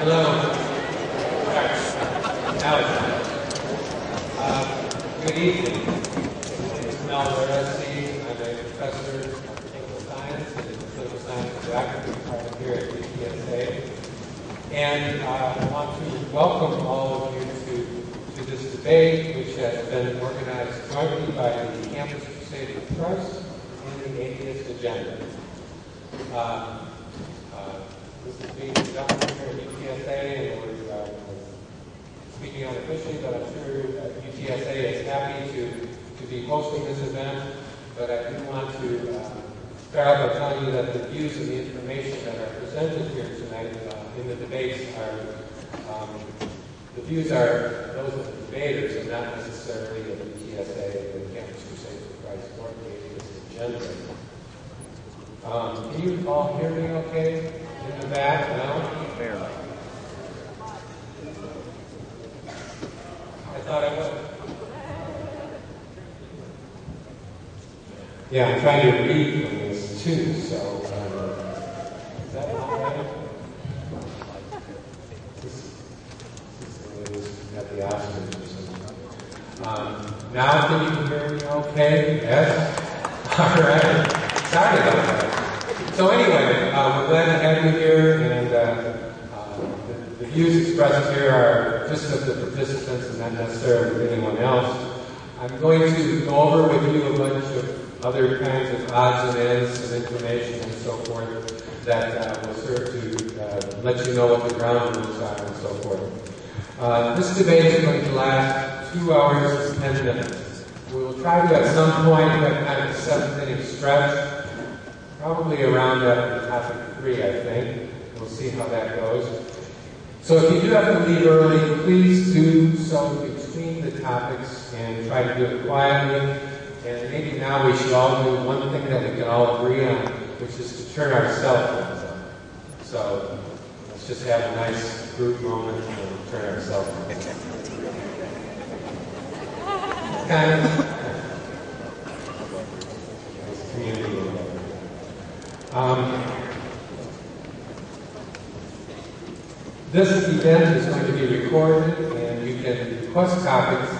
Hello. Good evening. My name is Mel Veresi. I'm a professor of political science and political science geography department here at UTSA. And I want to welcome all of you to this debate, which has been organized jointly by the Campus Crusade for Christ and the Atheist Agenda. This is being conducted here at UTSA, and we're speaking unofficially, but I'm sure UTSA is happy to be hosting this event. But I do want to start out by telling you that the views and the information that are presented here tonight in the debates the views are those of the debaters and not necessarily of UTSA, the Campus Crusade for Christ, or the Atheist Agenda. Can you all hear me okay? In the back? No? Barely. I thought I would. Yeah, I'm trying to read from this too, so is that all right? This is at the Oscars or something. Now can you hear me okay? Yes? All right. Sorry about that. So anyway, we're glad to have you here, and the views expressed here are just of the participants and not necessarily of anyone else. I'm going to go over with you a bunch of other kinds of odds and ends and information and so forth that will serve to let you know what the ground rules are and so forth. This debate is going to last 2 hours and 10 minutes. We will try to at some point have kind of a 7-minute stretch. Probably around topic 3, I think. We'll see how that goes. So if you do have to leave early, please do so between the topics and try to do it quietly. And maybe now we should all do one thing that we can all agree on, which is to turn our cell phones on. So let's just have a nice group moment and turn our cell phones on. Kind of nice community. This event is going to be recorded, and you can request copies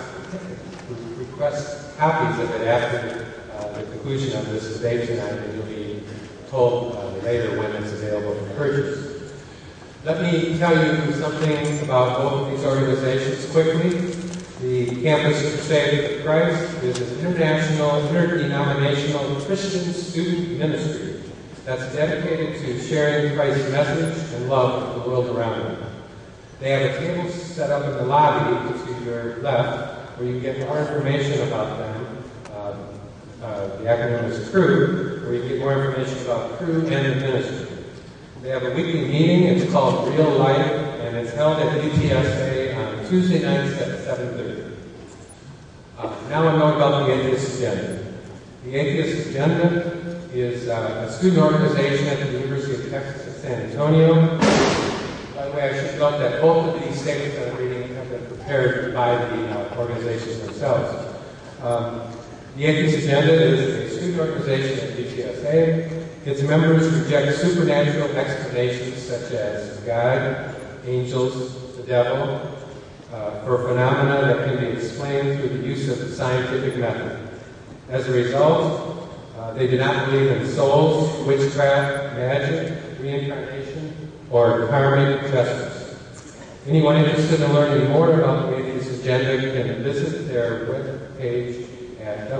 of it after the conclusion of this debate tonight, and you'll be told later when it's available for purchase. Let me tell you something about both of these organizations quickly. The Campus Crusade for Christ is an international, interdenominational Christian student ministry that's dedicated to sharing Christ's message and love to the world around them. They have a table set up in the lobby to your left where you get more information about them. The acronym is CREW, where you get more information about CREW and the ministry. They have a weekly meeting. It's called Real Life, and it's held at UTSA on Tuesday nights at 7:30. Now I know about the Atheist Agenda. The Atheist Agenda is a student organization at the University of Texas at San Antonio. By the way, I should note that both of these statements that I'm reading have been prepared by the organizations themselves. The Atheist Agenda is a student organization at UTSA. Its members reject supernatural explanations such as God, angels, the devil, for phenomena that can be explained through the use of the scientific method. As a result, they do not believe in souls, witchcraft, magic, reincarnation, or karmic justice. Anyone interested in learning more about the Atheist Agenda can visit their webpage at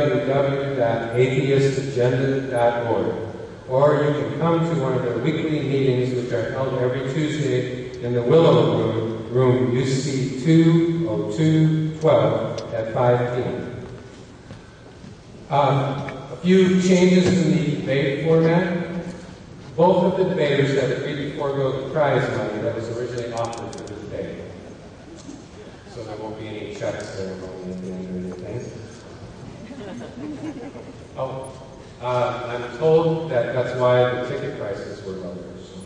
www.atheistagenda.org. Or you can come to one of their weekly meetings, which are held every Tuesday in the Willow Room UC 20212 at 5 p.m. A few changes in the debate format. Both of the debaters have agreed to forego the prize money that was originally offered for the debate. So there won't be any check ceremony at the end or anything. Oh, I'm told that that's why the ticket prices were lower.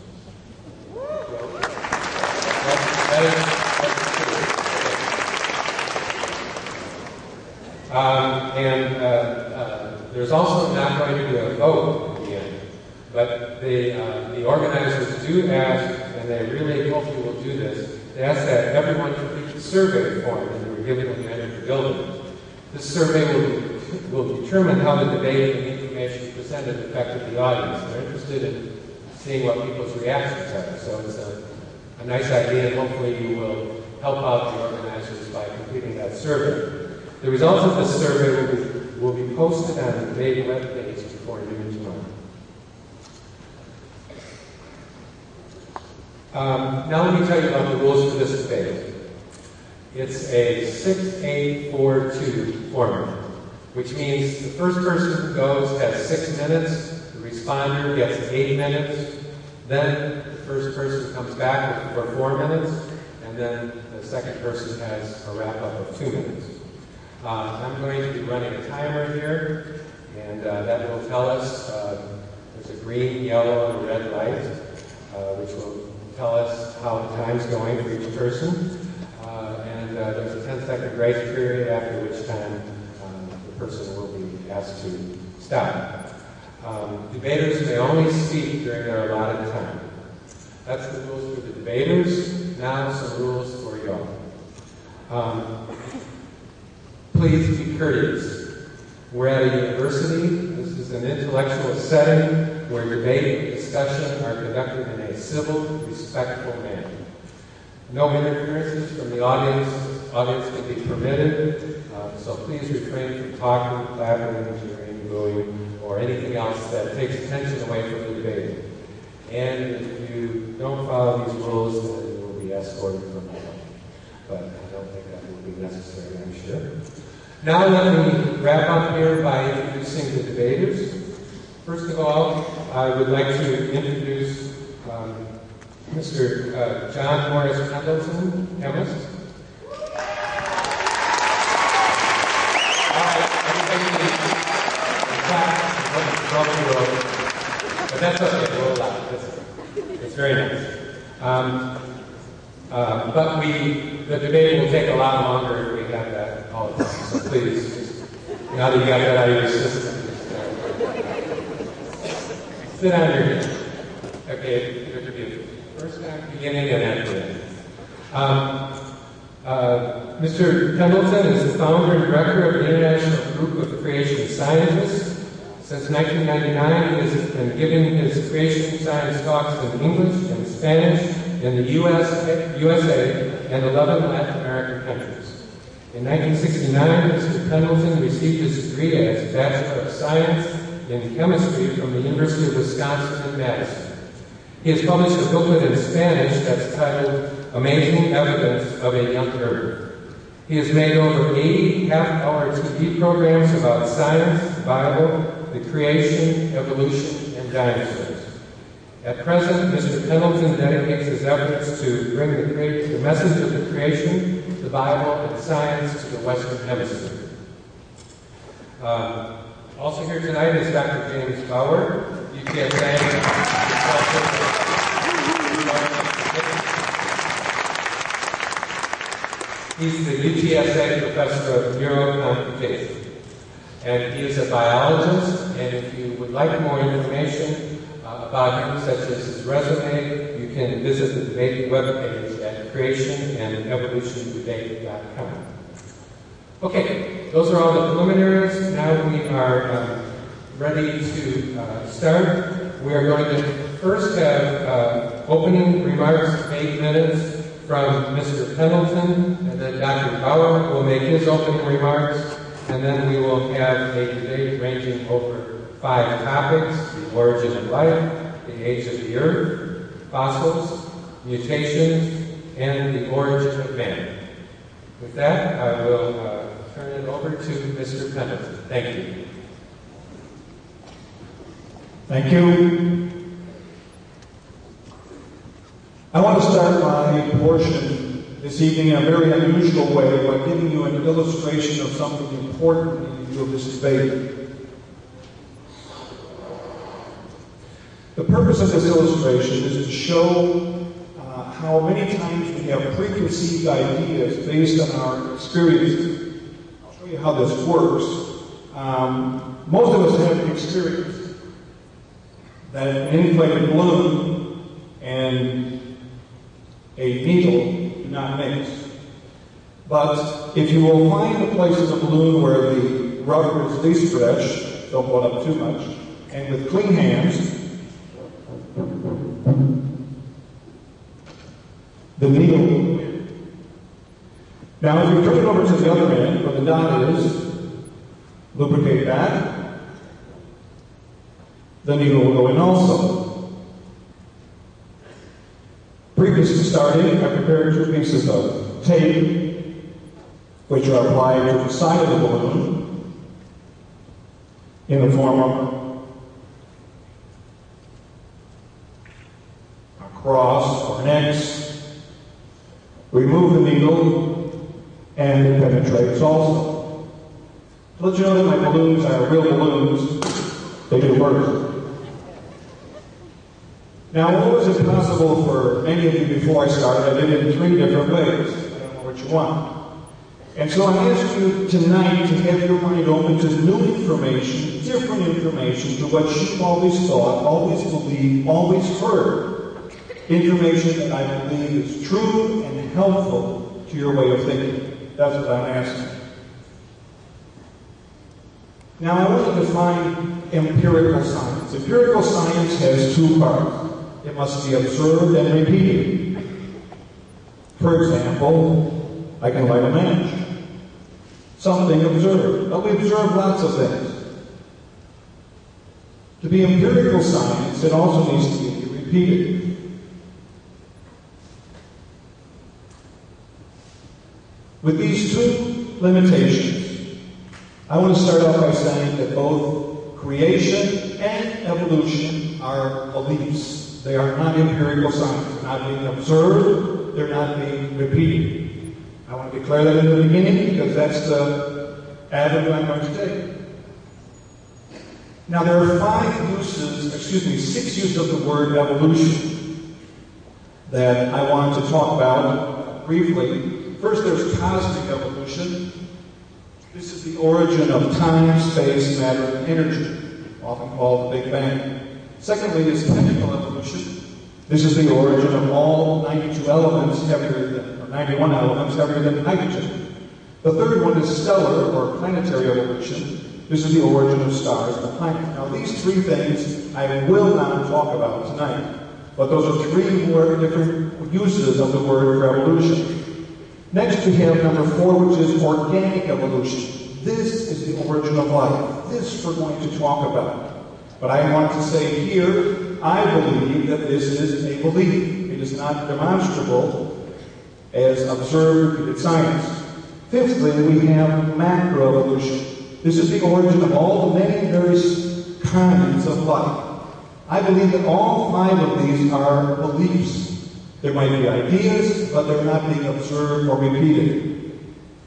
There's also not going to be a vote at the end, but the organizers do ask, and and they really hopefully will do this, they ask that everyone complete the survey form that they were given when they entered the building. This survey will determine how the debate and the information presented affected the audience. They're interested in seeing what people's reactions are. So it's a nice idea, and hopefully you will help out the organizers by completing that survey. The results of this survey will be posted on the debate webpage before noon tomorrow. Now let me tell you about the rules for this debate. It's a 6-8-4-2 format, which means the first person who goes has 6 minutes, the responder gets 8 minutes, then the first person comes back for 4 minutes, and then the second person has a wrap-up of 2 minutes. I'm going to be running a timer here, and that will tell us there's a green, yellow, and a red light, which will tell us how the time's going for each person. And there's a 10-second grace period, after which time the person will be asked to stop. Debaters may only speak during their allotted time. That's the rules for the debaters. Now some rules for y'all. Please be courteous. We're at a university. This is an intellectual setting where debate and discussion are conducted in a civil, respectful manner. No interferences from the audience. Audience can be permitted, so please refrain from talking, clapping, cheering, booing, or anything else that takes attention away from the debate. And if you don't follow these rules, then you will be escorted from the hall. But I don't think that will be necessary, I'm sure. Now let me wrap up here by introducing the debaters. First of all, I would like to introduce Mr. John Morris Pendleton, chemist. But that's okay, we'll allow it. It's very nice. But the debate will take a lot longer if we have that all the time. So please, now that you got that out of your system, sit down here. Okay, good review. First time, beginning, and end. Mr. Pendleton is the founder and director of the International Group of Creation Scientists. Since 1999, he has been giving his creation science talks in English and Spanish in the USA and 11 Latin American countries. In 1969, Mr. Pendleton received his degree as Bachelor of Science in Chemistry from the University of Wisconsin in Madison. He has published a booklet in Spanish that's titled Amazing Evidence of a Young Earth. He has made over 80 half-hour TV programs about science, the Bible, the creation, evolution, and dinosaurs. At present, Mr. Pendleton dedicates his efforts to bring the message of the creation, the Bible, and science to the Western Hemisphere. Also here tonight is Dr. James Bauer, UTSA. He's the UTSA Professor of Neurocomputation. And he is a biologist, and if you would like more information about him, such as his resume, you can visit the debate webpage at creationandevolutiondebate.com. Okay, those are all the preliminaries. Now we are ready to start. We are going to first have opening remarks, 8 minutes, from Mr. Pendleton, and then Dr. Bauer will make his opening remarks. And then we will have a debate ranging over 5 topics: the origin of life, the age of the earth, fossils, mutations, and the origin of man. With that, I will turn it over to Mr. Pendleton. Thank you. Thank you. I want to start my portion this evening in a very unusual way by giving you an illustration of something important in the view of this debate. The purpose of this illustration is to show how many times we have preconceived ideas based on our experiences. I'll show you how this works. Most of us have the experience that an inflated balloon and a needle do not mix. But if you will find the places of the balloon where the rubber is least fresh, don't blow it up too much, and with clean hands, the needle will win. Now, if you turn it over to the other end, where the dot is, lubricate that, the needle will go in also. Previous to starting, I prepared 2 pieces of tape, which are applied to the side of the balloon in the form of a cross or an X. Remove the needle, and it penetrates also. To let you know that my balloons are real balloons, they do work. Now, what was it possible for many of you before I started? I did it in 3 different ways. I don't know what you want. And so I ask you tonight to have your mind open to new information, different information to what you've always thought, always believed, always heard. Information that I believe is true and helpful to your way of thinking. That's what I'm asking. Now, I want to define empirical science. Empirical science has 2 parts. It must be observed and repeated. For example, I can light a match. Something observed. But we observe lots of things. To be empirical science, it also needs to be repeated. With these 2 limitations, I want to start off by saying that both creation and evolution are beliefs. They are not empirical science. They're not being observed. They're not being repeated. I want to declare that in the beginning because that's the avenue I'm going to take. Now, there are 6 uses of the word evolution that I want to talk about briefly. First, there's cosmic evolution. This is the origin of time, space, matter, and energy, often called the Big Bang. Secondly is chemical evolution. This is the origin of all 91 elements heavier than hydrogen. The third one is stellar or planetary evolution. This is the origin of stars and planets. Now, these 3 things I will not talk about tonight, but those are 3 more different uses of the word for evolution. Next, we have number 4, which is organic evolution. This is the origin of life. This we're going to talk about. But I want to say here, I believe that this is a belief. It is not demonstrable as observed repeated science. Fifthly, we have macroevolution. This is the origin of all the many various kinds of life. I believe that all 5 of these are beliefs. There might be ideas, but they're not being observed or repeated.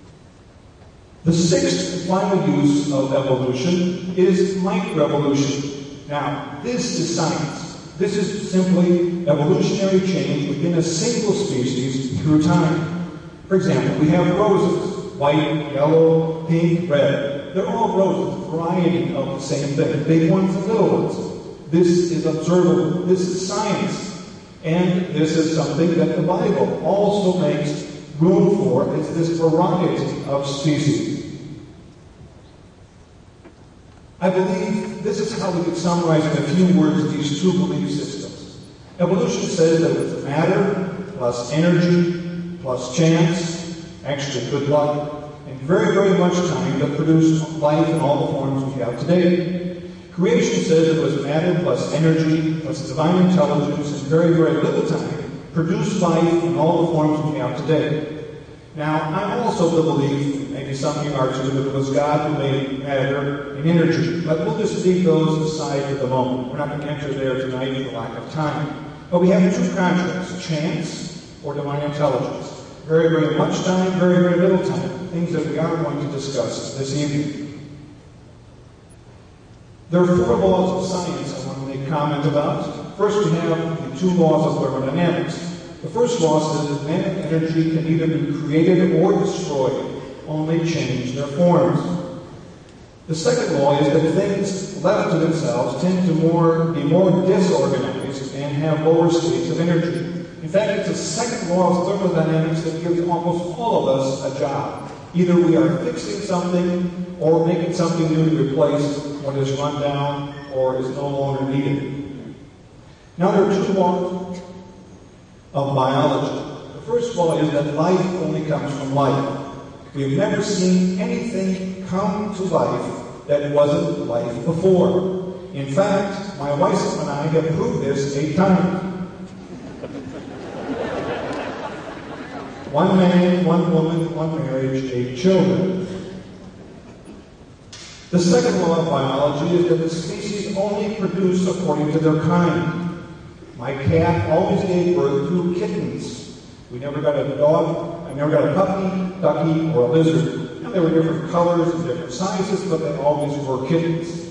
The 6th and final use of evolution is microevolution. Now, this is science. This is simply evolutionary change within a single species through time. For example, we have roses, white, yellow, pink, red. They're all roses, a variety of the same thing, big ones and little ones. This is observable. This is science. And this is something that the Bible also makes room for, is this variety of species. I believe this is how we could summarize in a few words these 2 belief systems. Evolution says that it's matter plus energy plus chance, actually good luck, and very, very much time that produced life in all the forms we have today. Creation says it was matter plus energy plus divine intelligence and very, very little time produced life in all the forms we have today. Now, I'm also of the belief, maybe some of you are too, that it was God who made matter and energy. But we'll just leave those aside for the moment. We're not going to enter there tonight for lack of time. But we have 2 contrasts, chance or divine intelligence. Very, very much time, very, very little time. Things that we are going to discuss this evening. There are 4 laws of science I want to make comment about. First, we have the 2 laws of thermodynamics. The first law says that matter and energy can either be created or destroyed, only change their forms. The second law is that things left to themselves tend to be more disorganized and have lower states of energy. In fact, it's the second law of thermodynamics that gives almost all of us a job. Either we are fixing something or making something new to replace what is run down or is no longer needed. Now there are two laws of biology. The first law is that life only comes from life. We've never seen anything come to life that wasn't life before. In fact, my wife and I have proved this 8 times. One man, one woman, one marriage, 8 children. The second law of biology is that the species only produce according to their kind. My cat always gave birth to kittens. We never got a dog, I never got a puppy, ducky, or a lizard. And they were different colors and different sizes, but they always were kittens.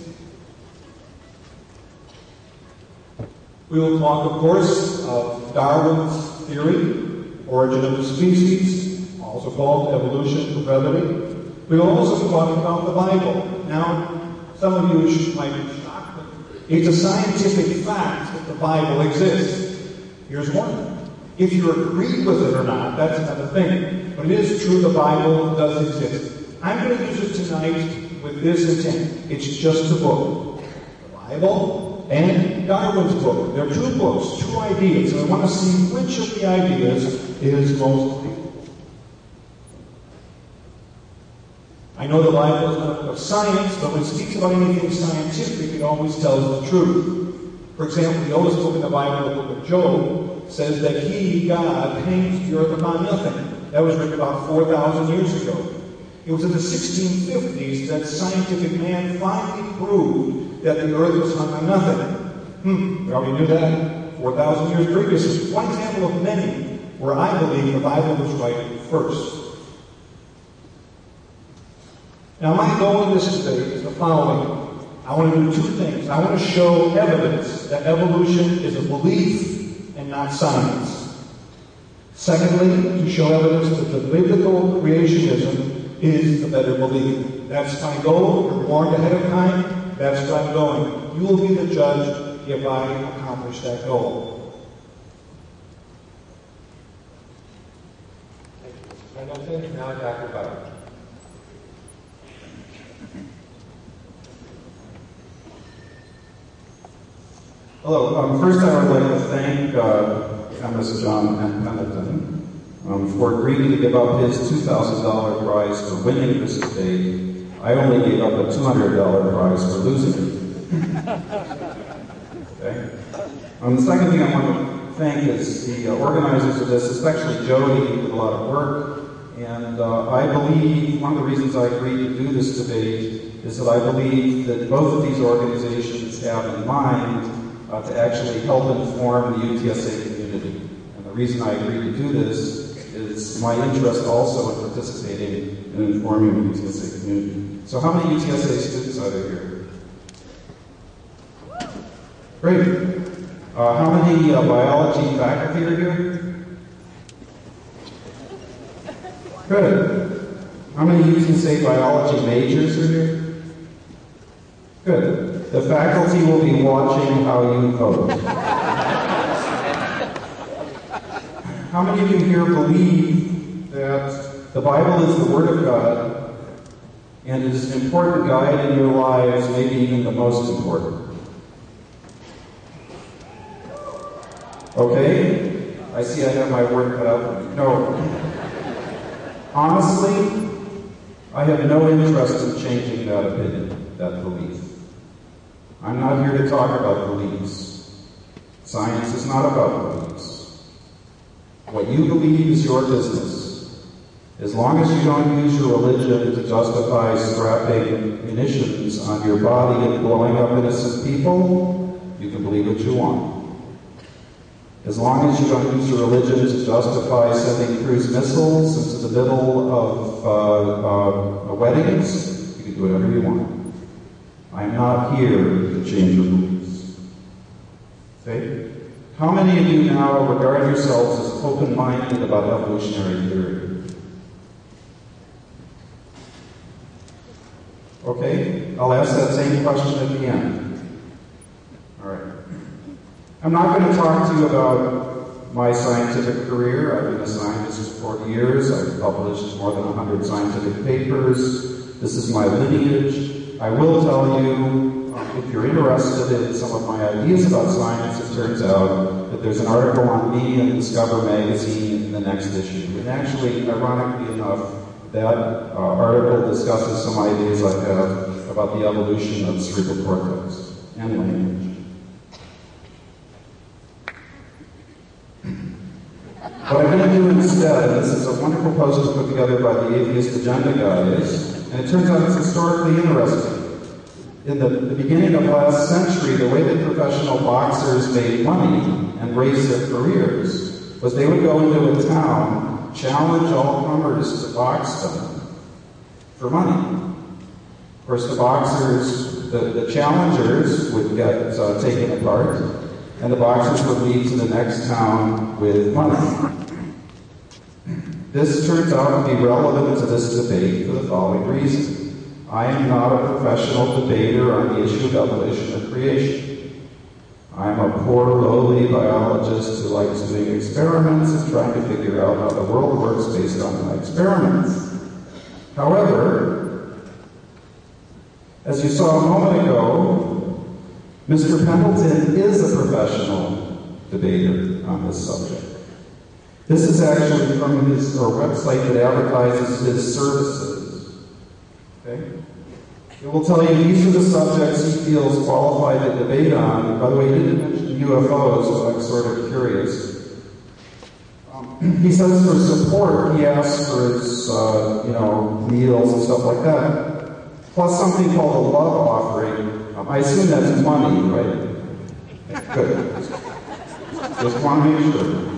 We will talk, of course, of Darwin's theory, origin of the species, also called evolution for brevity. We will also talk about the Bible. Now, some of you might be shocked, but it's a scientific fact that the Bible exists. Here's one. If you agree with it or not, that's another thing. But it is true the Bible does exist. I'm going to use it tonight with this intent. It's just a book. The Bible and Darwin's book. There are 2 books, 2 ideas. And I want to see which of the ideas is most believable. I know the Bible is not a book of science, but when it speaks about anything scientific, it always tells the truth. For example, the oldest book in the Bible, the book of Job, says that he, God, hangs the earth upon nothing. That was written about 4,000 years ago. It was in the 1650s that scientific man finally proved that the earth was hung on nothing. We already knew that 4,000 years previously. One example of many where I believe the Bible was right first. Now, my goal in this debate is the following. I want to do 2 things. I want to show evidence that evolution is a belief and not science. Secondly, to show evidence that the biblical creationism is the better belief. That's my goal. You're warned ahead of time. That's where I'm going. You will be the judge if I accomplish that goal. Thank you, Mr. Pendleton. Now, Dr. Butler. Hello. First, I would like to thank Ms. John M. Pendleton for agreeing to give up his $2,000 prize for winning this debate. I only gave up a $200 prize for losing it. Okay. The second thing I want to thank is the organizers of this, especially Jody, who did a lot of work. And I believe one of the reasons I agreed to do this debate is that I believe that both of these organizations have in mind to actually help inform the UTSA community. And the reason I agreed to do this is my interest also in participating in informing the UTSA community. So how many UTSA students are there here? Great. How many biology faculty are here? Good. How many UTSA biology majors are here? Good. The faculty will be watching how you vote. How many of you here believe that the Bible is the Word of God and is an important guide in your lives, maybe even the most important? Okay? I see I have my work cut out for me. No. Honestly, I have no interest in changing that opinion, that belief. I'm not here to talk about beliefs. Science is not about beliefs. What you believe is your business. As long as you don't use your religion to justify strapping munitions on your body and blowing up innocent people, you can believe what you want. As long as you don't use your religion to justify sending cruise missiles into the middle of weddings, you can do whatever you want. I'm not here to change your beliefs. Okay? How many of you now regard yourselves as open-minded about evolutionary theory? Okay? I'll ask that same question at the end. All right. I'm not going to talk to you about my scientific career. I've been a scientist for 40 years. I've published more than 100 scientific papers. This is my lineage. I will tell you, if you're interested in some of my ideas about science, it turns out that there's an article on me in Discover magazine in the next issue. And actually, ironically enough, that article discusses some ideas I have about the evolution of cerebral cortex and language. What I'm going to do instead, and this is a wonderful poster put together by the Atheist Agenda guys, and it turns out it's historically interesting. In the beginning of last century, the way that professional boxers made money and raised their careers was they would go into a town, challenge all comers to box them for money. Of course, the boxers, the challengers would get taken apart, and the boxers would lead to the next town with money. This turns out to be relevant to this debate for the following reason. I am not a professional debater on the issue of evolution or creation. I am a poor, lowly biologist who likes doing experiments and trying to figure out how the world works based on my experiments. However, as you saw a moment ago, Mr. Pendleton is a professional debater on this subject. This is actually from his website that advertises his services. Okay? It will tell you these are the subjects he feels qualified to debate on. By the way, he didn't mention UFOs, so I'm sort of curious. He says for support, he asks for his, meals and stuff like that. Plus something called a love offering. I assume that's money, right? Good. Just want to make sure.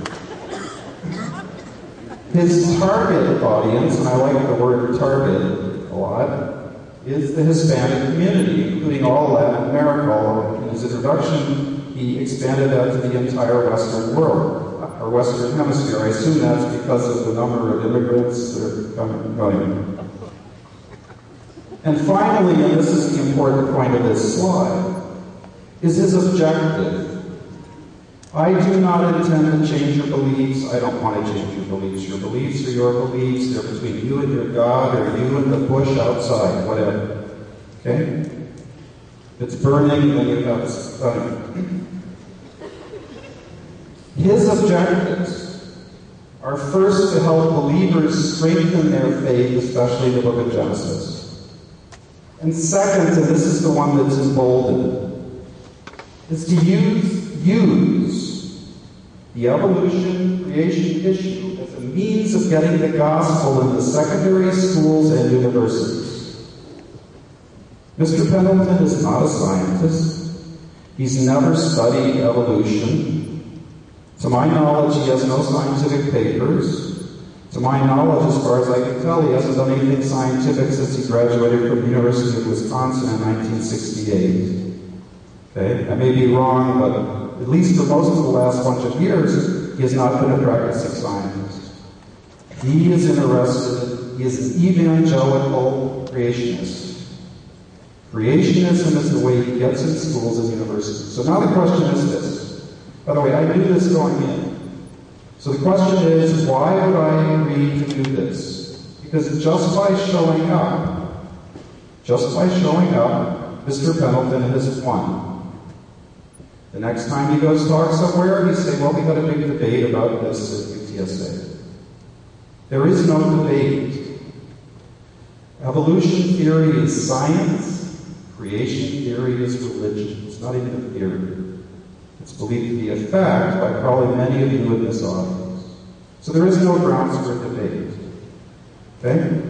His target audience, and I like the word target a lot, is the Hispanic community, including all Latin America. In his introduction, he expanded that to the entire Western world, or Western Hemisphere. I assume that's because of the number of immigrants that are coming. And finally, and this is the important point of this slide, is his objective. I do not intend to change your beliefs. I don't want to change your beliefs. Your beliefs are your beliefs. They're between you and your God, or you and the bush outside, whatever. Okay? If it's burning, then you have to. His objectives are first to help believers strengthen their faith, especially the book of Genesis. And second, and this is the one that's emboldened, is to use the evolution creation issue as a means of getting the gospel into secondary schools and universities. Mr. Pendleton is not a scientist. He's never studied evolution. To my knowledge, he has no scientific papers. To my knowledge, as far as I can tell, he hasn't done anything scientific since he graduated from the University of Wisconsin in 1968. Okay? I may be wrong, but at least for most of the last bunch of years, he has not been a practicing scientist. He is interested, he is an evangelical creationist. Creationism is the way he gets in schools and universities. So now the question is this. By the way, I knew this going in. So the question is, why would I agree to do this? Because just by showing up, Mr. Pendleton has won. The next time he goes talk somewhere, he say, well, we had a big debate about this at UTSA. There is no debate. Evolution theory is science. Creation theory is religion. It's not even a theory. It's believed to be a fact by probably many of you in this audience. So there is no grounds for debate. Okay?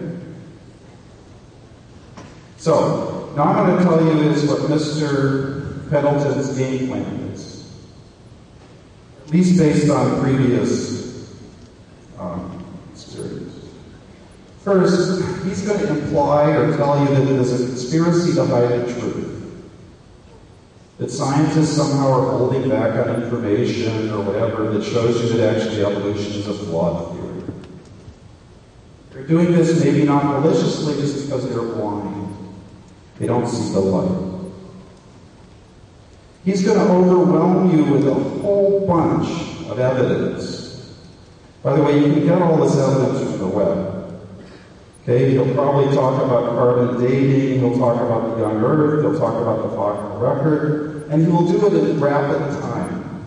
So, now I'm going to tell you is what Mr. Pendleton's game plan is, at least based on previous experience. First, he's going to imply or tell you that there's a conspiracy to hide the truth, that scientists somehow are holding back on information or whatever that shows you that actually evolution is a flawed theory. They're doing this maybe not maliciously just because they're blind. They don't see the light. He's going to overwhelm you with a whole bunch of evidence. By the way, you can get all this evidence from the web. Okay, he'll probably talk about carbon dating, he'll talk about the young Earth, he'll talk about the fossil record, and he will do it in rapid time.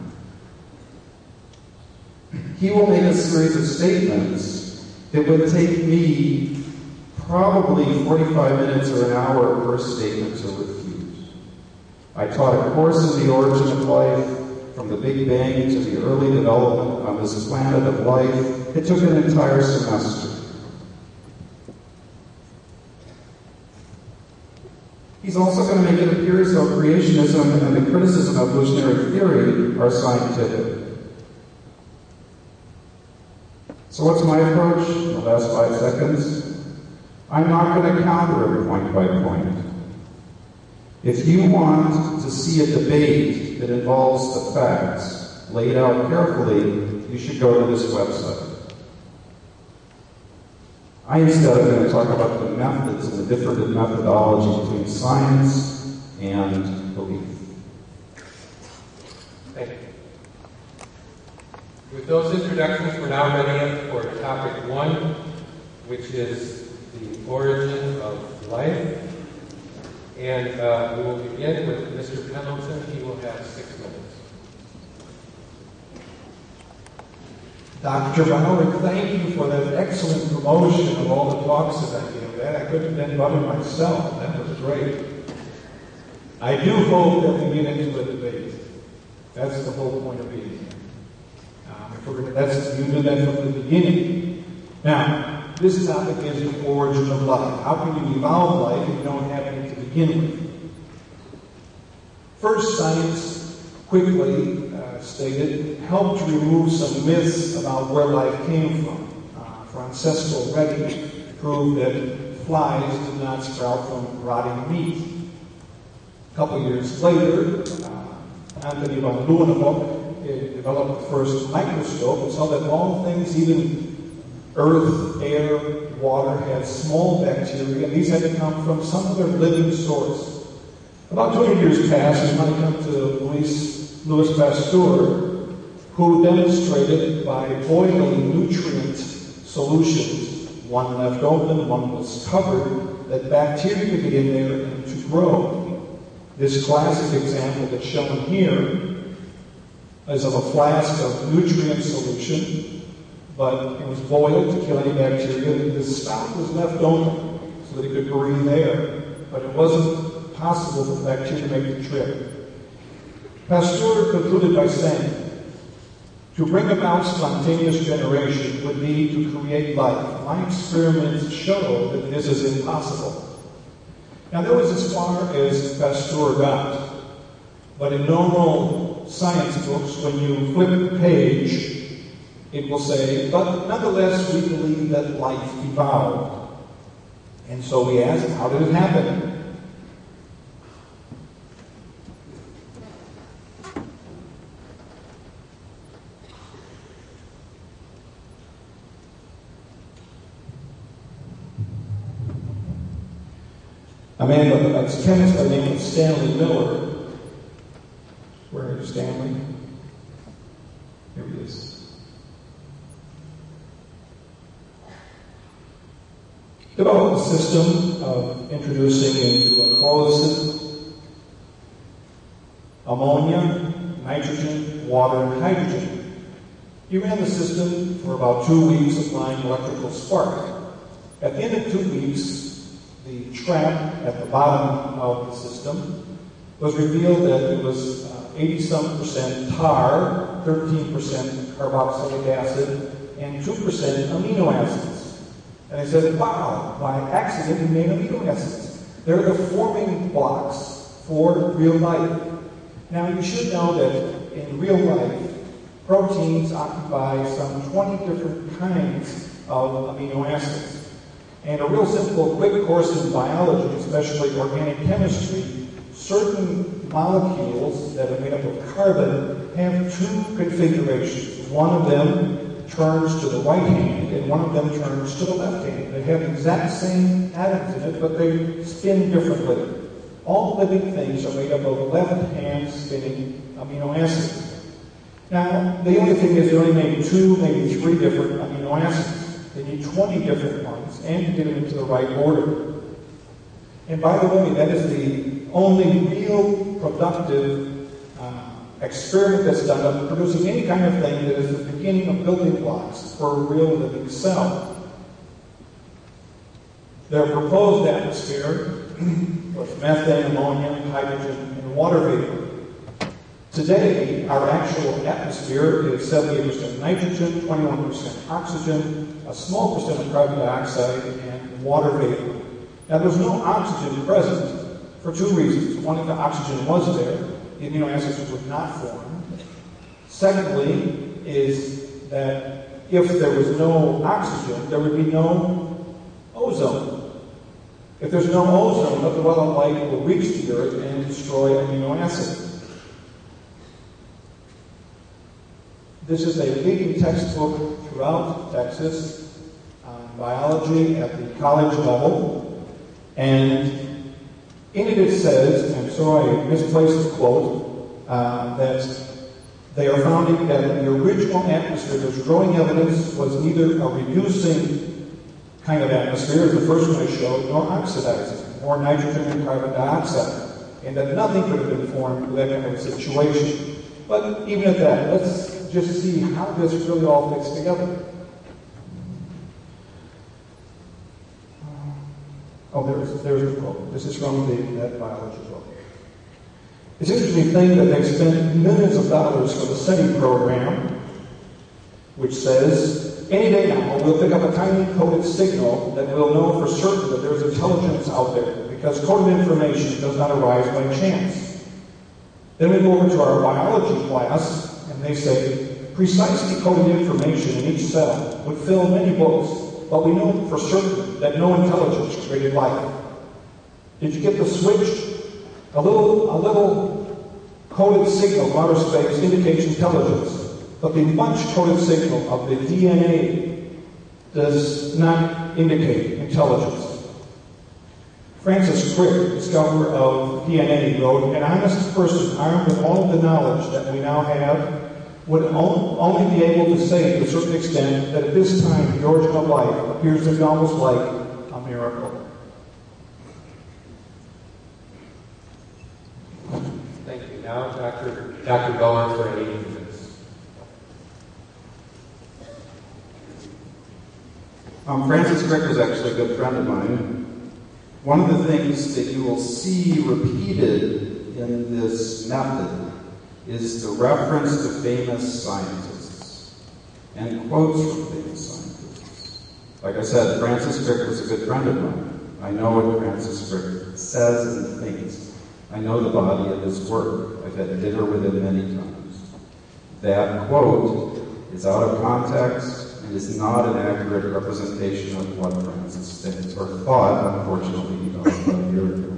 He will make a series of statements that would take me probably 45 minutes or an hour per statement to refute. I taught a course in the origin of life, from the Big Bang to the early development on this planet of life. It took an entire semester. He's also going to make it appear as though creationism and the criticism of evolutionary theory are scientific. So what's my approach in the last 5 seconds? I'm not going to counter it point by point. If you want to see a debate that involves the facts laid out carefully, you should go to this website. I instead am going to talk about the methods and the different methodology between science and belief. Thank you. With those introductions, we're now ready for topic 1, which is the origin of life. And we will begin with Mr. Pendleton. He will have 6 minutes. Dr. Bauer, thank you for that excellent promotion of all the talks that I gave. That I couldn't have done better myself. That was great. I do hope that we get into a debate. That's the whole point of being here. You did that from the beginning. Now, this topic is the origin of life. How can you evolve life if you don't have any to begin with? First, science quickly stated helped to remove some myths about where life came from. Francesco Redi proved that flies did not sprout from rotting meat. A couple years later, Anthony van Leeuwenhoek developed the first microscope and saw that all things, even earth, air, water, had small bacteria, and these had to come from some other living source. About 20 years passed, and I come to Louis Pasteur, who demonstrated by boiling nutrient solutions, one left open, one was covered, that bacteria could get in there and to grow. This classic example that's shown here is of a flask of nutrient solution, but it was boiled to kill any bacteria. The spout was left open so that it could breathe air, but it wasn't possible for the bacteria to make the trip. Pasteur concluded by saying, to bring about spontaneous generation would be to create life. My experiments show that this is impossible. Now, that was as far as Pasteur got. But in normal science books, when you flip a page, it will say, but nonetheless, we believe that life evolved. And so we ask, how did it happen? A chemist by the name of Stanley Miller. Where are you, Stanley? Here he is. Developed a system of introducing into a closed system ammonia, nitrogen, water, and hydrogen. He ran the system for about 2 weeks, applying electrical spark. At the end of 2 weeks, the trap at the bottom of the system was revealed that it was 80-some% tar, 13% carboxylic acid, and 2% amino acids. And I said, wow, by accident we made amino acids. They're the forming blocks for real life. Now you should know that in real life, proteins occupy some 20 different kinds of amino acids. And a real simple, quick course in biology, especially organic chemistry, certain molecules that are made up of carbon have 2 configurations. One of them turns to the right hand, and one of them turns to the left hand. They have the exact same atoms in it, but they spin differently. All living things are made up of left-hand spinning amino acids. Now, the only thing is they only made 2, maybe 3 different amino acids. They need 20 different ones, and to get them into the right order. And by the way, that is the only real productive experiment that's done of producing any kind of thing that is the beginning of building blocks for a real living cell. Their proposed atmosphere was methane, ammonia, hydrogen, and water vapor. Today, our actual atmosphere is 78% nitrogen, 21% oxygen, a small percent of carbon dioxide, and water vapor. Now, there's no oxygen present for 2 reasons. One, if the oxygen was there, the amino acids would not form. Secondly, is that if there was no oxygen, there would be no ozone. If there's no ozone, ultraviolet light will reach the Earth and destroy amino acids. This is a leading textbook throughout Texas on biology at the college level, and in it says, and so I misplaced the quote, that they are finding that in the original atmosphere, there's growing evidence was neither a reducing kind of atmosphere, as the first one I showed, nor oxidizing, more nitrogen and carbon dioxide, and that nothing could have been formed with that kind of a situation. But even at that, let's just see how this really all fits together. Oh, there's the quote. This is from that biology book. It's an interesting thing that they've spent millions of dollars for the SETI program, which says, any day now we'll pick up a tiny coded signal that we'll know for certain that there's intelligence out there, because coded information does not arise by chance. Then we go over to our biology class, and they say, precisely coded information in each cell would fill many books, but we know for certain that no intelligence created life. Did you get the switch? A little coded signal from outer space indicates intelligence, but the much coded signal of the DNA does not indicate intelligence. Francis Crick, discoverer of DNA, wrote, an honest person armed with all of the knowledge that we now have would only be able to say to a certain extent that at this time the origin of life appears to be almost like a miracle. Thank you. Now, Dr. Bowen for 80 minutes. Francis Crick was actually a good friend of mine. One of the things that you will see repeated in this method is the reference to famous scientists and quotes from famous scientists. Like I said, Francis Crick was a good friend of mine. I know what Francis Crick says and thinks. I know the body of his work. I've had dinner with him many times. That quote is out of context and is not an accurate representation of what Francis thinks or thought, unfortunately, about a year ago.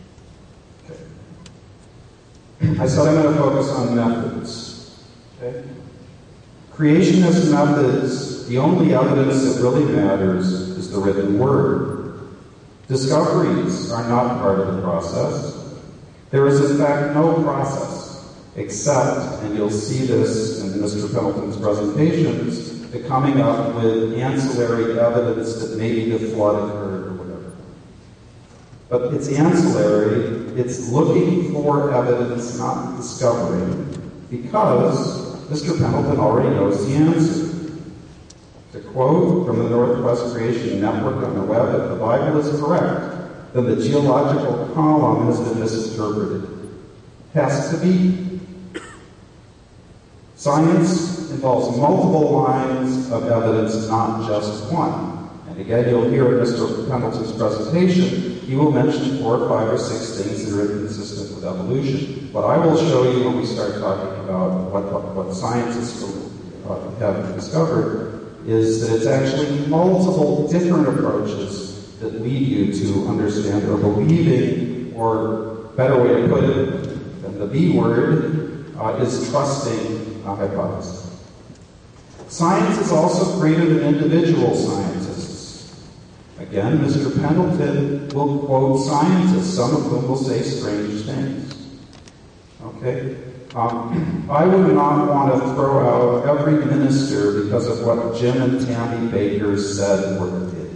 I said I'm going to focus on methods. Okay? Creationist methods, the only evidence that really matters is the written word. Discoveries are not part of the process. There is, in fact, no process, except, and you'll see this in Mr. Pendleton's presentations, the coming up with ancillary evidence that maybe the flood occurred or whatever. But it's ancillary. It's looking for evidence, not discovering, because Mr. Pendleton already knows the answer. To quote from the Northwest Creation Network on the web, if the Bible is correct, then the geological column has been misinterpreted. Has to be. Science involves multiple lines of evidence, not just one. And again, you'll hear in Mr. Pendleton's presentation, he will mention 4 or 5 or 6 things that are inconsistent with evolution. What I will show you when we start talking about what scientists have discovered is that it's actually multiple different approaches that lead you to understand or believing, or better way to put it than the B word, is trusting a hypothesis. Science has also created an individual scientists. Again, Mr. Pendleton will quote scientists, some of whom will say strange things. Okay? I would not want to throw out every minister because of what Jim and Tammy Baker said or did.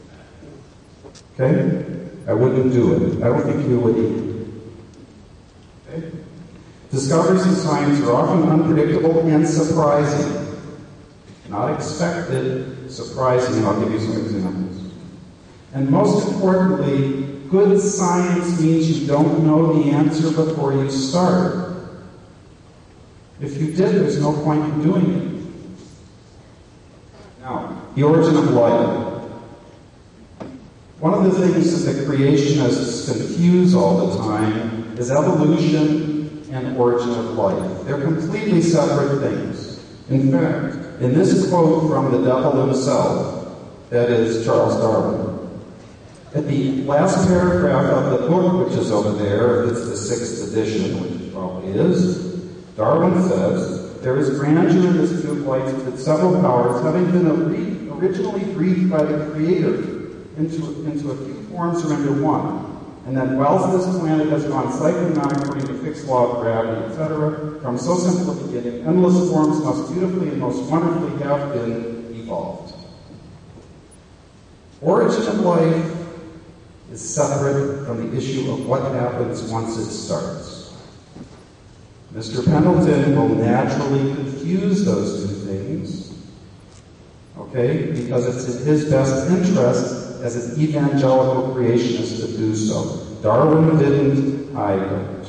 Okay? I wouldn't do it. I don't think you would either. Okay? Discoveries in science are often unpredictable and surprising. Not expected, surprising. I'll give you some examples. And most importantly, good science means you don't know the answer before you start. If you did, there's no point in doing it. Now, the origin of life. One of the things that the creationists confuse all the time is evolution and origin of life. They're completely separate things. In fact, in this quote from the devil himself, that is Charles Darwin, at the last paragraph of the book, which is over there, it's the 6th edition, which it probably is, Darwin says, there is grandeur in this view of life with its several powers, having been originally breathed by the Creator into a few forms or into one, and that whilst this planet has gone cycling on according to fixed law of gravity, etc., from so simple a beginning, endless forms must beautifully and most wonderfully have been evolved. Origin of life is separate from the issue of what happens once it starts. Mr. Pendleton will naturally confuse those two things, okay, because it's in his best interest as an evangelical creationist to do so. Darwin didn't, I don't.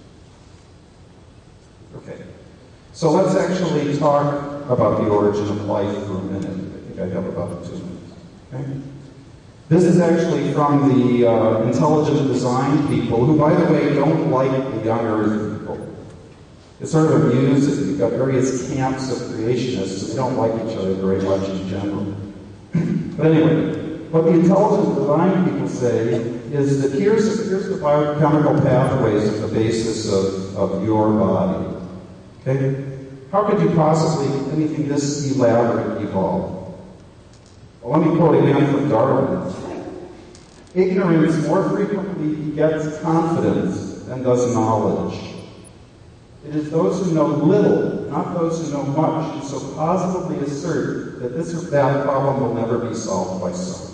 Okay, so let's actually talk about the origin of life for a minute. I think I have about 2 minutes. Okay? This is actually from the intelligent design people, who, by the way, don't like the young Earth people. It's sort of amused that you've got various camps of creationists who don't like each other very much in general. But anyway, what the intelligent design people say is that here's the biochemical pathways at the basis of your body. Okay? How could you possibly anything this elaborate evolve? Well, let me quote again from Darwin. Ignorance more frequently begets confidence than does knowledge. It is those who know little, not those who know much, who so positively assert that this or that problem will never be solved by science.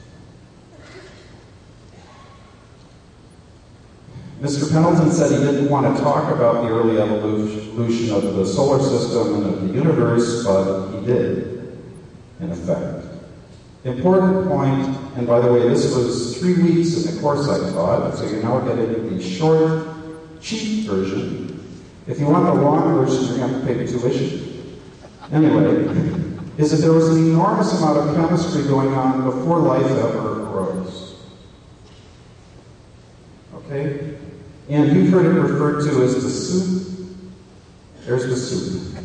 Mr. Pendleton said he didn't want to talk about the early evolution of the solar system and of the universe, but he did, in effect. Important point, and by the way, this was 3 weeks in the course I taught, so you're now getting the short, cheap version. If you want the long version, you're going to have to pay tuition. Anyway, is that there was an enormous amount of chemistry going on before life ever arose. Okay? And you've heard it referred to as the soup. There's the soup.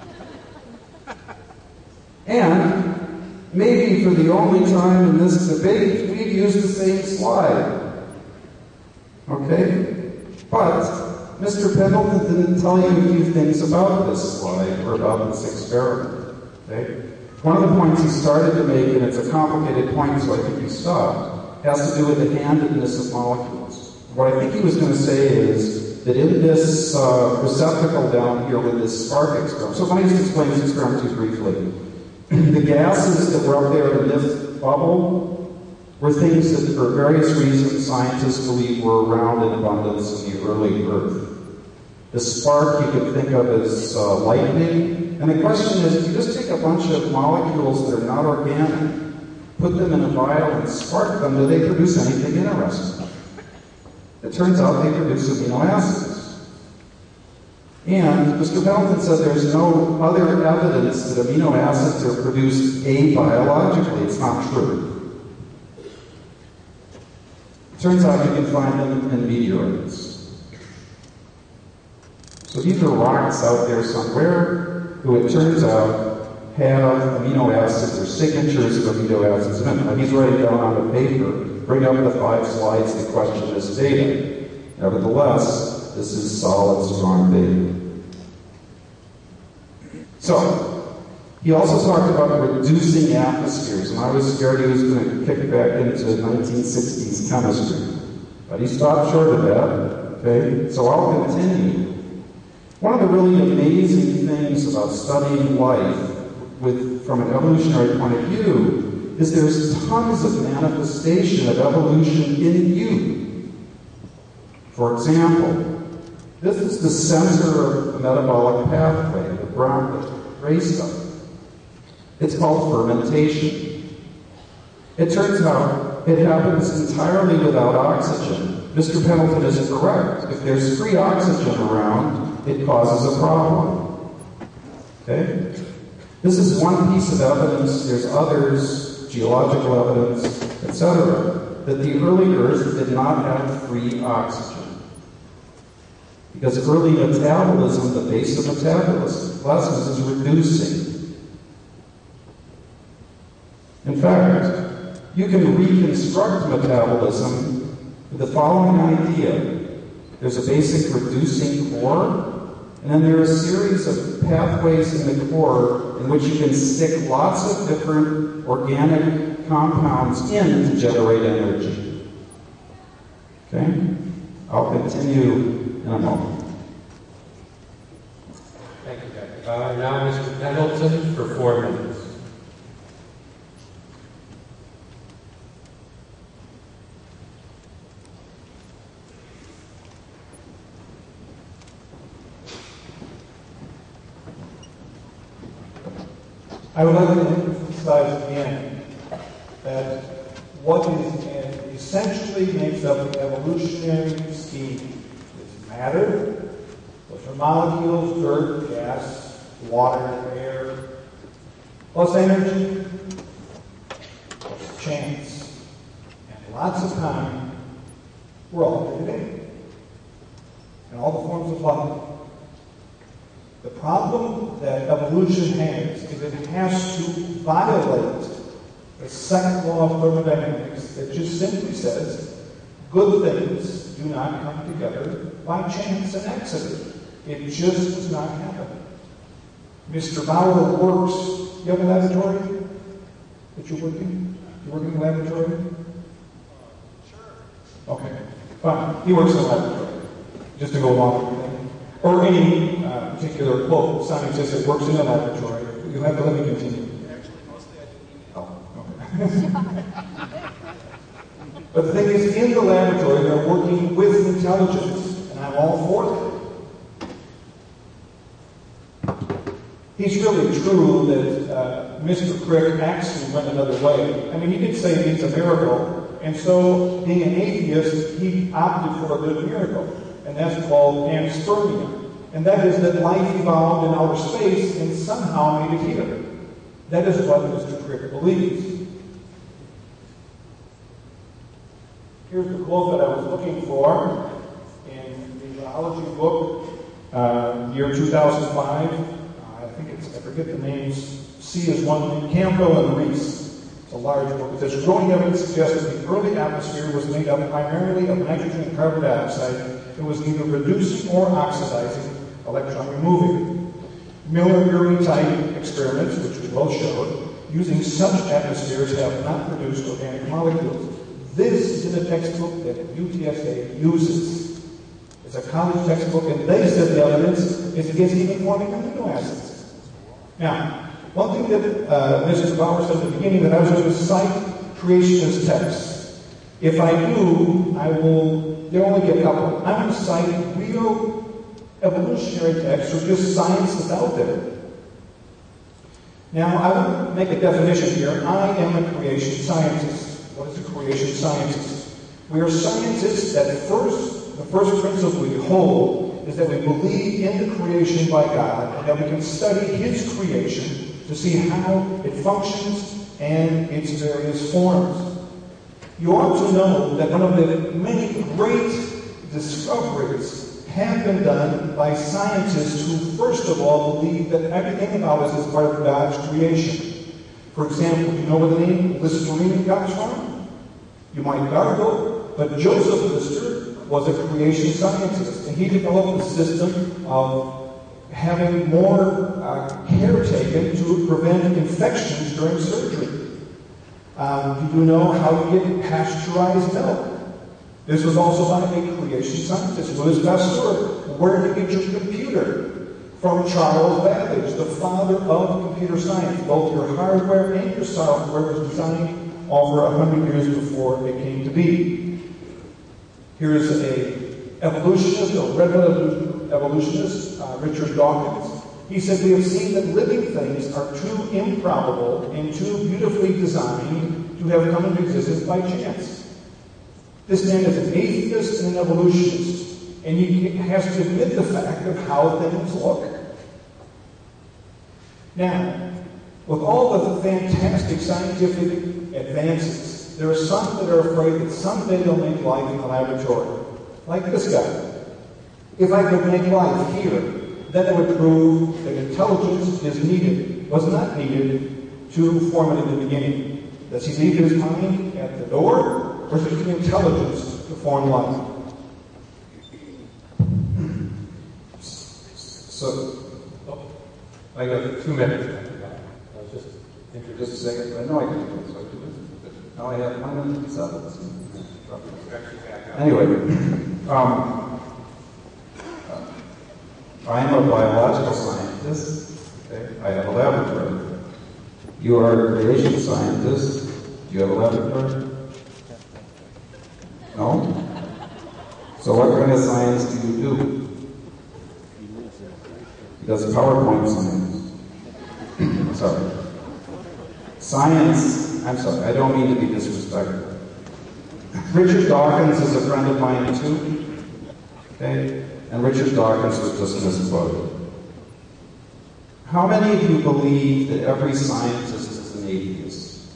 And maybe for the only time in this debate, we've used the same slide. Okay? But Mr. Pendleton didn't tell you a few things about this slide or about this experiment. Okay? One of the points he started to make, and it's a complicated point, so I think he stopped, has to do with the handedness of molecules. What I think he was going to say is that in this receptacle down here with this spark experiment, so let me just explain this experiment to you briefly. The gases that were up there in this bubble were things that, for various reasons, scientists believe were around in abundance in the early Earth. The spark you could think of as lightning. And the question is, if you just take a bunch of molecules that are not organic, put them in a vial and spark them, do they produce anything interesting? It turns out they produce amino acids. And Mr. Pendleton said there's no other evidence that amino acids are produced abiologically. It's not true. It turns out you can find them in meteorites. So these are rocks out there somewhere who, it turns out, have amino acids or signatures of amino acids in them. Now he's writing down on the paper, bring up the 5 slides that question this data. Nevertheless, this is solid, strong data. So, he also talked about reducing atmospheres, and I was scared he was going to kick back into 1960s chemistry. But he stopped short of that, okay? So I'll continue. One of the really amazing things about studying life from an evolutionary point of view is there's tons of manifestation of evolution in you. For example, this is the center of the metabolic pathway, the gray stuff. It's called fermentation. It turns out it happens entirely without oxygen. Mr. Pendleton is correct. If there's free oxygen around, it causes a problem. Okay? This is one piece of evidence. There's others, geological evidence, etc., that the early Earth did not have free oxygen. Because early metabolism, the base of metabolism, plasmas, is reducing. In fact, you can reconstruct metabolism with the following idea. There's a basic reducing core, and then there are a series of pathways in the core in which you can stick lots of different organic compounds in to generate energy. Okay? I'll continue in a moment. Thank you, Dr. Now, Mr. Pendleton for 4 minutes. I would like to emphasize again that what essentially makes up the evolutionary scheme is matter, those are molecules, dirt, gas, water, air, plus energy, plus chance, and lots of time. We're all here today. And all the forms of life. The problem that evolution has is it has to violate the second law of thermodynamics that just simply says good things do not come together by chance and accident. It just does not happen. Mr. Bauer works. You have a laboratory that you're working? You work in the laboratory? Sure. Okay, fine. He works in the laboratory. Just to go along with that. Or any particular quote scientist that works in a laboratory. You'll have to let me continue. Actually, mostly I do. Oh, okay. But the thing is, in the laboratory, they're working with intelligence, and I'm all for that. He's really true that Mr. Crick actually went another way. I mean, he did say it's a miracle, and so, being an atheist, he opted for a good miracle. And that's called panspermia. And that is that life evolved in outer space and somehow made it here. That is what Mr. Crick believes. Here's the quote that I was looking for in the geology book, year 2005. I forget the names. C is one name, Campbell and Reese. It's a large book. It says, growing evidence suggests that the early atmosphere was made up primarily of nitrogen and carbon dioxide. It was neither reducing or oxidizing, electron removing. Miller-Urey type experiments, which we both showed, using such atmospheres have not produced organic molecules. This is in a textbook that UTSA uses. It's a college textbook, and they said the evidence is against even forming amino acids. Now, one thing that Mr. Bauer said at the beginning, that I was going to cite creationist texts. If I do, there will only be a couple. I'm going to cite real evolutionary texts or just science that's out there. Now, I want to make a definition here. I am a creation scientist. What is a creation scientist? We are scientists that the first principle we hold is that we believe in the creation by God and that we can study His creation to see how it functions and its various forms. You ought to know that one of the many great discoveries have been done by scientists who, first of all, believe that everything about us is part of God's creation. For example, do you know where the name Listerine comes from? You might gargle, but Joseph Lister was a creation scientist, and he developed a system of having more care taken to prevent infections during surgery. Do you know how to get pasteurized milk? This was also by a creation scientist, Louis Pasteur. Where did you get your computer? From Charles Babbage, the father of computer science. Both your hardware and your software was designed over 100 years before it came to be. Here's a evolutionist, a red evolutionist, Richard Dawkins. He said, we have seen that living things are too improbable and too beautifully designed to have come into existence by chance. This man is an atheist and an evolutionist. And he has to admit the fact of how things look. Now, with all the fantastic scientific advances, there are some that are afraid that someday they'll make life in the laboratory. Like this guy. If I could make life here, then it would prove that intelligence was not needed to form it in the beginning. Does he leave his mind at the door, or does he need intelligence to form life? So, I got 2 minutes. I was just introduced. Just a second. I know I can do it, so I do it. Now I have 1 minute and 7. Anyway, I am a biological scientist. Okay? I have a laboratory. You are a creation scientist. Do you have a laboratory? No? So what kind of science do you do? He does PowerPoint science. Sorry. Science, I'm sorry, I don't mean to be disrespectful. Richard Dawkins is a friend of mine too. Okay? And Richard Dawkins was just misquoted. How many of you believe that every scientist is an atheist?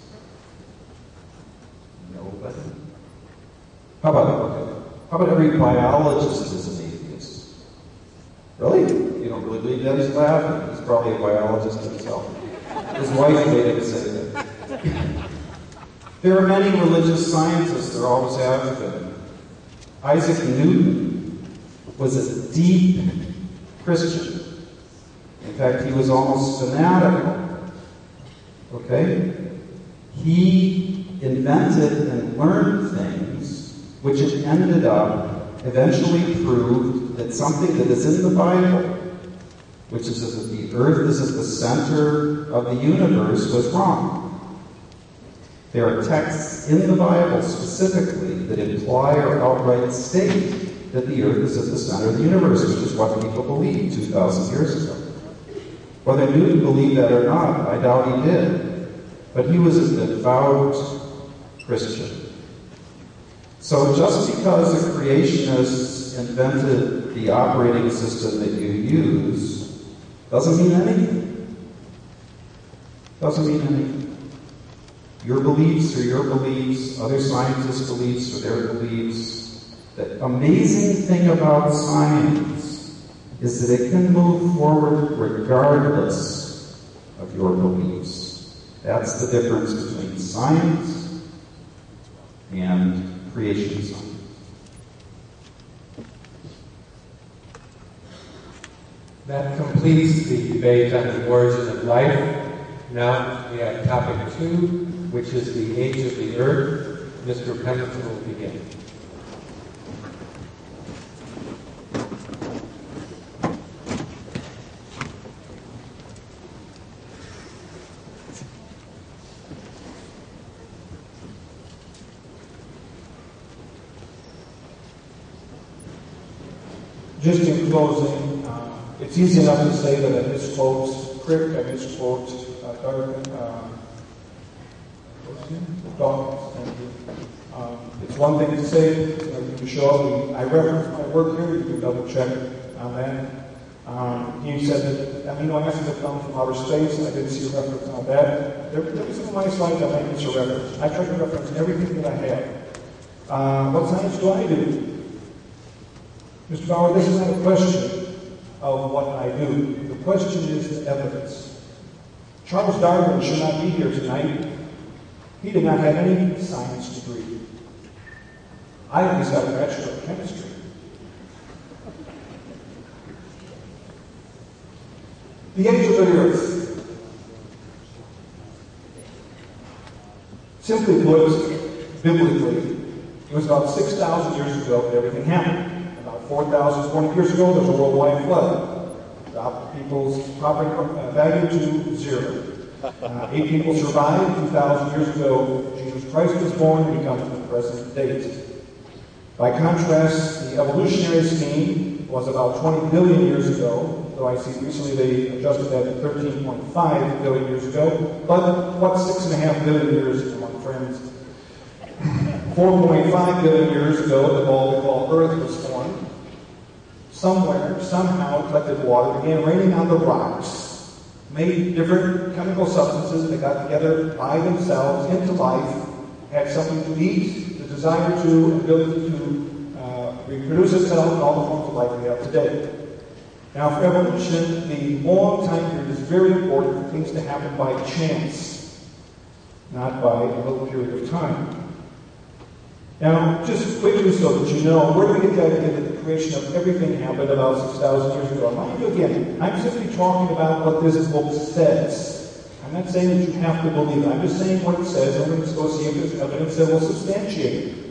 Nobody. How about every biologist is an atheist? Really? You don't really believe that? He's laughing. He's probably a biologist himself. His wife made him say that. There are many religious scientists, there always have been. Isaac Newton was a deep Christian. In fact, he was almost fanatical. Okay? He invented and learned things which it ended up eventually proved that something that is in the Bible, which is that the earth is at the center of the universe, was wrong. There are texts in the Bible specifically that imply or outright state that the earth is at the center of the universe, which is what people believed 2,000 years ago. Whether Newton believed that or not, I doubt he did. But he was a devout Christian. So just because a creationist invented the operating system that you use doesn't mean anything. Doesn't mean anything. Your beliefs are your beliefs, other scientists' beliefs are their beliefs. The amazing thing about science is that it can move forward regardless of your beliefs. That's the difference between science and creation science. That completes the debate on the origin of life. Now we have topic 2, which is the age of the earth. Mr. Pennington will begin. Just in closing, it's easy enough to say that I misquote Crick, I misquote Dawkins. It's one thing to say, you can show up, I reference my work here, you can double check on that. He said that amino acids have come from outer space, I didn't see a reference on that. There was some of my slides that might miss a reference. I try to reference everything that I have. What science do I do? Mr. Bauer, this is not a question of what I do. The question is the evidence. Charles Darwin should not be here tonight. He did not have any science degree. I at least have a Bachelor of Chemistry. The age of the earth. Simply put, biblically, It was about 6,000 years ago that everything happened. About 4,020 years ago, there was a worldwide flood. Dropped people's property value to zero. 8 people survived. 2,000 years ago, Jesus Christ was born, and we come to the present date. By contrast, the evolutionary scheme was about 20 billion years ago, though I see recently they adjusted that to 13.5 billion years ago. But what's 6.5 billion years among friends? 4.5 billion years ago, the ball we call Earth was formed. Somewhere, somehow, collected water, began raining on the rocks, made different chemical substances that got together by themselves into life, had something to eat, the desire to, ability to reproduce itself, and all the forms of life we have today. Now, for evolution, the long time period is very important for things to happen by chance, not by a little period of time. Now, just quickly so that you know, where do we get the idea that the creation of everything happened about 6,000 years ago? Mind you, again, I'm simply talking about what this book says. I'm not saying that you have to believe it. I'm just saying what it says, and we're going to go see if there's evidence that will substantiate it.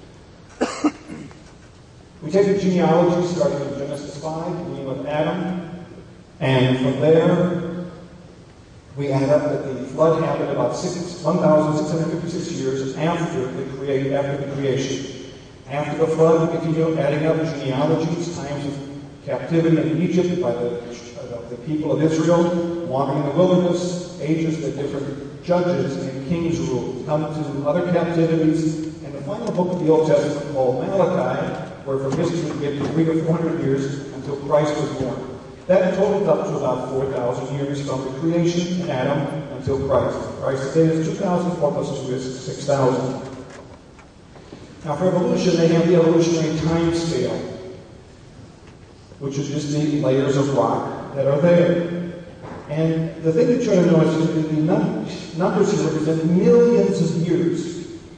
We take the genealogy starting in Genesis 5, beginning with Adam, and from there, we add up that the flood happened about 1,656 years after the creation. After the flood, we continue adding up genealogies, times of captivity in Egypt by the people of Israel, wandering in the wilderness, ages that different judges and kings ruled, come to other captivities, and the final book of the Old Testament called Malachi, where from history we get to 300 to 400 years until Christ was born. That totaled up to about 4,000 years from the creation of Adam until Christ. Christ today is 2,004 plus 2 is 6,000. Now for evolution, they have the evolutionary time scale, which is just the layers of rock that are there. And the thing that you ought to know is that the numbers here represent millions of years.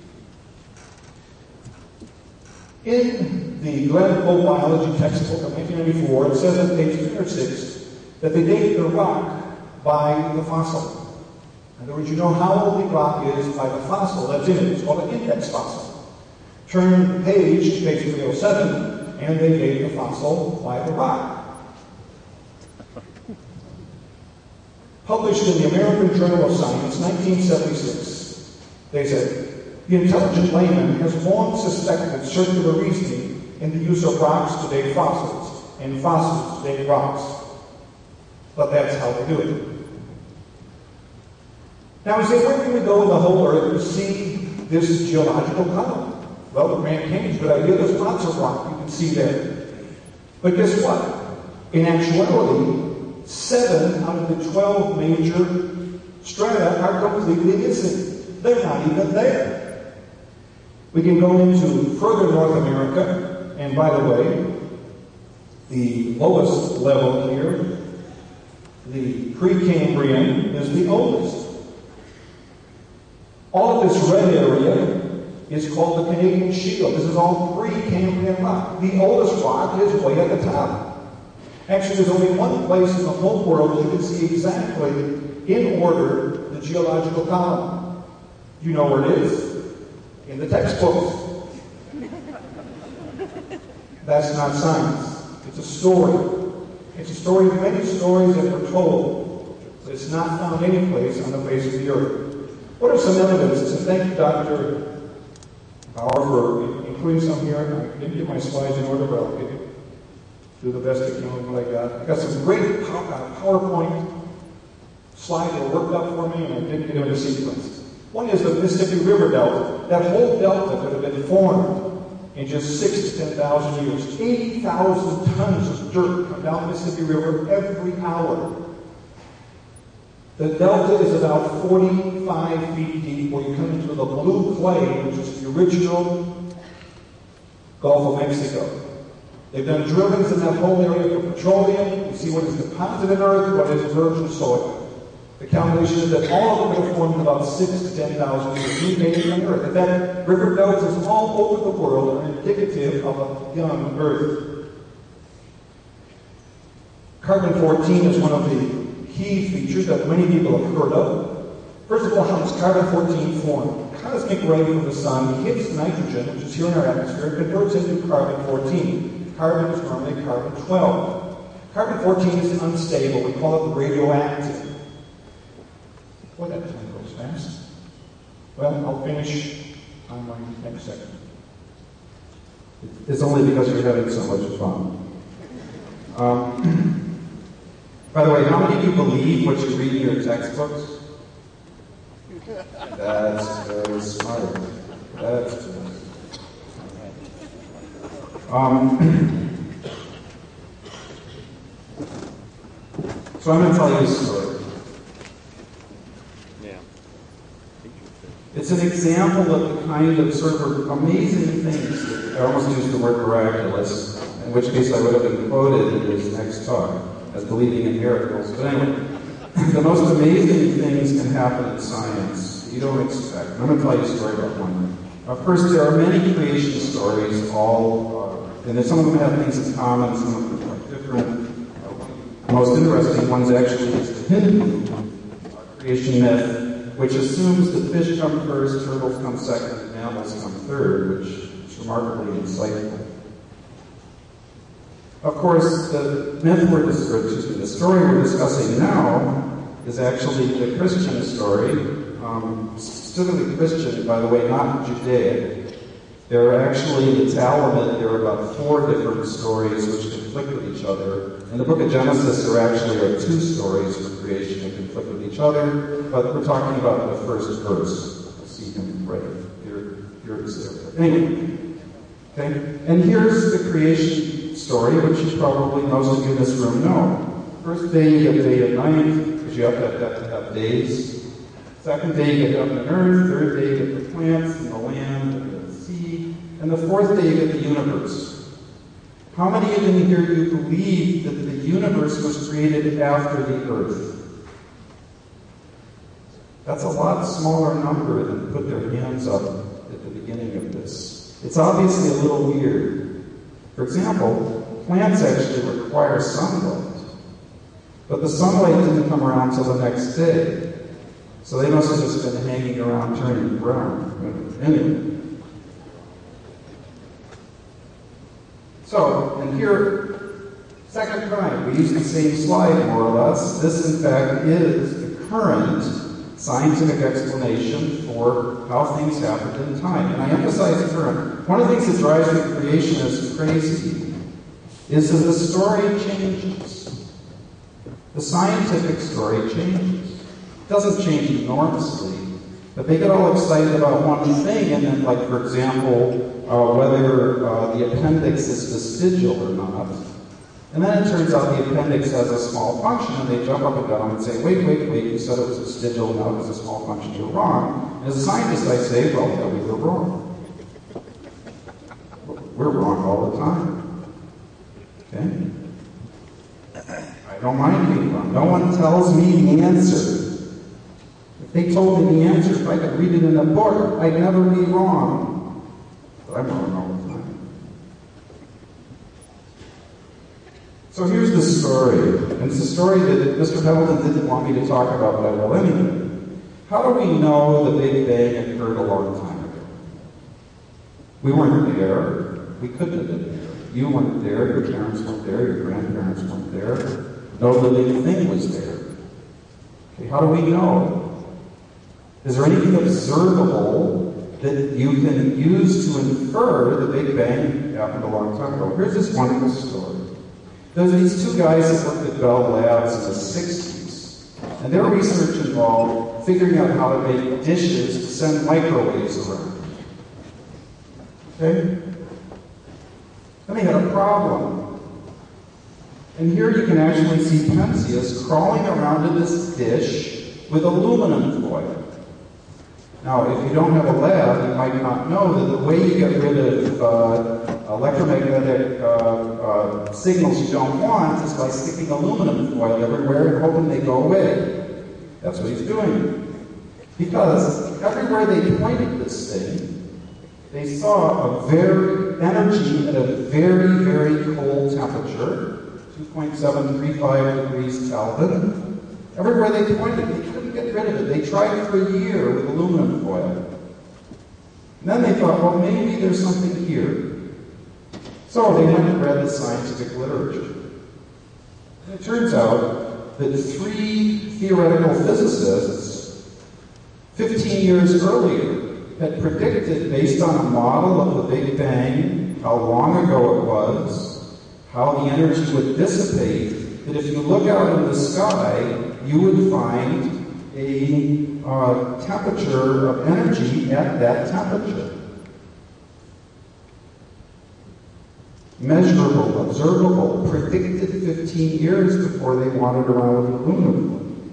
In the Glenn Cole Biology textbook of 1994, it says on page 306 that they dated the rock by the fossil. In other words, you know how old the rock is by the fossil that's in it. It's called an index fossil. Turn the page to page 307, and they date the fossil by the rock. Published in the American Journal of Science, 1976, they said, the intelligent layman has long suspected circular reasoning in the use of rocks to date fossils, and fossils to date rocks. But that's how they do it. Now we say, where can we go in the whole earth to see this geological column? Well, the Grand Canyon's a good idea. There's lots of rock you can see there. But guess what? In actuality, 7 out of the 12 major strata are completely missing. They're not even there. We can go into further North America, and by the way, the lowest level here, the Precambrian, is the oldest. All of this red area is called the Canadian Shield. This is all Precambrian rock. The oldest rock is way at the top. Actually, there's only one place in the whole world you can see exactly, in order, the geological column. You know where it is? In the textbooks. That's not science. It's a story. It's a story of many stories that were told, but it's not found any place on the face of the earth. What are some evidences? And thank you, Dr. Bauer, for including some here. I didn't get my slides in order, but I'll do the best I can with what I got. I got some great PowerPoint slides that were worked up for me, and I didn't get them in sequence. One is the Mississippi River Delta. That whole delta could have been formed in just 6,000 to 10,000 years. 80,000 tons of dirt come down the Mississippi River every hour. The delta is about 45 feet deep, where you come into the blue clay, which is the original Gulf of Mexico. They've done drillings in that whole area for petroleum. You see what is deposited in earth, what is virgin soil. The calculation is that all of them were formed in about 6,000 to 10,000 years. We made it on Earth. And that river deltas all over the world are indicative of a young Earth. Carbon-14 is one of the key features that many people have heard of. First of all, how does carbon-14 form? Cosmic ray from the sun hits nitrogen, which is here in our atmosphere, and converts into carbon-14. Carbon is normally carbon-12. Carbon-14 is unstable. We call it radioactive. Boy, that time goes fast. Well, I'll finish on my next second. It's only because you're having so much fun. By the way, how many of you believe what you read in your textbooks? That's very smart. That's good. So I'm going to tell you a story. It's an example of the kind of sort of amazing things. I almost used the word miraculous, in which case I would have been quoted in this next talk as believing in miracles. But anyway, the most amazing things can happen in science you don't expect. I'm going to tell you a story about one. First, there are many creation stories, and some of them have things in common, some of them are different. The most interesting ones actually is the Hindu creation myth, which assumes that fish come first, turtles come second, and mammals come third, which is remarkably insightful. Of course, the the story we're discussing now is actually the Christian story, specifically Christian, by the way, not Judaic. There are actually, in the Talmud, there are about 4 different stories which conflict with each other. In the book of Genesis, there actually are 2 stories for creation that conflict with each other, but we're talking about the first verse. You'll see him right here it is there. Anyway, okay? And here's the creation story, which you probably, most of you in this room know. First day, you have day and night, because you have to have days. Second day, you get heaven and earth. Third day, you get the plants and the land and the sea. And the fourth day, you get the universe. How many of you here you believe that the universe was created after the earth? That's a lot smaller number than put their hands up at the beginning of this. It's obviously a little weird. For example, plants actually require sunlight. But the sunlight didn't come around until the next day. So they must have just been hanging around turning brown. Anyway. So, and here, second time, we use the same slide more or less. This, in fact, is the current scientific explanation for how things happen in time. And I emphasize current. One of the things that drives me creationists crazy is that the story changes. The scientific story changes. It doesn't change enormously, but they get all excited about one thing, and then, like, for example, whether the appendix is vestigial or not. And then it turns out the appendix has a small function, and they jump up and down and say, wait, you said it was vestigial, now it has a small function, you're wrong. And as a scientist, I say, well, yeah, we were wrong. We're wrong all the time. Okay? I don't mind being wrong. No one tells me the answer. If they told me the answer, if I could read it in a book, I'd never be wrong. But I'm wrong all the time. So here's the story. And it's a story that Mr. Pendleton didn't want me to talk about, but I will anyway. How do we know the Big Bang occurred a long time ago? We weren't there. We couldn't have been there. You weren't there. Your parents weren't there. Your grandparents weren't there. No living thing was there. Okay, how do we know? Is there anything observable that you can use to infer the Big Bang happened a long time ago? Here's this wonderful story. There's these 2 guys that worked at Bell Labs in the 60s, and their research involved figuring out how to make dishes to send microwaves around. Okay? Then they had a problem. And here you can actually see Penzias crawling around in this dish with aluminum foil. Now, if you don't have a lab, you might not know that the way you get rid of electromagnetic signals you don't want is by sticking aluminum foil everywhere and hoping they go away. That's what he's doing. Because everywhere they pointed this thing, they saw a energy at a very, very cold temperature, 2.735 degrees Kelvin. Everywhere they pointed, they couldn't get rid of it. They tried for a year with aluminum foil. And then they thought, well, maybe there's something here. So they went and read the scientific literature. And it turns out that 3 theoretical physicists 15 years earlier had predicted, based on a model of the Big Bang, how long ago it was, how the energy would dissipate, that if you look out in the sky, you would find a temperature of energy at that temperature. Measurable, observable, predicted 15 years before they wandered around with aluminum foil.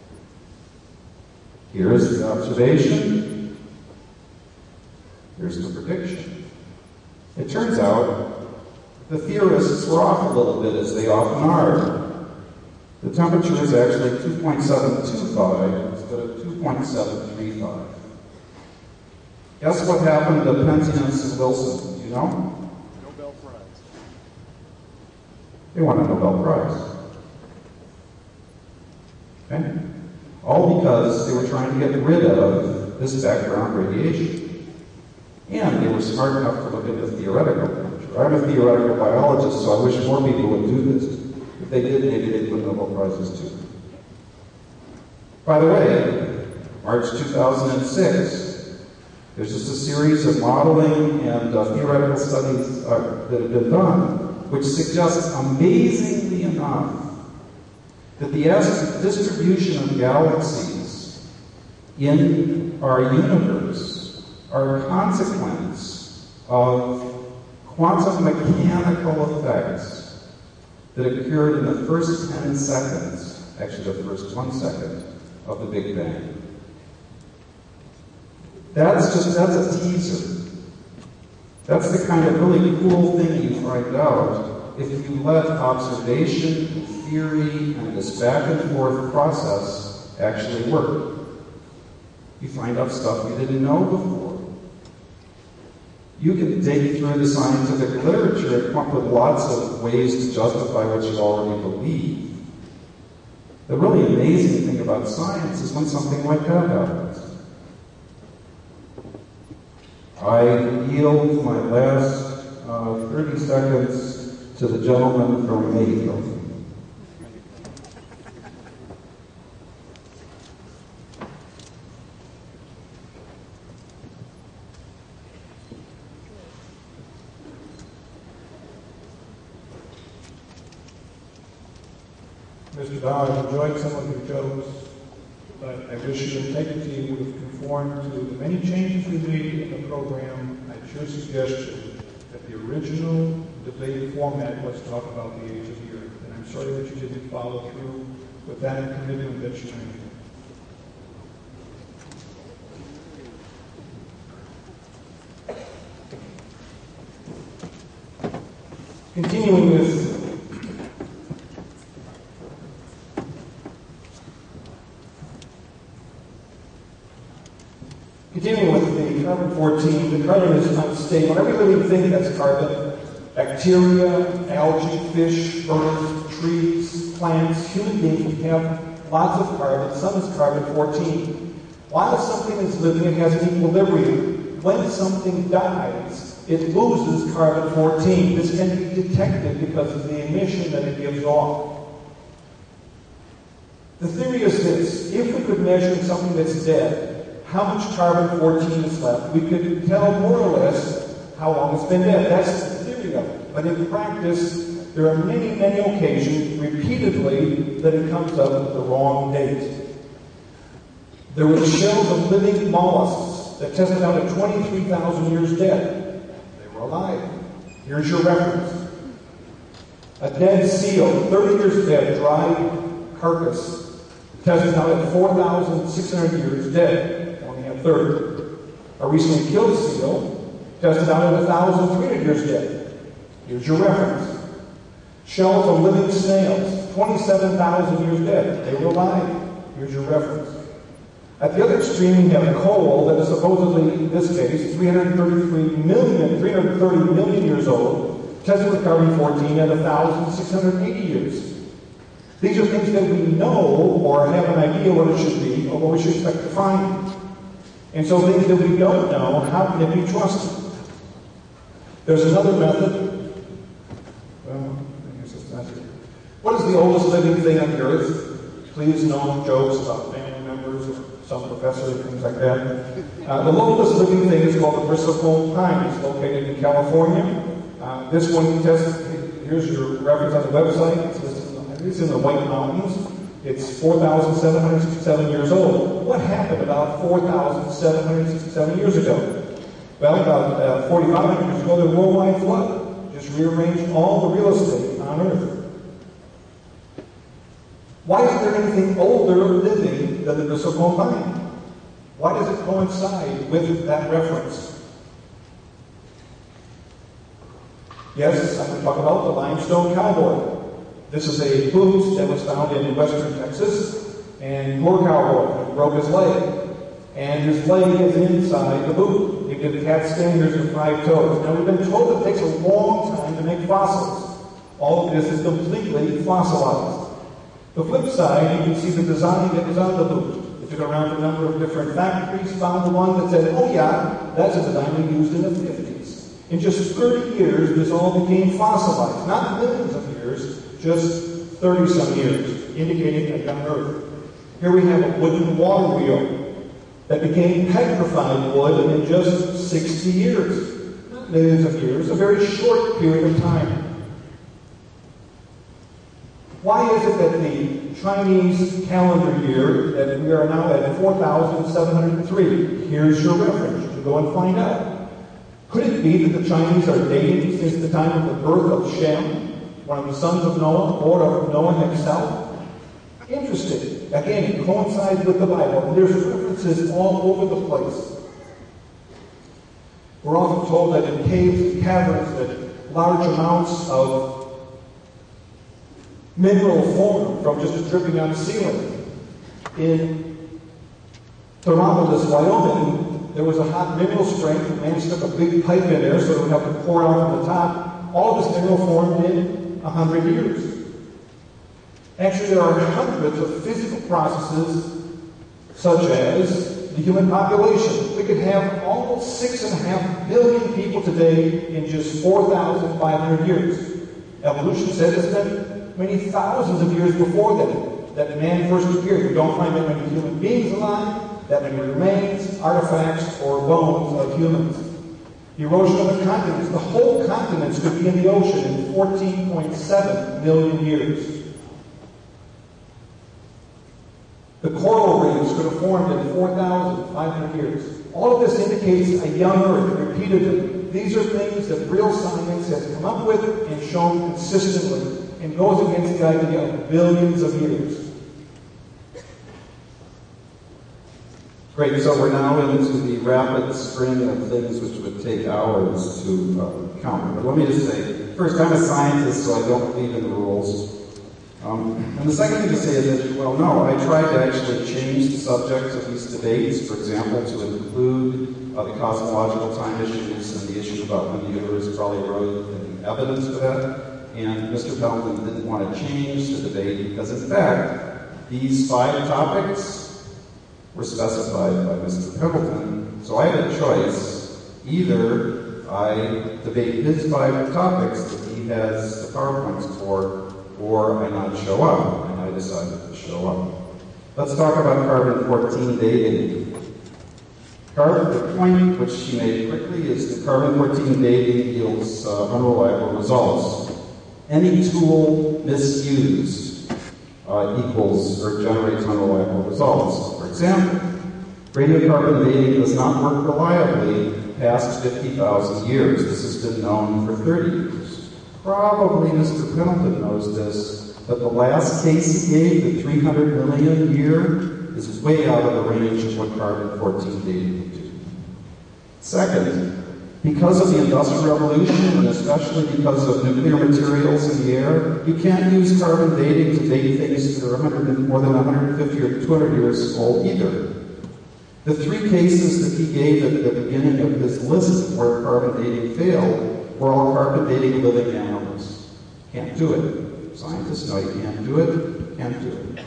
Here's the observation. Here's the prediction. It turns out the theorists were off a little bit, as they often are. The temperature is actually 2.725 instead of 2.735. Guess what happened to Penzias and Wilson? Do you know? Nobel Prize. They won a Nobel Prize. Okay? All because they were trying to get rid of this background radiation. And they were smart enough to look into theoretical temperature. I'm a theoretical biologist, so I wish more people would do this. If they did, maybe they'd win Nobel Prizes too. By the way, March 2006, there's just a series of modeling and theoretical studies that have been done, which suggest, amazingly enough, that the distribution of galaxies in our universe are a consequence of quantum mechanical effects that occurred in the first 10 seconds, actually the first 1 second, of the Big Bang. That's a teaser. That's the kind of really cool thing you find out if you let observation, and theory, and this back and forth process actually work. You find out stuff you didn't know before. You can dig through the scientific literature and come up with lots of ways to justify what you already believe. The really amazing thing about science is when something like that happens. I yield my last 30 seconds to the gentleman from Mayfield. Mr. Dow, I've enjoyed some of your jokes, but I wish your integrity would have conformed to the many changes we made in the program. I'd sure suggest that the original debate format was to talk about the age of the Earth. And I'm sorry that you didn't follow through with that commitment that you made. Continuing with the carbon-14, the carbon is unstable. Every living thing that's carbon, bacteria, algae, fish, birds, trees, plants, human beings, we have lots of carbon. Some is carbon-14. While something is living, it has an equilibrium. When something dies, it loses carbon-14. This can be detected because of the emission that it gives off. The theory is this: if we could measure something that's dead, how much carbon-14 is left, we could tell more or less how long it's been dead. That's the theory of it. But in practice, there are many, many occasions, repeatedly, that it comes up with the wrong date. There were shells of living mollusks that tested out at 23,000 years dead. They were alive. Here's your reference. A dead seal, 30 years dead, dried carcass, tested out at 4,600 years dead. 30. A recently killed seal tested out at 1,300 years dead. Here's your reference. Shells of living snails, 27,000 years dead. They were alive. Here's your reference. At the other extreme, you have coal that is supposedly, in this case, 330 million years old, tested with carbon-14 at 1,680 years. These are things that we know or have an idea what it should be or what we should expect to find. And so things that we don't know, how can it be trusted? There's another method. Well, I guess it's not here. What is the oldest living thing on the earth? Please, no jokes about family members or some professor and things like that. The oldest living thing is called the Bristlecone Pine. It's located in California. This one here's your reference on the website. It's in the White Mountains. It's 4,767 years old. What happened about 4,767 years ago? Well, about 4,500 years ago, there was a worldwide flood. Just rearranged all the real estate on Earth. Why is there anything older living than the Bristlecone Pine? Why does it coincide with that reference? Yes, I'm going to talk about the limestone cowboy. This is a boot that was found in western Texas, and poor cowboy broke his leg. And his leg is inside the boot. It did cat standards of 5 toes. Now, we've been told it takes a long time to make fossils. All of this is completely fossilized. The flip side, you can see the design that is on the boot. They took around a number of different factories, found the one that said, oh yeah, that's a design we used in the 50s. In just 30 years, this all became fossilized. Not millions of years, just 30-some years, indicating a young Earth. Here we have a wooden water wheel that became petrified wood in just 60 years. Not millions of years, a very short period of time. Why is it that the Chinese calendar year, that we are now at 4,703? Here's your reference. You can go and find out. Could it be that the Chinese are dating since the time of the birth of Shem, one of the sons of Noah, or of Noah himself? Interesting. Again, it coincides with the Bible. And there's references all over the place. We're often told that in caves and caverns that large amounts of mineral form from just dripping on the ceiling. In Thermopolis, Wyoming, there was a hot mineral spring. The man stuck a big pipe in there so it would have to pour out from the top. All of this mineral formed in 100 years. Actually, there are hundreds of physical processes, such as the human population. We could have almost 6.5 billion people today in just 4,500 years. Evolution says it's been many thousands of years before that man first appeared. We don't find that many human beings alive, that many remains, artifacts, or bones of humans. The erosion of the continents. The whole continents could be in the ocean in 14.7 million years. The coral reefs could have formed in 4,500 years. All of this indicates a young Earth, repeatedly. These are things that real science has come up with and shown consistently, and goes against the idea of billions of years. Great, so we're now into the rapid string of things which would take hours to count. But let me just say, first, I'm a scientist, so I don't believe in the rules. And the second thing to say is that, well, no, I tried to actually change the subject of these debates, for example, to include the cosmological time issues and the issue about when the universe probably arose and the evidence for that. And Mr. Pendleton didn't want to change the debate because, in fact, these 5 topics were specified by Mr. Pendleton. So I had a choice. Either I debate his 5 topics that he has the PowerPoints for, or I not show up, and I decided to show up. Let's talk about carbon-14 dating. The point which she made quickly is that carbon-14 dating yields unreliable results. Any tool misused equals or generates unreliable results. For example, radiocarbon dating does not work reliably past 50,000 years. This has been known for 30 years. Probably Mr. Pendleton knows this, but the last case he gave, the 300 million year, is way out of the range of what carbon-14 dating would do. Second, because of the Industrial Revolution, and especially because of nuclear materials in the air, you can't use carbon dating to date things that are more than 150 or 200 years old either. The 3 cases that he gave at the beginning of his list where carbon dating failed were all carbon dating living animals. Can't do it. Scientists know you can't do it. Can't do it.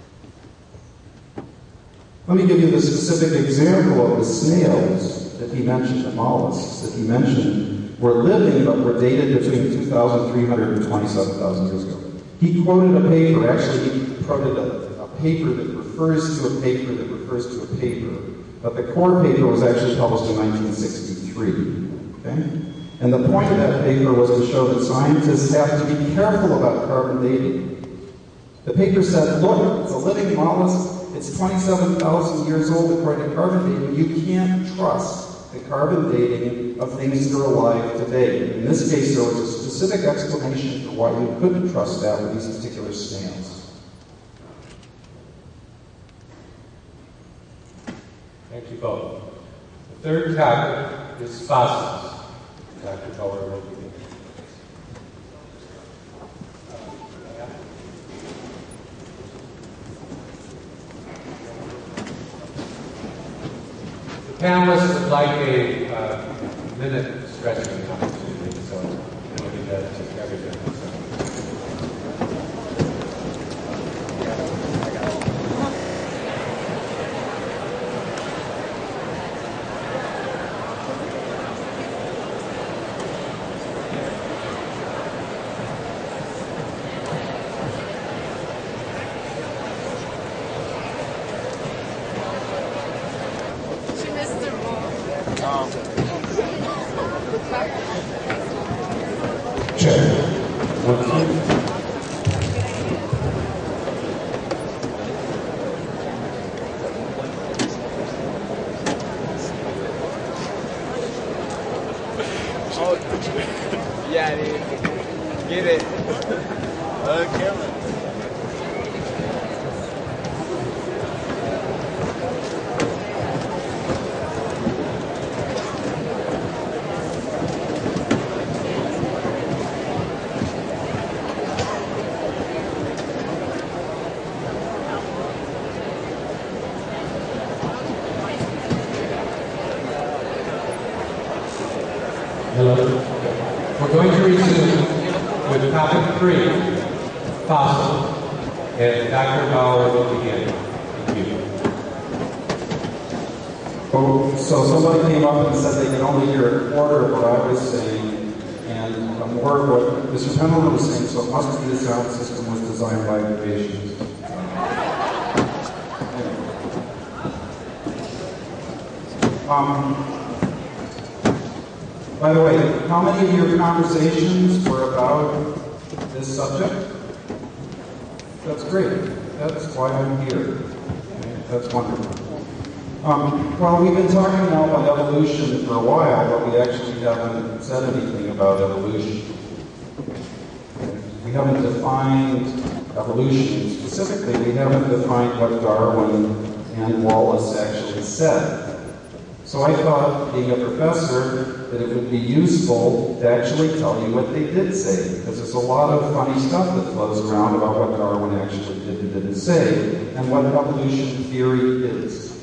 Let me give you the specific example of the snails that he mentioned, the mollusks that he mentioned, were living but were dated between 2,300 and 27,000 years ago. He quoted a paper, actually he quoted a paper that refers to a paper that refers to a paper, but the core paper was actually published in 1963. Okay? And the point of that paper was to show that scientists have to be careful about carbon dating. The paper said, look, it's a living mollusk, it's 27,000 years old according to carbon dating. You can't trust the carbon dating of things that are alive today. In this case, there was a specific explanation for why you couldn't trust that with these particular snails. Thank you both. The third topic is fossils. Dr. Bower will begin. The panelists would like a minute stretching opportunity, so we'll do that to everybody. Yeah, dude. Get it. Camera. Hello. We're going to resume with topic 3, fossils, and Dr. Bower will begin. Thank you. Oh, so somebody came up and said they could only hear a quarter of what I was saying, and more of what Mr. Pendleton was saying, so it must be the sound system was designed by creationists. By the way, how many of your conversations were about this subject? That's great. That's why I'm here. Okay, that's wonderful. Well, we've been talking now about evolution for a while, but we actually haven't said anything about evolution. We haven't defined evolution specifically. We haven't defined what Darwin and Wallace actually said. So I thought, being a professor, that it would be useful to actually tell you what they did say, because there's a lot of funny stuff that flows around about what Darwin actually did and didn't say, and what evolution theory is.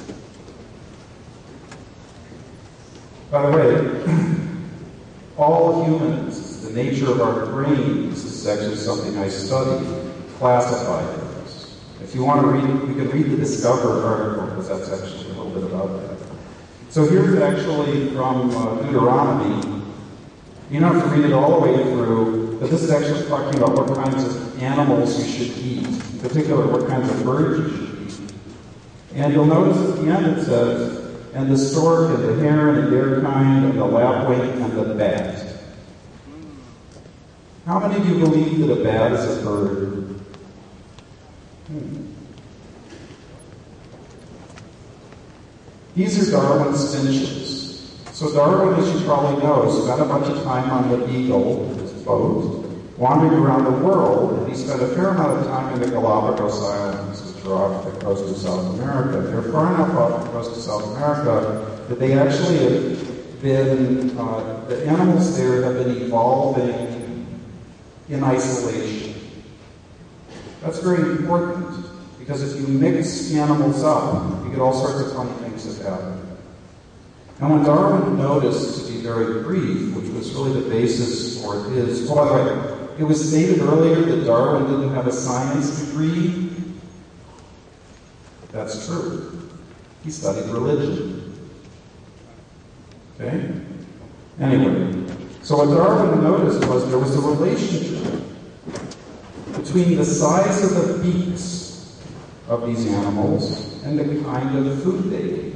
By the way, all humans, the nature of our brains, this is actually something I study, classify things. If you want to read, you can read the Discover article, because that's actually a little bit about that. So here's actually from Deuteronomy. You don't have to read it all the way through, but this is actually talking about what kinds of animals you should eat, in particular what kinds of birds you should eat. And you'll notice at the end it says, and the stork and the heron and their kind and the lapwing and the bat. How many of you believe that a bat is a bird? These are Darwin's finches. So Darwin, as you probably know, spent a bunch of time on the Beagle, his boat, wandering around the world, and he spent a fair amount of time in the Galapagos Islands, which are off the coast of South America. They're far enough off the coast of South America that they actually have been, the animals there have been evolving in isolation. That's very important, because if you mix animals up, you get all sorts of funny things that happen. And when Darwin noticed, to be very brief, which was really the basis for his... Oh, by the way, It was stated earlier that Darwin didn't have a science degree. That's true. He studied religion. Okay? Anyway, so what Darwin noticed was there was a relationship between the size of the beaks of these animals and the kind of food they ate.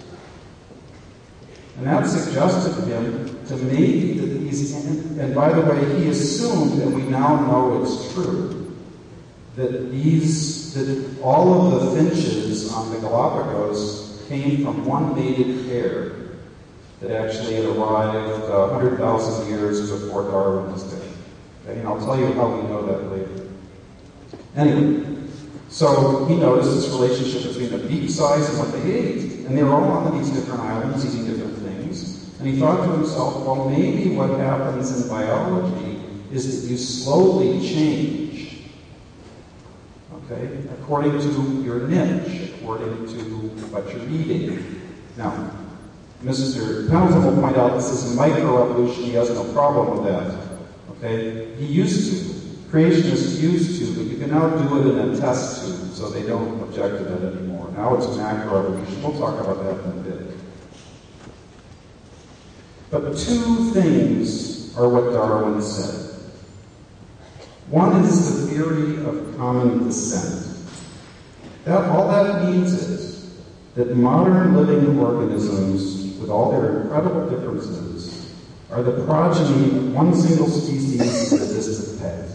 And that suggested to him to maybe that these, and by the way, he assumed, and we now know it's true, that all of the finches on the Galapagos came from one mated pair that actually had arrived 100,000 years before Darwin was there. Okay? And I'll tell you how we know that later. Anyway, so he noticed this relationship between the beak size and what they ate. And they were all on these different islands eating different things. And he thought to himself, well, maybe what happens in biology is that you slowly change, okay, according to your niche, according to what you're eating. Now, Mr. Pendleton will point out this is a microevolution. He has no problem with that. Okay? He used to. Creationists used to, but you can now do it in a test tube, so they don't object to that anymore. Now it's macroevolution. We'll talk about that in a bit. But two things are what Darwin said. One is the theory of common descent. All that means is that modern living organisms, with all their incredible differences, are the progeny of one single species in the distant past.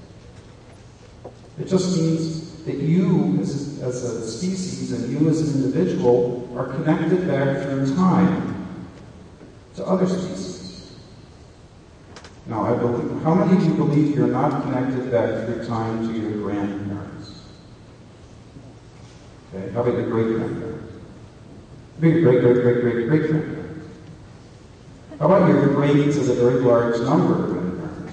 It just means that you, as a species, and you as an individual, are connected back through time to other species. Now, how many of you believe you're not connected back through time to your grandparents? Okay, how about your great-grandparents? How about your great-great-great-great-great-grandparents? How about your greats as a very large number of grandparents?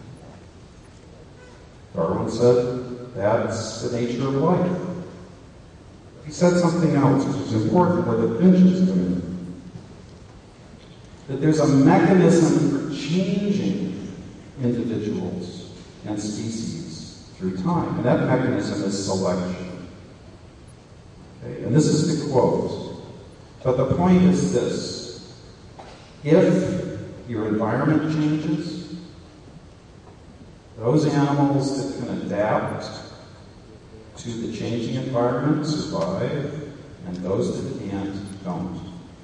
Darwin said, that's the nature of life. He said something else which is important where the finches come in. That there's a mechanism for changing individuals and species through time. And that mechanism is selection. Okay? And this is the quote. But the point is this. If your environment changes, those animals that can adapt to the changing environment survive, and those that can't don't.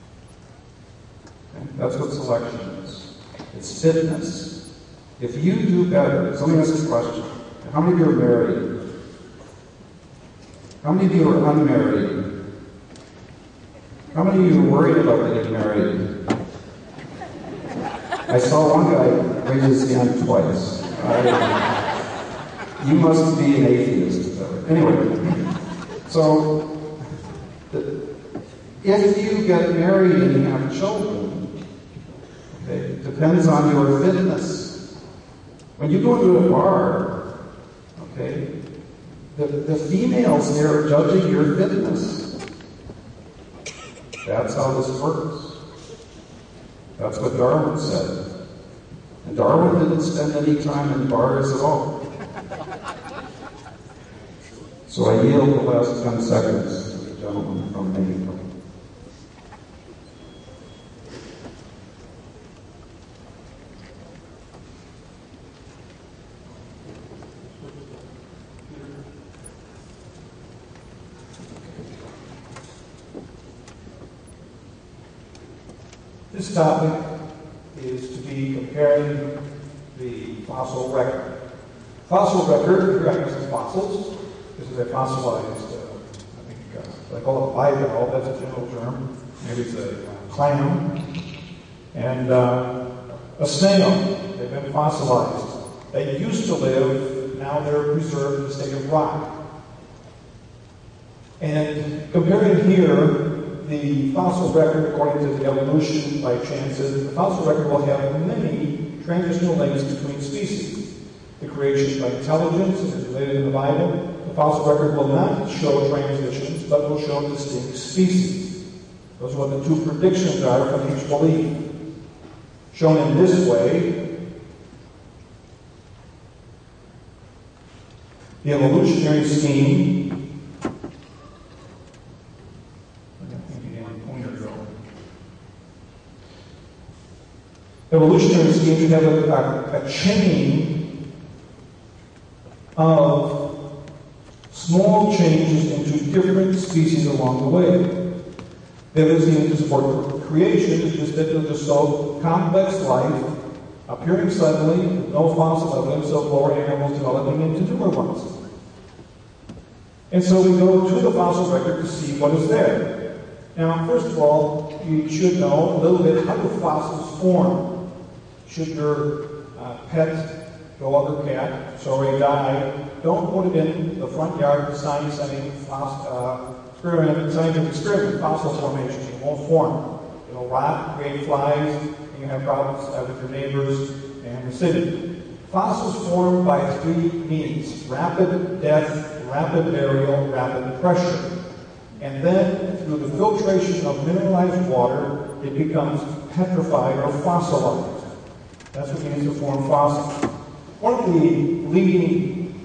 Okay? That's what selection is. It's fitness. If you do better, so let me ask you a question. How many of you are married? How many of you are unmarried? How many of you are worried about getting married? I saw one guy raise his hand twice. You must be an atheist. Anyway, so if you get married and have children, okay, it depends on your fitness. When you go to a bar, okay, the females there are judging your fitness. That's how this works. That's what Darwin said. And Darwin didn't spend any time in bars at all. So I yield the last 10 seconds to the gentleman from Maine. This topic is to be comparing the fossil record. Fossil record represents fossils. This is a fossilized, I call it bivalve, that's a general term. Maybe it's a clam. And a snail, they've been fossilized. They used to live, now they're preserved in the state of rock. And comparing here, the fossil record, according to the evolution by chances, the fossil record will have many transitional links between species. The creation by intelligence is related in the Bible. The fossil record will not show transitions, but will show distinct species. Those are what the two predictions are from each belief. Shown in this way, The evolutionary scheme, evolutionary scheme, you have a chain of small changes into different species along the way. There is the interest for creation, is just that there's just so complex life appearing suddenly, with no fossil evidence of lower animals developing into newer ones. And so we go to the fossil record to see what is there. Now, first of all, you should know a little bit how do fossils form. Should your pet dog or cat, sorry, die, don't put it in the front yard of scientific experiment, fossil formation. It won't form. It'll rot, create flies, and you have problems with your neighbors and the city. Fossils form by three means: rapid death, rapid burial, rapid pressure. And then, through the filtration of mineralized water, it becomes petrified or fossilized. That's what means to form fossils. One of the leading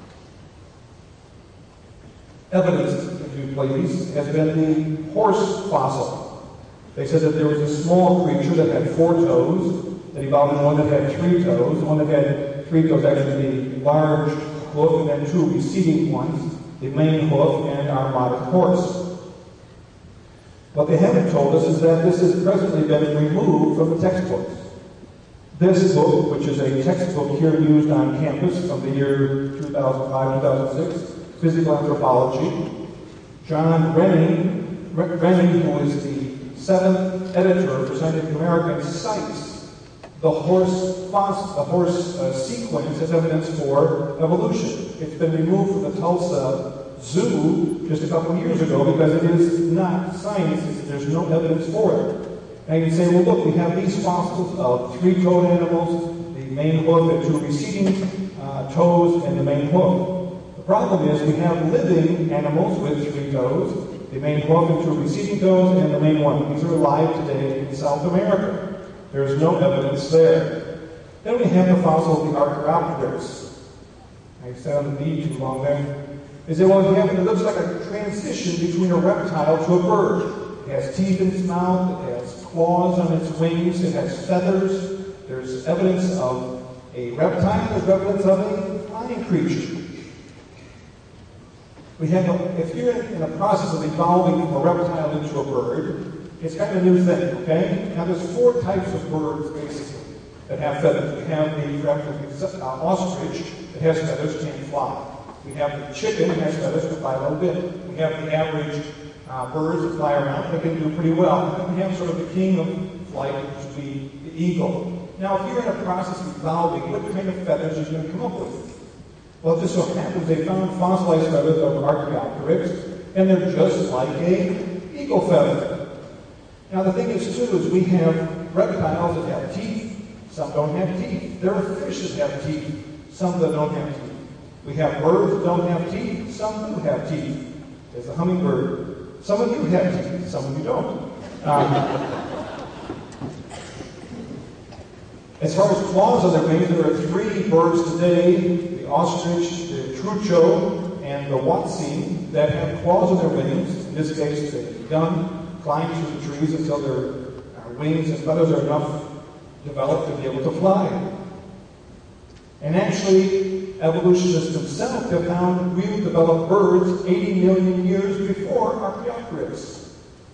evidence, if you please, has been the horse fossil. They said that there was a small creature that had 4 toes, that evolved into one that had 3 toes. The one that had 3 toes actually the large hoof, and then 2 receding ones, the main hoof and our modern horse. What they haven't told us is that this has presently been removed from the textbooks. This book, which is a textbook here used on campus from the year 2005-2006, Physical Anthropology, John Rennie, who is the 7th editor for Scientific American, cites the horse sequence as evidence for evolution. It's been removed from the Tulsa Zoo just a couple of years ago because it is not science. There's no evidence for it. And you can say, well, look, we have these fossils of 3-toed animals, the main hoof and 2 receding toes, and the main hoof. The problem is we have living animals with 3 toes, the main hoof and 2 receding toes, and the main one. These are alive today in South America. There's no evidence there. Then we have the fossil of the Archaeopteryx. I sat on the knee too long there. They say, well, it looks like a transition between a reptile to a bird. It has teeth in its mouth, it has claws on its wings, it has feathers. There's evidence of a reptile, there's evidence of a flying creature. We have, if you're in a process of evolving from a reptile into a bird, it's kind of a new thing, okay? Now there's 4 types of birds, basically, that have feathers. We have the ostrich that has feathers, can't fly. We have the chicken that has feathers, can fly a little bit. We have the average birds that fly around, they can do pretty well. And then we have sort of the king of flight, which would be the eagle. Now, if you're in a process of evolving, what kind of feathers are you going to come up with? Well, it just so happens they found fossilized feathers of Archaeopteryx, and they're just like an eagle feather. Now, the thing is, too, is we have reptiles that have teeth, some don't have teeth. There are fish that have teeth, some that don't have teeth. We have birds that don't have teeth, some do have teeth. There's a hummingbird. Some of you have teeth, some of you don't. As far as claws on their wings, there are 3 birds today, the ostrich, the trucho, and the watsine, that have claws on their wings. In this case, the young climb through the trees until their wings and feathers are enough developed to be able to fly. And actually, evolutionists themselves have found real developed birds 80 million years before Archaeopteryx.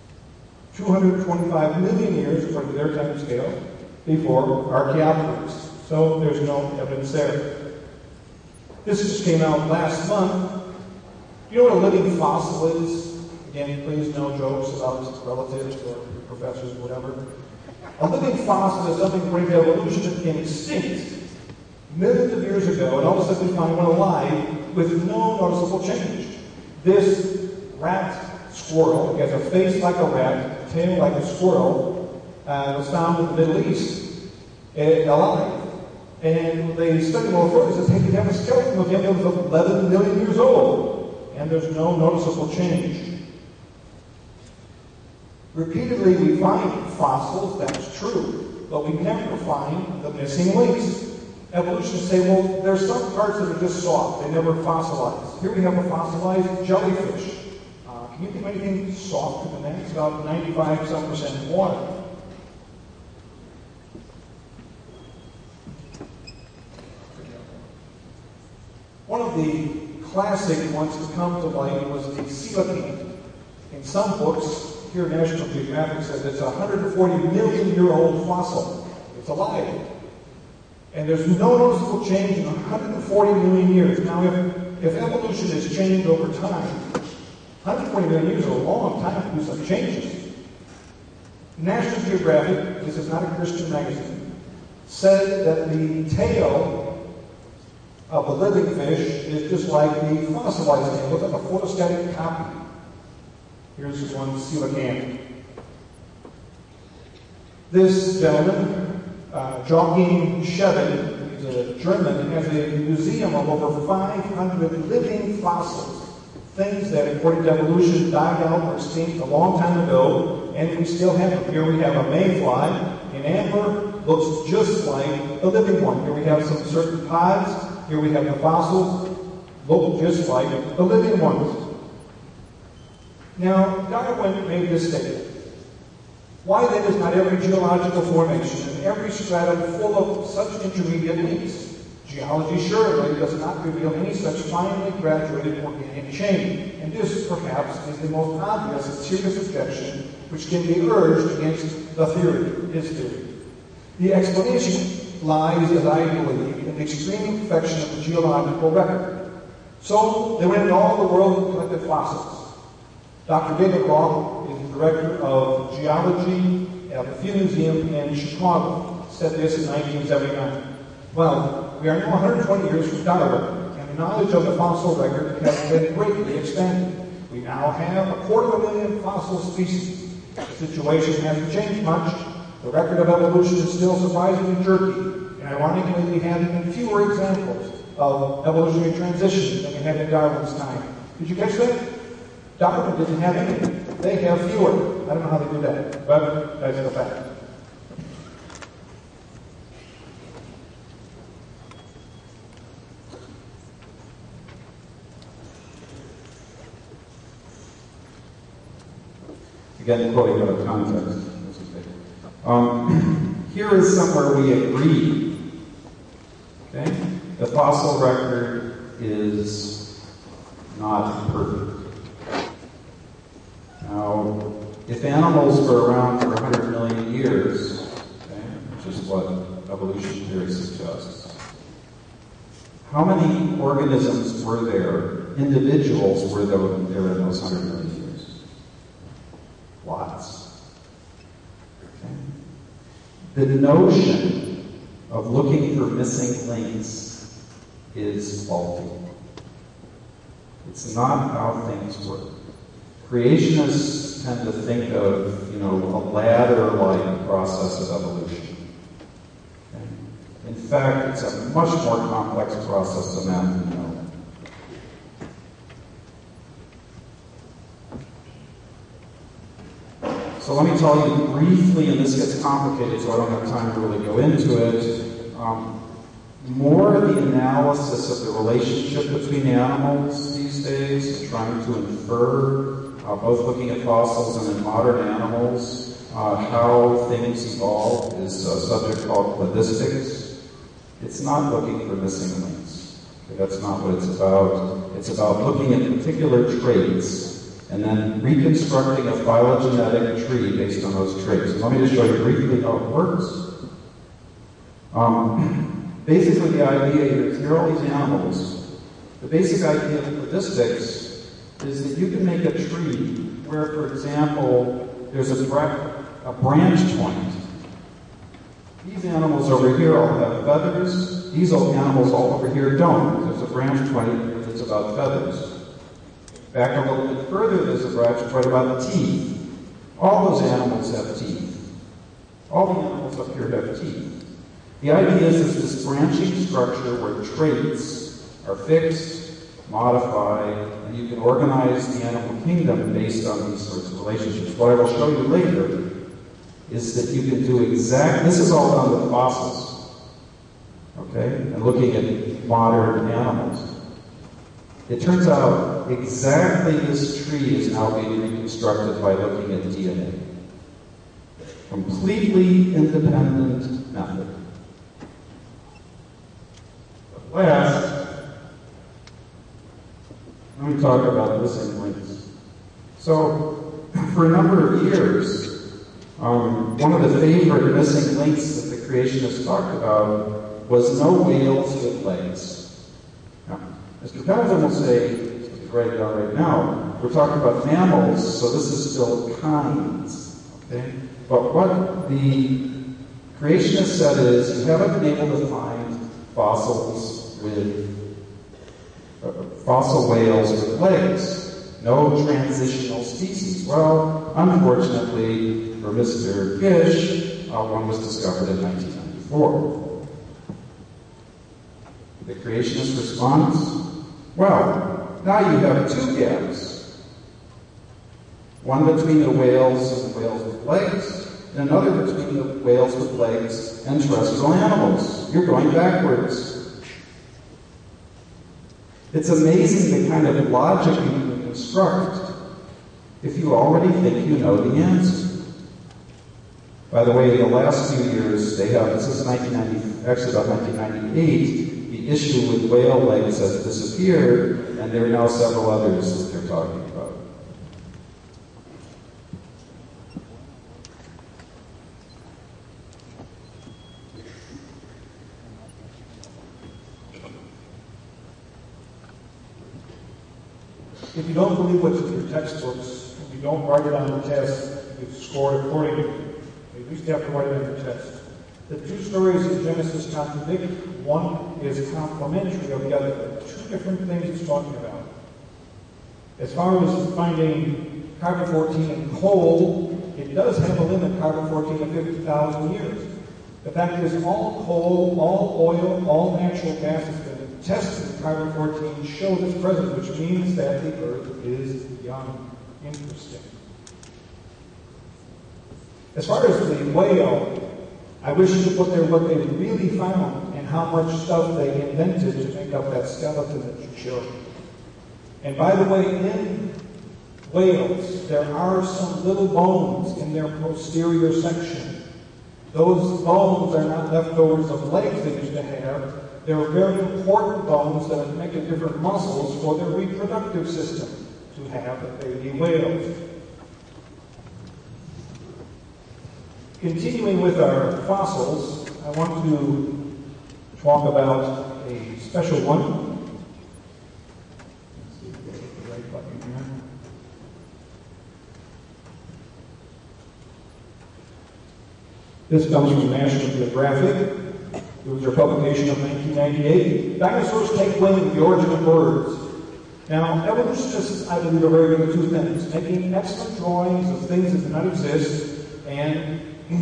225 million years, according to their time scale, before Archaeopteryx. So there's no evidence there. This just came out last month. You know what a living fossil is? Again, please no jokes about relatives or professors or whatever. A living fossil is something according to evolution that became extinct millions of years ago, and all of a sudden we find one alive with no noticeable change. This rat squirrel, it has a face like a rat, a tail like a squirrel, was found in the Middle East, alive. And they studied more further, says, hey, you have a skeleton of him that was 11 million years old, and there's no noticeable change. Repeatedly we find fossils, that's true, but we never find the missing links. evolutionists say, well, there's some parts that are just soft. They never fossilize. Here we have a fossilized jellyfish. Can you think of anything softer than that? It's about 95% water. One of the classic ones to come to light was the coelacanth. In some books, here National Geographic says it's a 140-million-year-old fossil. It's alive. And there's no noticeable change in 140 million years. Now, if evolution has changed over time, 140 million years is a long time to do some changes. National Geographic, this is not a Christian magazine, said that the tail of a living fish is just like the fossilized tail. Look at the photostatic copy. Here's one coelacanth. This gentleman, Joachim Scheven, he's a German, has a museum of over 500 living fossils, things that, according to evolution, died out or extinct a long time ago, and we still have them. Here we have a mayfly in amber, looks just like the living one. Here we have some certain pods. Here we have the fossils, look just like the living ones. Now, Darwin made this statement. Why then is not every geological formation and every stratum full of such intermediate links? Geology surely does not reveal any such finely graduated organic chain, and this, perhaps, is the most obvious and serious objection which can be urged against the theory, his theory. The explanation lies, as I believe, in the extreme perfection of the geological record. So, they went into all the world and collected fossils. Dr. David Roth is the director of geology at the Field Museum in Chicago. Said this in 1979. Well, we are now 120 years from Darwin, and the knowledge of the fossil record has been greatly expanded. We now have 250,000 fossil species. The situation hasn't changed much. The record of evolution is still surprisingly jerky, and ironically, we have even fewer examples of evolutionary transition than we had in Darwin's time. Did you catch that? Darwin didn't have any. They have fewer. I don't know how they do that, but that's the fact. Again, quoting out of context. Here is somewhere we agree. Okay? The fossil record is not perfect. Now, if animals were around for 100 million years, okay, which is what evolution theory suggests, how many organisms were there, individuals were there in those 100 million years? Lots. Okay. The notion of looking for missing links is faulty. It's not how things work. Creationists tend to think of, a ladder-like process of evolution. Okay? In fact, it's a much more complex process than that we know. So let me tell you briefly, and this gets complicated, so I don't have time to really go into it. More of the analysis of the relationship between animals these days, trying to infer, both looking at fossils and in modern animals, how things evolve, is a subject called cladistics. It's not looking for missing links. Okay, that's not what it's about. It's about looking at particular traits and then reconstructing a phylogenetic tree based on those traits. And let me just show you briefly how it works. Basically, the idea is here are all these animals. The basic idea of cladistics is that you can make a tree where, for example, there's a branch point. These animals over here all have feathers. These animals all over here don't. There's a branch point that's about feathers. Back a little bit further, there's a branch point about teeth. All those animals have teeth. All the animals up here have teeth. The idea is there's this branching structure where traits are fixed, modified, and you can organize the animal kingdom based on these sorts of relationships. What I will show you later is that you can do this is all done with fossils. okay, and looking at modern animals. It turns out exactly this tree is now being reconstructed by looking at DNA. Completely independent method. But last, let me talk about missing links. So, for a number of years, one of the favorite missing links that the creationists talked about was no whales with legs. Now, Mr. Pendleton will say, write it down right now, we're talking about mammals, so this is still kinds. Okay? But what the creationists said is, you haven't been able to find fossils with fossil whales with legs. No transitional species. Well, unfortunately for Mr. Gish, one was discovered in 1994. The creationist response? Well, now you have two gaps. One between the whales and whales with legs, and another between the whales with legs and terrestrial animals. You're going backwards. It's amazing the kind of logic you can construct if you already think you know the answer. By the way, in the last few years, they have, this is 1990, actually about 1998, the issue with whale legs has disappeared, and there are now several others that they're talking about. If you don't believe what's in your textbooks, if you don't write it on the test, you score it accordingly. You at least have to write it on your test. The two stories in Genesis contradict. One is complementary of the other. Two different things it's talking about. As far as finding carbon-14 in coal, it does have a limit, carbon-14 of 50,000 years. The fact is, all coal, all oil, all natural gas has been tested. Carbon-14 shows its presence, which means that the Earth is young. Interesting. As far as the whale, I wish you could put there what they really found and how much stuff they invented to make up that skeleton that you showed. And by the way, in whales, there are some little bones in their posterior section. Those bones are not leftovers of legs they used to have. They're very important bones that make different muscles for their reproductive system to have baby whales. Continuing with our fossils, I want to talk about a special one. Let's see if we get the right button here. This comes from National Geographic. It was their publication of 1998. Dinosaurs take wing, the origin of birds. Now, evolutionists, I believe, are very good at two things: making excellent drawings of things that do not exist, and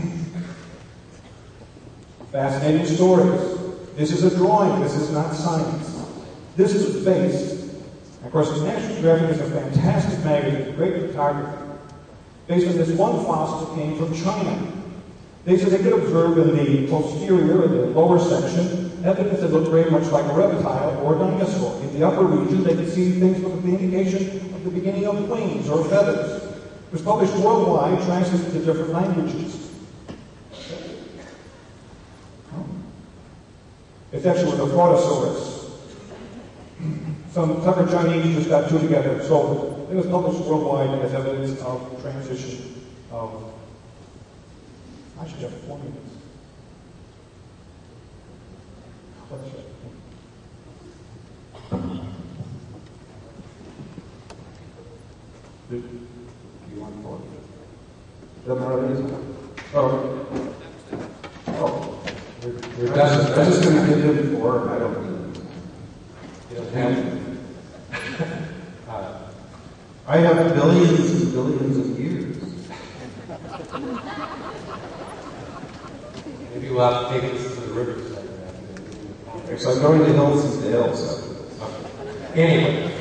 fascinating stories. This is a drawing. This is not science. This is based. Of course, National Geographic is a fantastic magazine, great photography. Based on this one fossil that came from China. They said they could observe in the posterior, in the lower section, evidence that looked very much like a reptile or a dinosaur. In the upper region, they could see things with the indication of the beginning of wings or feathers. It was published worldwide, translated to different languages. It's actually a Protosaurus. Some clever Chinese just got two together and sold it. It was published worldwide as evidence of transition of. I should have 4 minutes. Oh, that's right. Do you want to call it? Doesn't matter. Oh. I'm just going to give him 4, and I don't need it. You don't have to. I have billions and billions of years. Maybe we'll have to take this to the river. So I'm going to hills and dales after this. Anyway,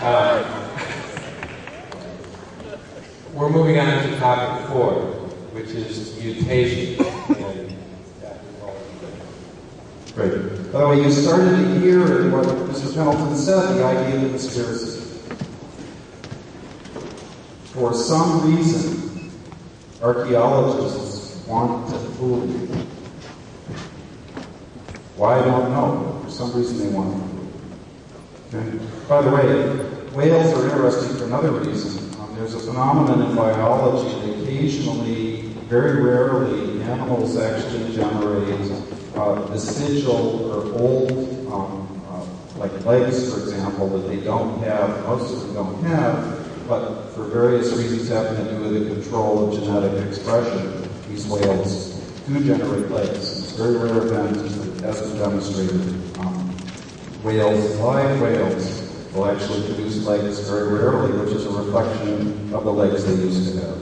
we're moving on to topic 4, which is mutation. And Great. By the way, you started to hear what Mr. Pendleton said, the idea of the conspiracy. For some reason, archaeologists want to fool you. Why, I don't know. For some reason, they want to fool you. Okay? By the way, whales are interesting for another reason. There's a phenomenon in biology that occasionally, very rarely, animals actually generate vestigial or old, like legs, for example, that they don't have, most of them don't have, but for various reasons having to do with the control of genetic expression, these whales do generate legs. It's a very rare event, as been demonstrated. Whales, live whales, will actually produce legs very rarely, which is a reflection of the legs they used to have.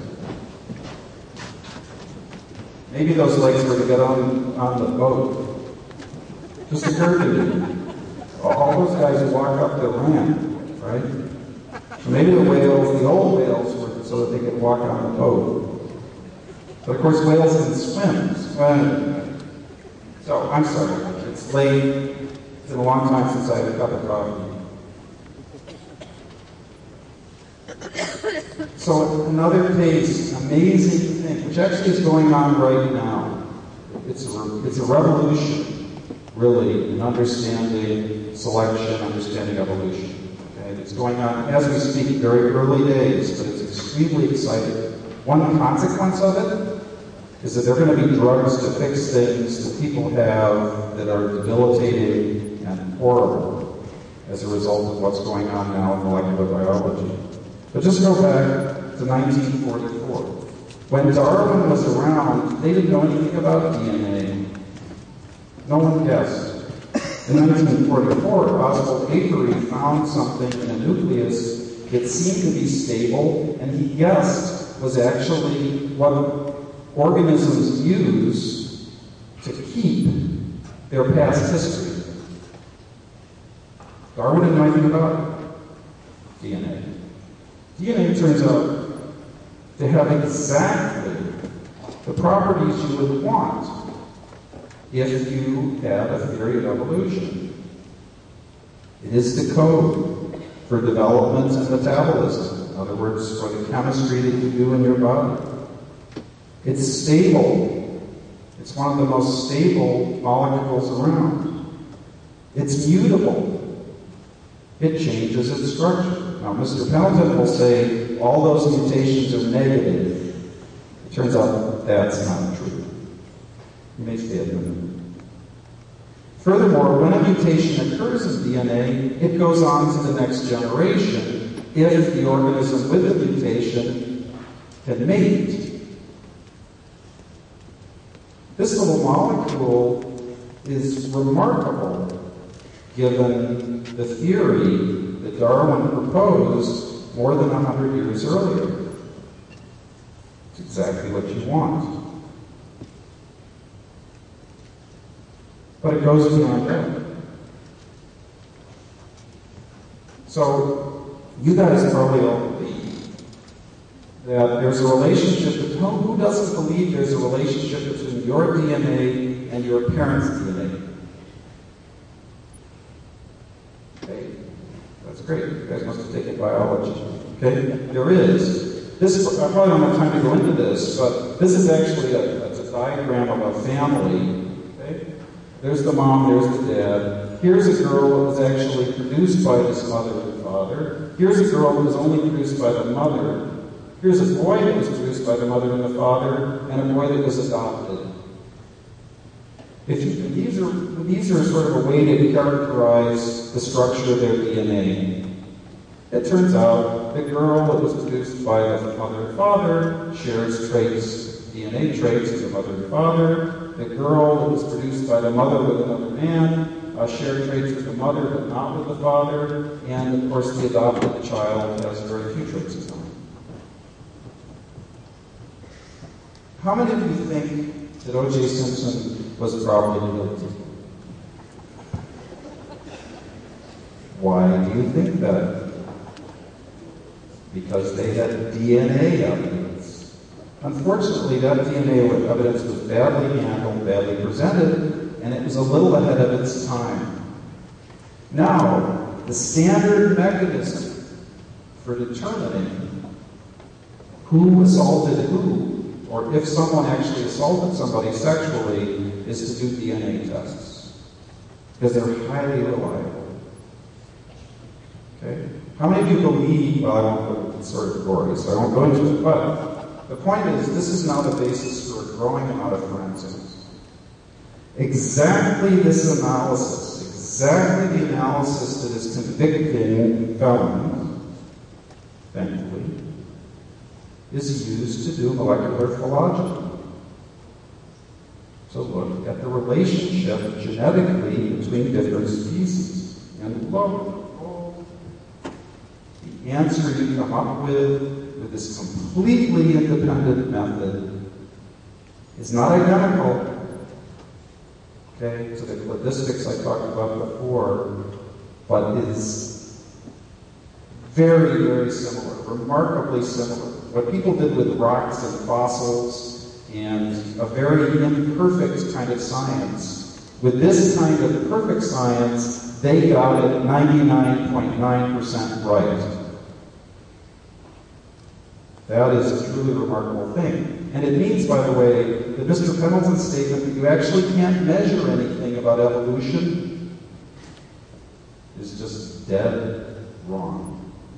Maybe those legs were to get on the boat. Just occurred to me. All those guys who walk up the ramp, right? So maybe the whales, the old whales, were so that they could walk on the boat. But of course, whales can swim. So, I'm sorry. It's late. It's been a long time since I had a cup of coffee. So another case, amazing thing, which actually is going on right now. It's a revolution, really, in understanding selection, understanding evolution. Okay? It's going on as we speak, very early days, but it's extremely exciting. One consequence of it is that there are going to be drugs to fix things that people have that are debilitating and horrible as a result of what's going on now in molecular biology. But just go back to 1944. When Darwin was around, they didn't know anything about DNA. No one guessed. In 1944, Oswald Avery found something in a nucleus that seemed to be stable, and he guessed was actually what organisms use to keep their past history. Darwin didn't know anything about DNA. DNA turns out to have exactly the properties you would want if you had a theory of evolution. It is the code for development and metabolism. In other words, for the chemistry that you do in your body. It's stable. It's one of the most stable molecules around. It's mutable. It changes its structure. Now, Mr. Pendleton will say all those mutations are negative. It turns out that's not true. You may stay a minute. Furthermore, when a mutation occurs in DNA, it goes on to the next generation if the organism with the mutation can mate. This little molecule is remarkable given the theory that Darwin proposed more than 100 years earlier. It's exactly what you want. But it goes beyond that. So, you guys probably all believe that there's a relationship between, who doesn't believe there's a relationship between your DNA and your parents' DNA? Okay, that's great. You guys must have taken biology. Okay, there is. This, I probably don't have time to go into this, but this is actually a diagram of a family. Okay, there's the mom, there's the dad. Here's a girl that was actually produced by this mother and father. Here's a girl that was only produced by the mother. Here's a boy that was produced by the mother and the father, and a boy that was adopted. These are sort of a way to characterize the structure of their DNA. It turns out the girl that was produced by the mother and father shares traits, DNA traits of the mother and father. The girl that was produced by the mother with another man shared traits with the mother but not with the father. And of course the adopted child has very few traits of them. How many of you think that O.J. Simpson was probably guilty? Why do you think that? Because they had DNA evidence. Unfortunately, that DNA evidence was badly handled, badly presented, and it was a little ahead of its time. Now, the standard mechanism for determining who assaulted who, or if someone actually assaulted somebody sexually, is to do DNA tests, because they're highly reliable. Okay? How many of you believe, well, I won't go, it's sort of gory, so I won't go into it, but the point is, this is now the basis for a growing amount of forensics. Exactly this analysis, exactly the analysis that is convicting felons, thankfully, is used to do molecular phylogeny. So look at the relationship genetically between different species. And look, the answer you come up with this completely independent method is not identical, okay, to the cladistics I talked about before, but is very, very similar, remarkably similar. What people did with rocks and fossils and a very imperfect kind of science, with this kind of perfect science, they got it 99.9% right. That is a truly remarkable thing. And it means, by the way, that Mr. Pendleton's statement that you actually can't measure anything about evolution is just dead wrong.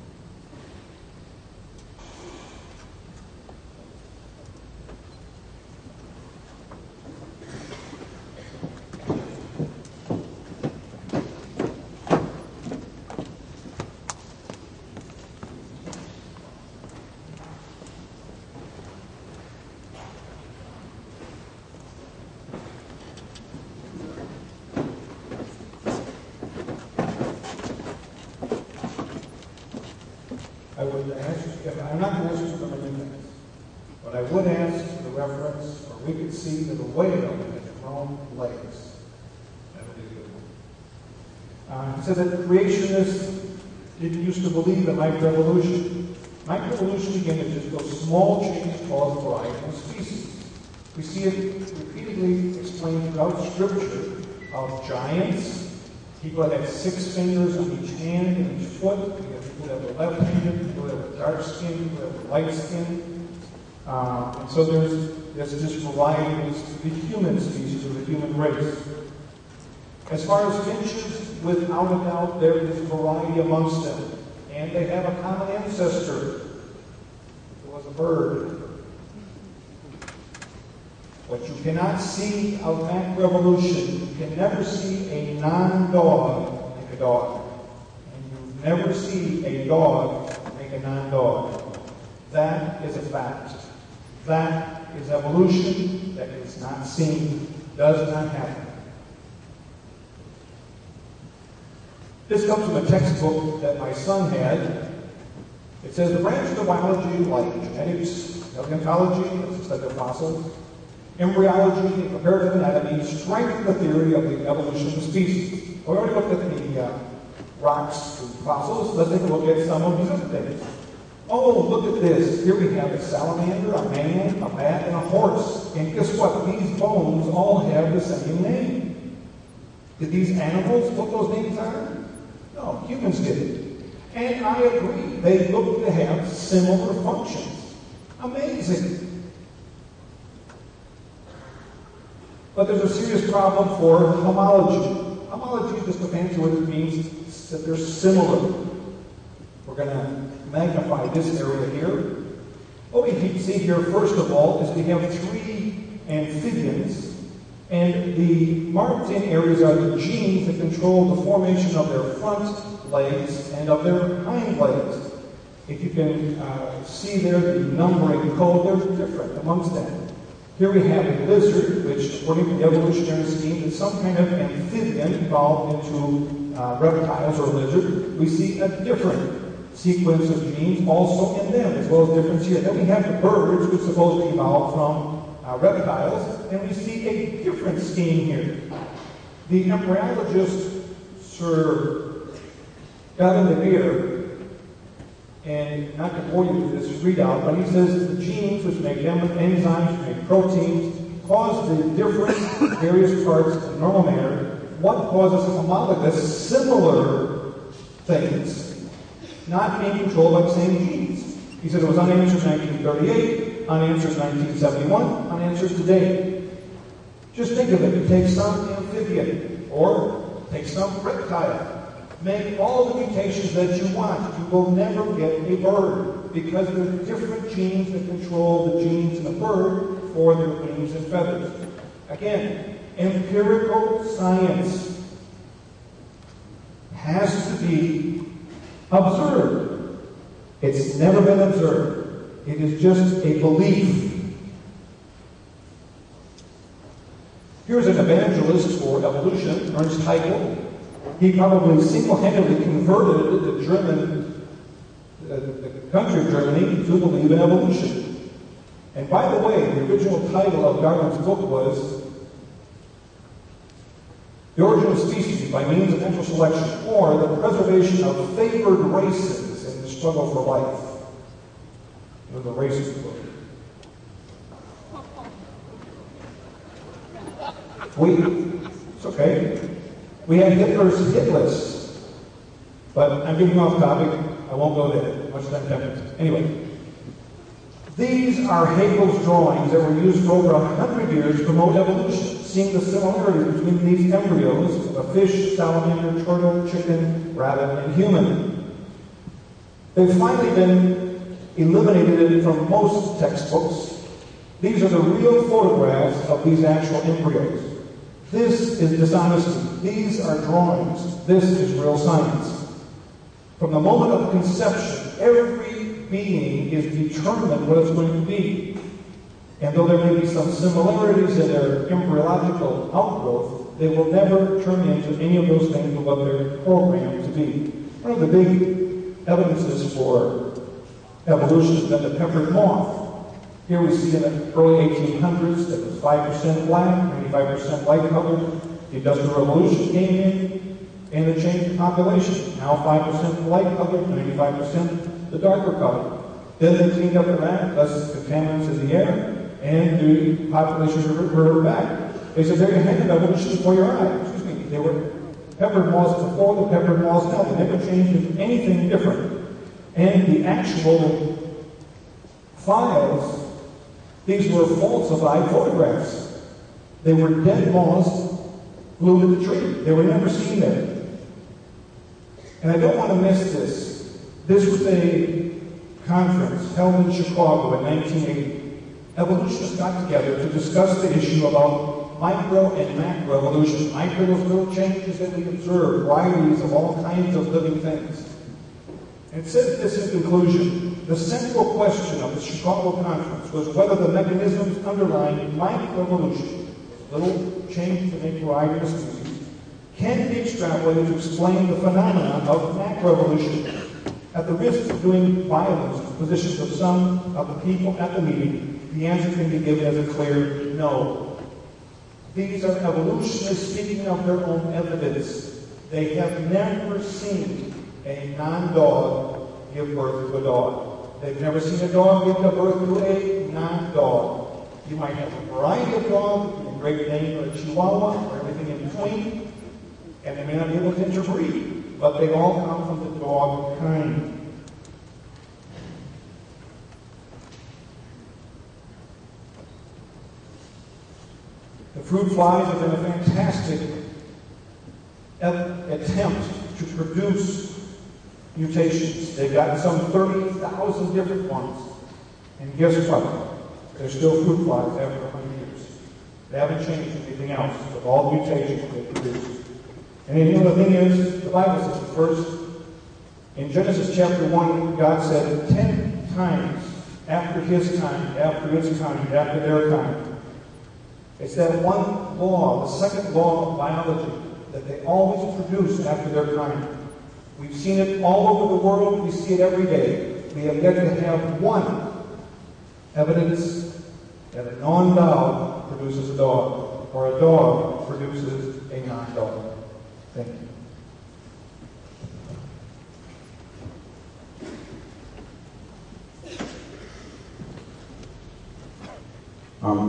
I would ask, I'm not going to ask you for many things, but I would ask for the reference, or we could see that a whale has grown legs. That would be good. He said that creationists didn't used to believe in microevolution. Microevolution, again, is just those small changes cause a variety of species. We see it repeatedly explained throughout Scripture of giants, people that have 6 fingers on each hand and each foot. We have people that were left-handed, people that were dark skinned, people that were light skinned. And so there's this variety of the human species or the human race. As far as finches, without a doubt, there is variety amongst them. And they have a common ancestor. It was a bird. What you cannot see of macroevolution, you can never see a non-dog make a dog. And you never see a dog make a non-dog. That is a fact. That is evolution that is not seen, does not happen. This comes from a textbook that my son had. It says the branches of biology like genetics, paleontology, that's the study of fossils, embryology, and comparative anatomy strengthen the theory of the evolution of species. We already looked at the rocks and fossils. Let's take a look at some of these other things. Oh, look at this. Here we have a salamander, a man, a bat, and a horse. And guess what? These bones all have the same name. Did these animals put those names on? No, humans did it. And I agree. They look to have similar functions. Amazing. But there's a serious problem for homology. Homology is just a fancy word that means that they're similar. We're going to magnify this area here. What we can see here, first of all, is we have 3 amphibians. And the marked in areas are the genes that control the formation of their front legs and of their hind legs. If you can see there the numbering code, they're different amongst them. Here we have a lizard, which, according to the evolutionary scheme, is some kind of amphibian evolved into reptiles or lizard. We see a different sequence of genes also in them, as well as difference here. Then we have the birds, which supposedly evolved from reptiles, and we see a different scheme here. The embryologist, Sir Gavin de Beer, and not to bore you with this readout, but he says the genes which make enzymes, which make proteins, cause the different various parts in normal manner, what causes homologous, similar things, not being controlled by the same genes? He said it was unanswered 1938, unanswered 1971, unanswered today. Just think of it. You take some amphibian, or take some reptile. Make all the mutations that you want. You will never get a bird, because there are different genes that control the genes in a bird for their wings and feathers. Again, empirical science has to be observed. It's never been observed. It is just a belief. Here's an evangelist for evolution, Ernst Haeckel. He probably single-handedly converted the country of Germany to believe in evolution. And by the way, the original title of Darwin's book was The Origin of Species by Means of Natural Selection, or The Preservation of Favored Races in the Struggle for Life. It was a racist book. It's okay. We had Hitler's hit list, but I'm getting off topic. I won't go there. Much time tempted. Anyway, these are Haeckel's drawings that were used for over 100 years to promote evolution, seeing the similarities between these embryos of a fish, salamander, turtle, chicken, rabbit, and human. They've finally been eliminated from most textbooks. These are the real photographs of these actual embryos. This is dishonesty. These are drawings. This is real science. From the moment of conception, every being is determined what it's going to be. And though there may be some similarities in their embryological outgrowth, they will never turn into any of those things of what they're programmed to be. One of the big evidences for evolution has been the peppered moth. Here we see in the early 1800s that was 5% black, 95% light colored. The Industrial Revolution came in, and it changed the population. Now 5% light colored, 95% the darker color. Then they cleaned up the act, less contaminants in the air, and the population reverted back. They said, there you have evolution before your eyes. Excuse me. They were peppered moths before, the peppered moths now. They never changed into anything different. And the actual files, these were falsified photographs. They were dead moths glued to the tree. They were never seen there. And I don't want to miss this. This was a conference held in Chicago in 1980. Evolutionists got together to discuss the issue about micro and macroevolution. Micro is little changes that we observe, varieties of all kinds of living things. And it says this in conclusion. The central question of the Chicago Conference was whether the mechanisms underlying microevolution, little change to make variety of species, can be extrapolated to explain the phenomena of macroevolution. At the risk of doing violence to the positions of some of the people at the meeting, the answer can be given as a clear no. These are evolutionists speaking of their own evidence. They have never seen a non-dog give birth to a dog. They've never seen a dog give birth to a non-dog. You might have a variety of dogs, a Great Dane or a Chihuahua, or everything in between, and they may not be able to interbreed, but they all come from the dog kind. The fruit flies have been a fantastic attempt to produce mutations. They've got some 30,000 different ones. And guess what? They're still fruit flies after 100 years. They haven't changed anything else with all the mutations they produce. And you know the thing is, the Bible says first, in Genesis chapter 1, God said 10 times after his kind, after its kind, after their kind. It's that one law, the second law of biology, that they always produce after their kind. We've seen it all over the world. We see it every day. We have yet to have one evidence that a non-dog produces a dog, or a dog produces a non-dog. Thank you.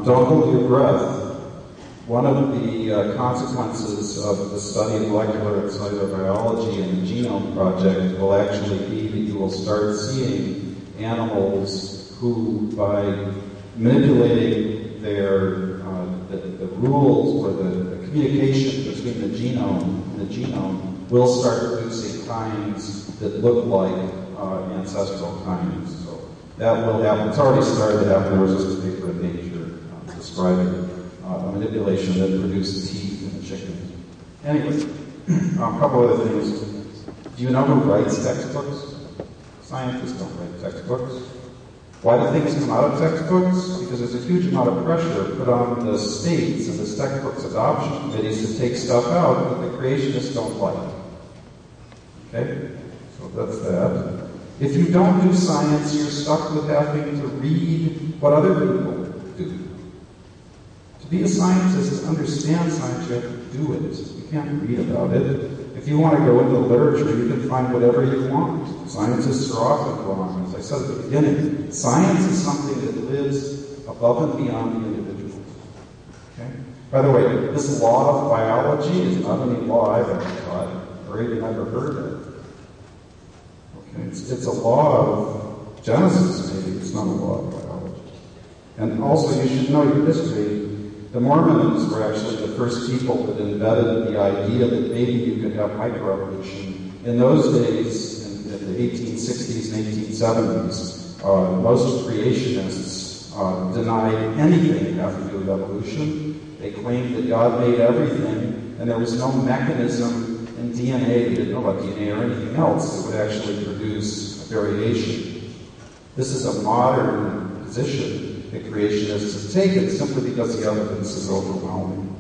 Don't hold your breath. One of the consequences of the study of molecular and cellular biology and the Genome Project will actually be that you will start seeing animals who, by manipulating their the rules or the communication between the genome will start producing kinds that look like ancestral kinds. So that will happen. It's already started to happen. There was just a paper in Nature describing a manipulation that produced teeth in the chickens. Anyway, a couple other things. Do you know who writes textbooks? Scientists don't write textbooks. Why do things come out of textbooks? Because there's a huge amount of pressure put on the states and the textbooks adoption committees to take stuff out that the creationists don't like. Okay? So that's that. If you don't do science, you're stuck with having to read what other people do. To be a scientist, to understand science, you have to do it. You can't read about it. If you want to go into literature, you can find whatever you want. Scientists are often wrong. As I said at the beginning, science is something that lives above and beyond the individual. Okay? By the way, this law of biology is not any law I've ever taught or even ever heard of. Okay? It's a law of Genesis, maybe. It's not a law of biology. And also, you should know your history. The Mormons were actually the first people that embedded the idea that maybe you could have microevolution. In those days, in the 1860s and 1870s, most creationists denied anything having to do with evolution. They claimed that God made everything, and there was no mechanism in DNA, they didn't know about DNA or anything else, that would actually produce a variation. This is a modern position that creationists have taken simply because the evidence is overwhelming.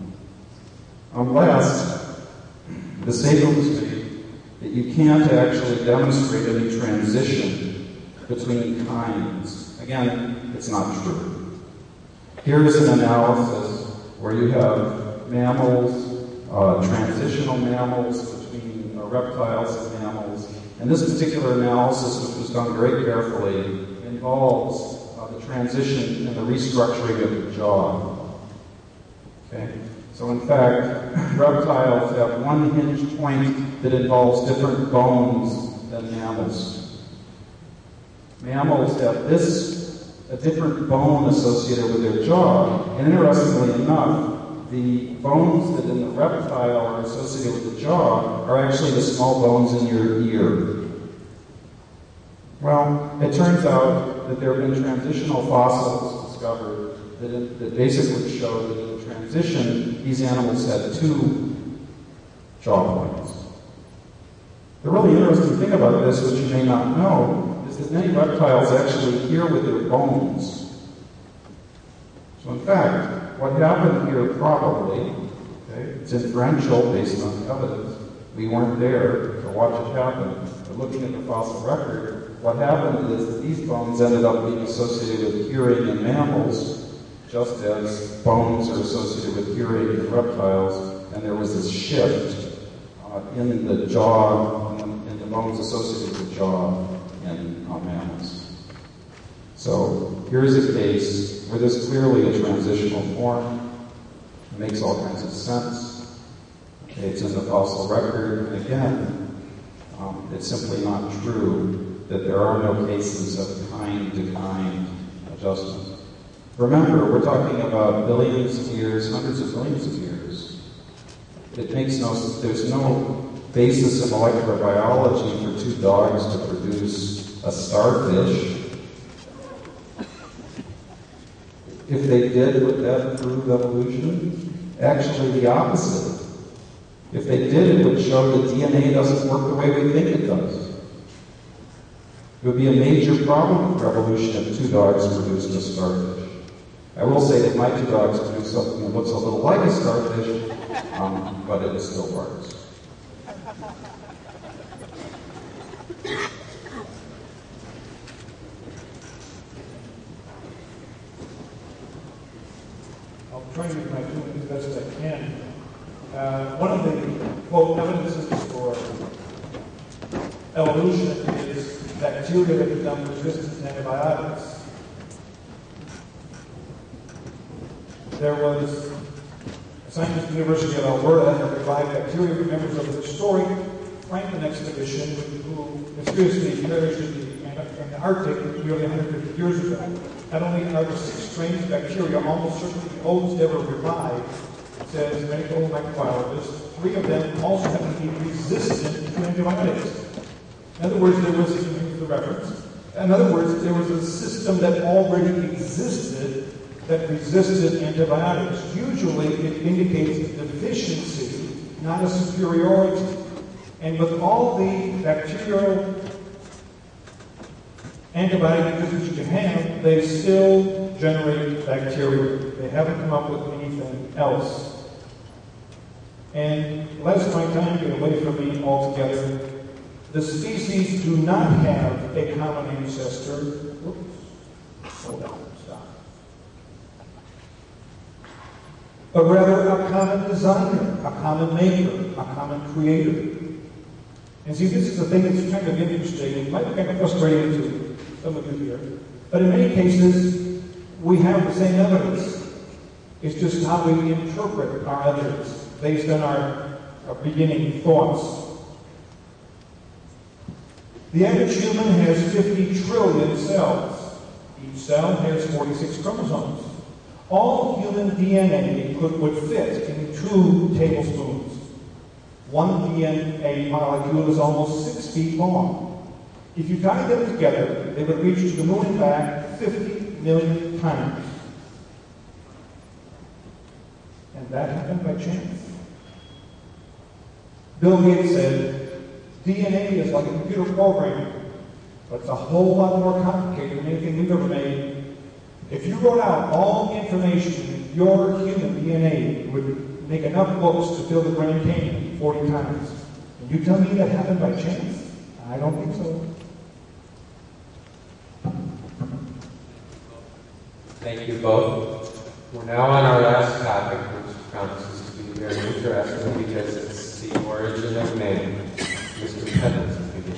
Last, the statement was made that you can't actually demonstrate any transition between kinds. Again, it's not true. Here's an analysis where you have mammals, transitional mammals between reptiles and mammals. And this particular analysis, which was done very carefully, involves the transition and the restructuring of the jaw. Okay? So in fact, reptiles have one hinge point that involves different bones than mammals. Mammals have a different bone associated with their jaw, and interestingly enough, the bones that in the reptile are associated with the jaw are actually the small bones in your ear. Well, it turns out that there have been transitional fossils discovered that basically show that in transition, these animals had two jaw points. The really interesting thing about this, which you may not know, is that many reptiles actually hear with their bones. So in fact, what happened here probably, okay, it's inferential based on evidence. We weren't there to watch it happen. But looking at the fossil record, what happened is that these bones ended up being associated with hearing in mammals, just as bones are associated with hearing in reptiles, and there was this shift in the jaw, in the bones associated with the jaw in mammals. So here's a case where there's clearly a transitional form. It makes all kinds of sense. Okay, it's in the fossil record, and again, it's simply not true that there are no cases of kind-to-kind adjustment. Remember, we're talking about billions of years, hundreds of millions of years. There's no basis in molecular biology for two dogs to produce a starfish. If they did, would that prove evolution? Actually, the opposite. If they did, it would show that DNA doesn't work the way we think it does. It would be a major problem for evolution if two dogs produced a starfish. I will say that my two dogs produce something that looks a little like a starfish, but it still works. I'll try to make my point as best I can. One of the, quote, evidences for evolution is bacteria that become resistant to antibiotics. there was a scientist at the University of Alberta that revived bacteria from members of the historic Franklin expedition, who mysteriously perished in the Arctic nearly 150 years ago. Not only are there 6 strains of bacteria almost certainly the oldest ever revived, says medical microbiologists, 3 of them also happen to be resistant to antibiotics. In other words, there was the reference. In other words, there was a system that already existed that resisted antibiotics. Usually, it indicates a deficiency, not a superiority. And with all the bacterial antibiotic resistance you have, they still generate bacteria. They haven't come up with anything else. And lest my time get away from me altogether, the species do not have a common ancestor. Oops. Slow down. Stop. But rather a common designer, a common maker, a common creator. And see, this is the thing that's kind of interesting. It might be kind of frustrating to some of you here. But in many cases, we have the same evidence. It's just how we interpret our evidence based on our beginning thoughts. The average human has 50 trillion cells. Each cell has 46 chromosomes. All human DNA would fit in 2 tablespoons. One DNA molecule is almost 6 feet long. If you tied them together, they would reach to the moon and back 50 million times. And that happened by chance. Bill Gates said, DNA is like a computer program, but it's a whole lot more complicated than anything we've ever made. If you wrote out all the information in your human DNA, it would make enough books to fill the Grand Canyon 40 times. And you tell me that happened by chance? I don't think so. Thank you both. We're now on our last topic, which promises to be very interesting because it's the origin of man. Mr. Pennant, begin.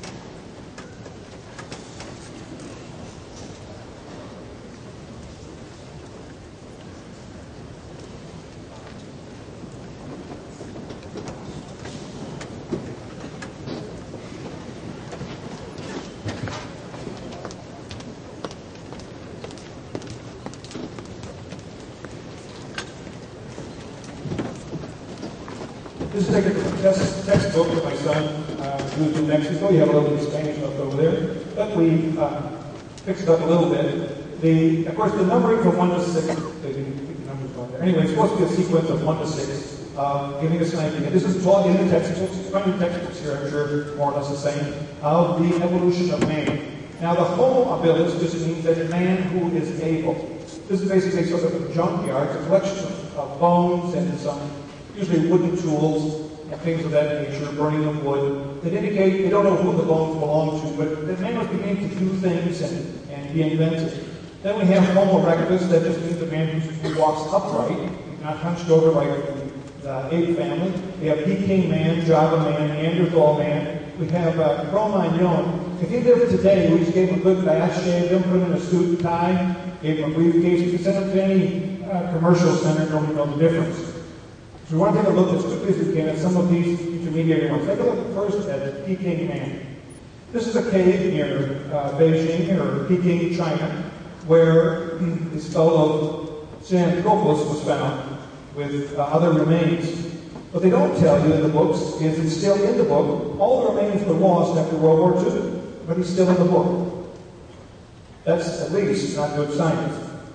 This is taken from a textbook that my son moved to Mexico. You have a little bit of Spanish left over there. But we fixed it up a little bit. Of course, the numbering from 1 to 6, they didn't keep the numbers on there. Anyway, it's supposed to be a sequence of 1 to 6, giving us an idea. This is taught in the textbooks. It's found in textbooks here, I'm sure, more or less the same, of the evolution of man. Now, the Homo habilis just means that a man who is able. This is basically sort of a junkyard. It's a collection of bones and some usually wooden tools and things of that nature, burning of wood, that indicate they don't know who the bones belong to, but that man was beginning to do things and be inventive. Then we have Homo erectus, that just means a man who walks upright, not hunched over like the ape family. We have Peking man, Java man, Neanderthal man. We have Cro-Magnon. If he lived today, we just gave him a good bath, shaved him, put him in a suit and tie, gave him a briefcase. We could send him to any commercial center, nobody knows the difference. So we want to take a look as quickly as we can at some of these intermediate ones. Take a look first at Peking man. This is a cave near Beijing or Peking, China, where this fellow Xanthropus was found with other remains. What they don't tell you in the books is it's still in the book. All the remains were lost after World War II, but he's still in the book. That's at least not good science.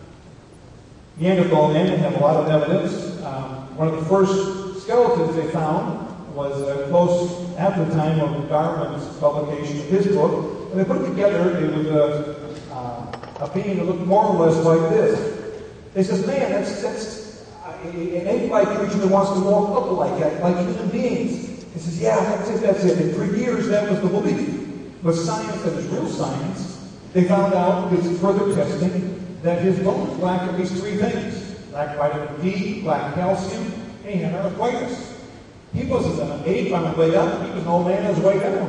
Neanderthal men have a lot of evidence. One of the first skeletons they found was close at the time of Darwin's publication of his book. When they put it together, it was a being that looked more or less like this. They says, man, that's an ape-like creature that wants to walk up like human beings. He says, yeah, that's it. And for years, that was the belief. But science, that is real science, they found out with further testing that his bones lack at least 3 things. Lack vitamin D, lack calcium, and he had arthritis. He wasn't an ape on the way up, he was an old man on his way down.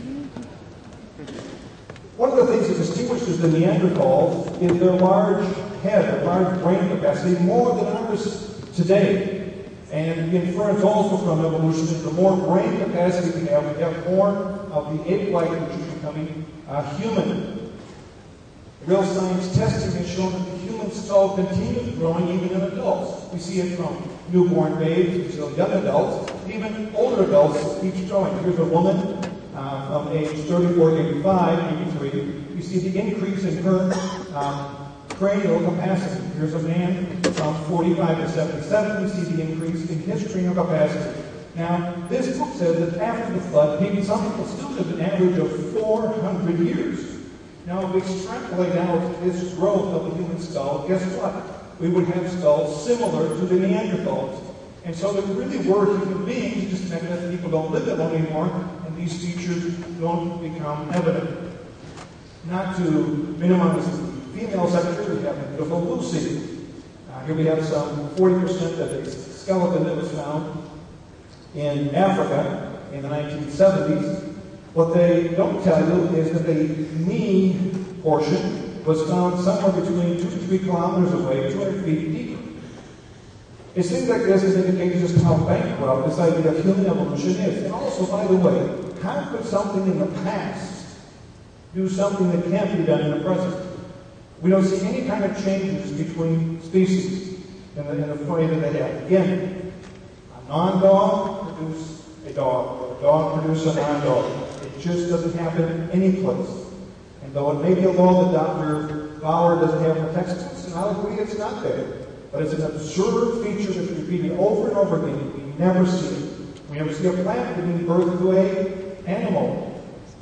One of the things that distinguishes the Neanderthals is their large head, a large brain capacity, more than ours today. And the inference also from evolution is the more brain capacity we have more of the ape-like, which is becoming human. Real science testing has shown that the human skull continues growing even in adults. We see it from newborn babes to young adults, even older adults keeps growing. Here's a woman from age 34, 85, 83. You see the increase in her cranial capacity. Here's a man from 45 to 77. We see the increase in his cranial capacity. Now, this book says that after the flood, some people still live an average of 400 years. Now, if we extrapolate out this growth of the human skull, guess what? We would have skulls similar to the Neanderthals. And so there really were human beings, just that people don't live that long anymore, and these features don't become evident. Not to minimize the female sector, we have beautiful Lucy. Here we have some 40% of a skeleton that was found in Africa in the 1970s. What they don't tell you is that the knee portion was found somewhere between 2 to 3 kilometers away, 200 feet deeper. It seems like this is indicating just how bankrupt this idea of human evolution is. And also, by the way, how could something in the past do something that can't be done in the present? We don't see any kind of changes between species in the way that they have. Again, a non-dog produces a dog, or a dog produces a non-dog. It just doesn't happen any place. And though it may be a law that Dr. Bauer doesn't have in the textbooks, and I'll agree it's not there, but it's an absurd feature that's repeated over and over again. We never see it. We never see a plant giving birth to an animal.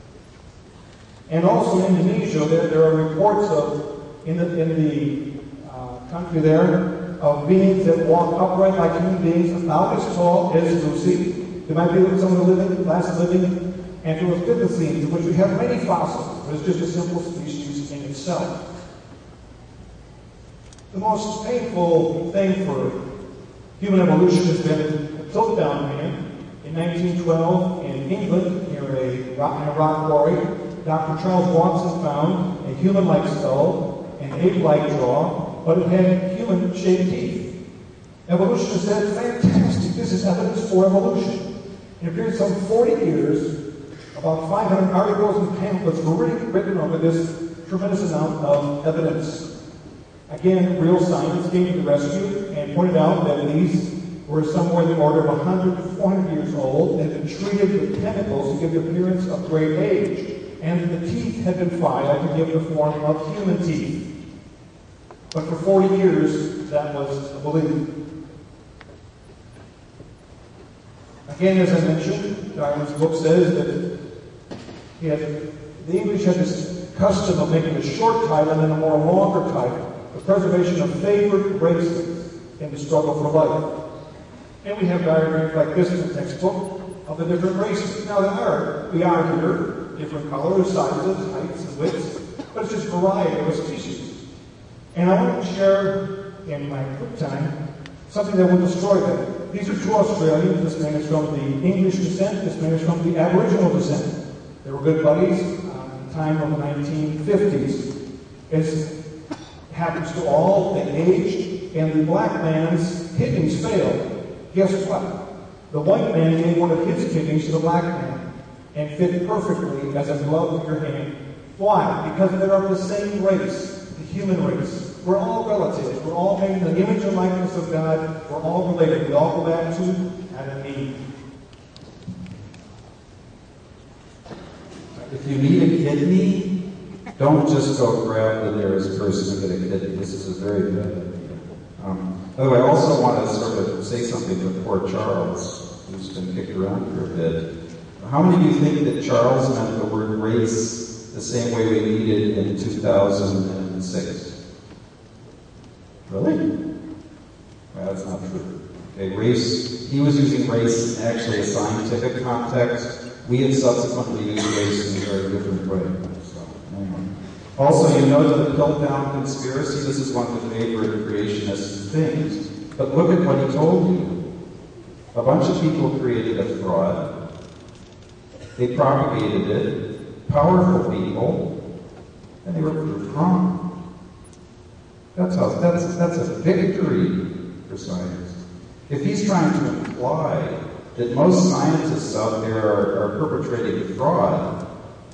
And also in Indonesia, there are reports of, in the country there, of beings that walk upright like human beings, about as tall as Lucy. There might be some of the last living Anthropocene, in which we have many fossils, but it's just a simple species in itself. The most painful thing for human evolution has been the Piltdown Man. In 1912, in England, near a rock quarry, Dr. Charles Watson found a human-like skull, an ape-like jaw, but it had human-shaped teeth. Evolutionists said, fantastic, this is evidence for evolution. It appeared some 40 years, about 500 articles and pamphlets were written over this tremendous amount of evidence. Again, real science came to the rescue and pointed out that these were somewhere in the order of 100 to 400 years old and had been treated with chemicals to give the appearance of great age, and the teeth had been filed to give the form of human teeth. But for 40 years, that was a belief. Again, as I mentioned, Darwin's book says that the English had this custom of making a short title and then a more longer title, the preservation of favored races in the struggle for life. And we have diagrams like this in the textbook of the different races. Now we are here, different colors, sizes, heights, and widths, but it's just variety of a species. And I want to share in my quick time something that will destroy that. These are two Australians. This man is from the English descent. This man is from the Aboriginal descent. They were good buddies in the time of the 1950s. As happens to all, they aged, and the black man's kidneys failed. Guess what? The white man gave one of his kidneys to the black man and fit perfectly as a glove in your hand. Why? Because they're of the same race, the human race. We're all relatives. We're all made in the image and likeness of God. We're all related. We all go back to Adam and Eve. If you need a kidney, don't just go grab the nearest person and get a kidney. This is a very bad idea. By the way, I also want to sort of say something to poor Charles, who's been kicked around for a bit. How many of you think that Charles meant the word race the same way we needed in 2006? Really? Well, that's not true. Okay, race, he was using race in actually a scientific context. We had subsequently used race in a very different way. So, anyway. Also, you know that the Piltdown conspiracy, this is one of the favorite creationist things, but look at what he told you. A bunch of people created a fraud. They propagated it. Powerful people. And they were proved wrong. That's a victory for science. If he's trying to imply that most scientists out there are perpetrating fraud,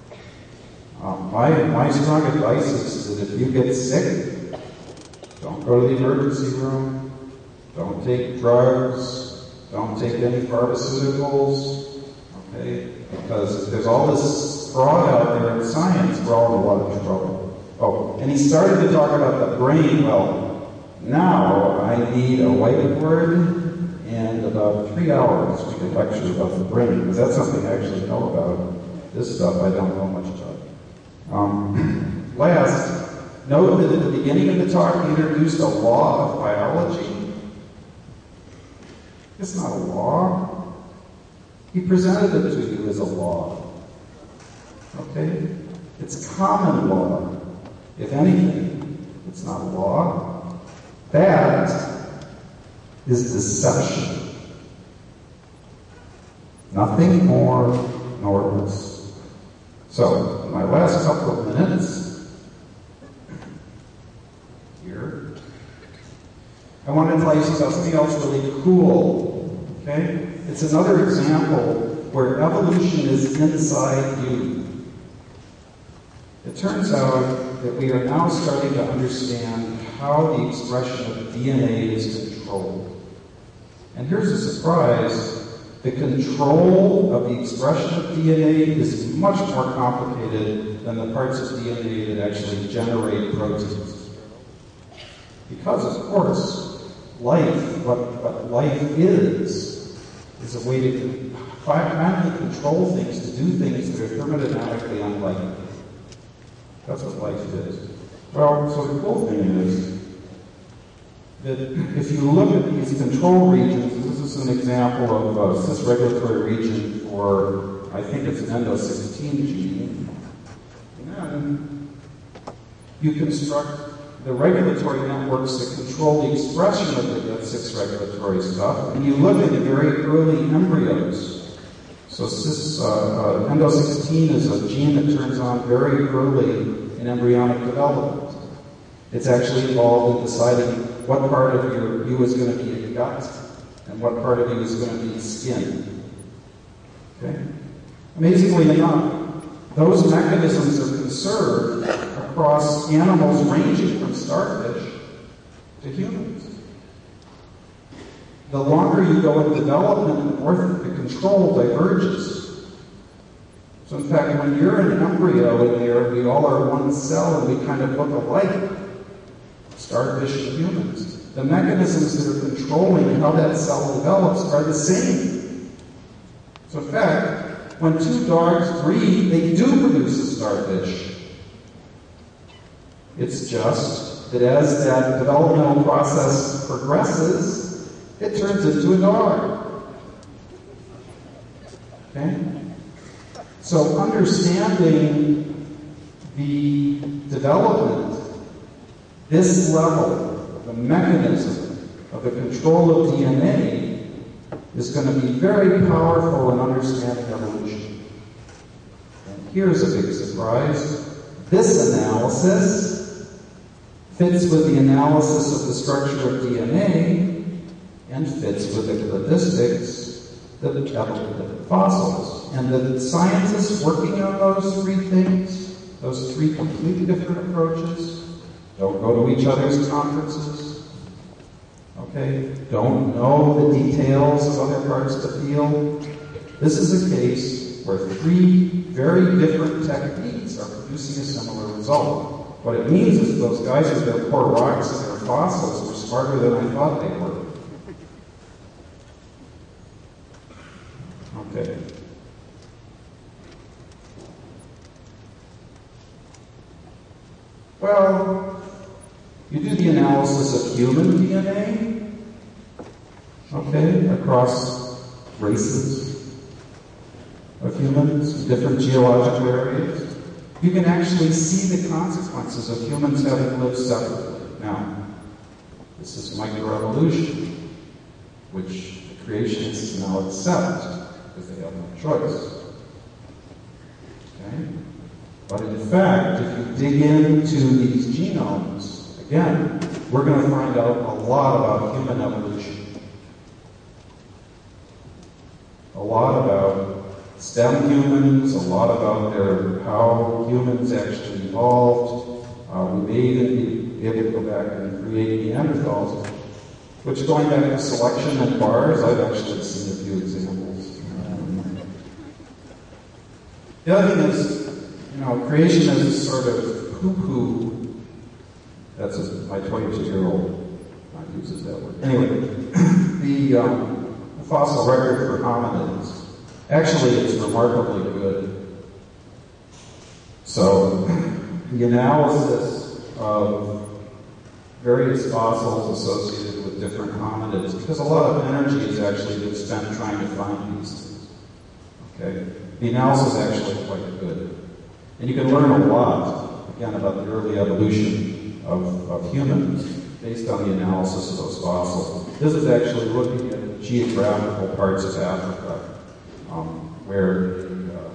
my strong advice is that if you get sick, don't go to the emergency room, don't take drugs, don't take any pharmaceuticals, okay? Because if there's all this fraud out there in science, we're all in a lot of trouble. Oh, and he started to talk about the brain. Well, now I need a whiteboard and about 3 hours we can lecture about the brain, because that's something I actually know about. This stuff I don't know much about. Last, note that at the beginning of the talk he introduced a law of biology. It's not a law. He presented it to you as a law. Okay? It's common law. If anything, it's not a law. That is deception. Nothing more nor less. So, in my last couple of minutes here, I want to tell you something else really cool. Okay? It's another example where evolution is inside you. It turns out that we are now starting to understand how the expression of DNA is controlled. And here's a surprise. The control of the expression of DNA is much more complicated than the parts of DNA that actually generate proteins. Because, of course, life, what life is a way to finally control things, to do things that are thermodynamically unlikely. That's what life is. Well, so the cool thing is that if you look at these control regions, this is an example of a cis-regulatory region for, I think it's an endo-16 gene. And then you construct the regulatory networks that control the expression of that cis-regulatory stuff, and you look at the very early embryos. So endo-16 is a gene that turns on very early in embryonic development. It's actually involved in deciding what part of you is going to be a gut and what part of you is going to be skin. Okay? Amazingly enough, those mechanisms are conserved across animals ranging from starfish to humans. The longer you go in development, the more the control diverges. So in fact, when you're an embryo in there, we all are one cell and we kind of look alike. Starfish and humans. The mechanisms that are controlling how that cell develops are the same. So in fact, when two dogs breed, they do produce a starfish. It's just that as that developmental process progresses, it turns into a dog. Okay? So understanding the development, this level, the mechanism of the control of DNA is going to be very powerful in understanding evolution. And here's a big surprise. This analysis fits with the analysis of the structure of DNA and fits with the cladistics that the fossils. And the scientists working on those three things, those three completely different approaches, don't go to each other's conferences, okay? Don't know the details of other parts of the field. This is a case where three very different techniques are producing a similar result. What it means is those guys with their poor rocks and their fossils were smarter than I thought they were. Okay. Well, you do the analysis of human DNA, okay, across races of humans, different geological areas. You can actually see the consequences of humans having lived separately. Now, this is microevolution, which the creationists now accept because they have no choice. Okay? But in fact, if you dig into these genomes, again, we're going to find out a lot about human evolution. A lot about STEM humans, a lot about how humans actually evolved. We may even be able to go back and create Neanderthals, which, going back to selection and bars, I've actually seen a few examples. The other thing is, creation is a sort of poo-poo. That's my 22-year-old uses that word. Anyway, the fossil record for hominids, actually it's remarkably good. So, the analysis of various fossils associated with different hominids, because a lot of energy is actually been spent trying to find these things. Okay? The analysis is actually quite good. And you can learn a lot, again, about the early evolution of humans based on the analysis of those fossils. This is actually looking at geographical parts of Africa where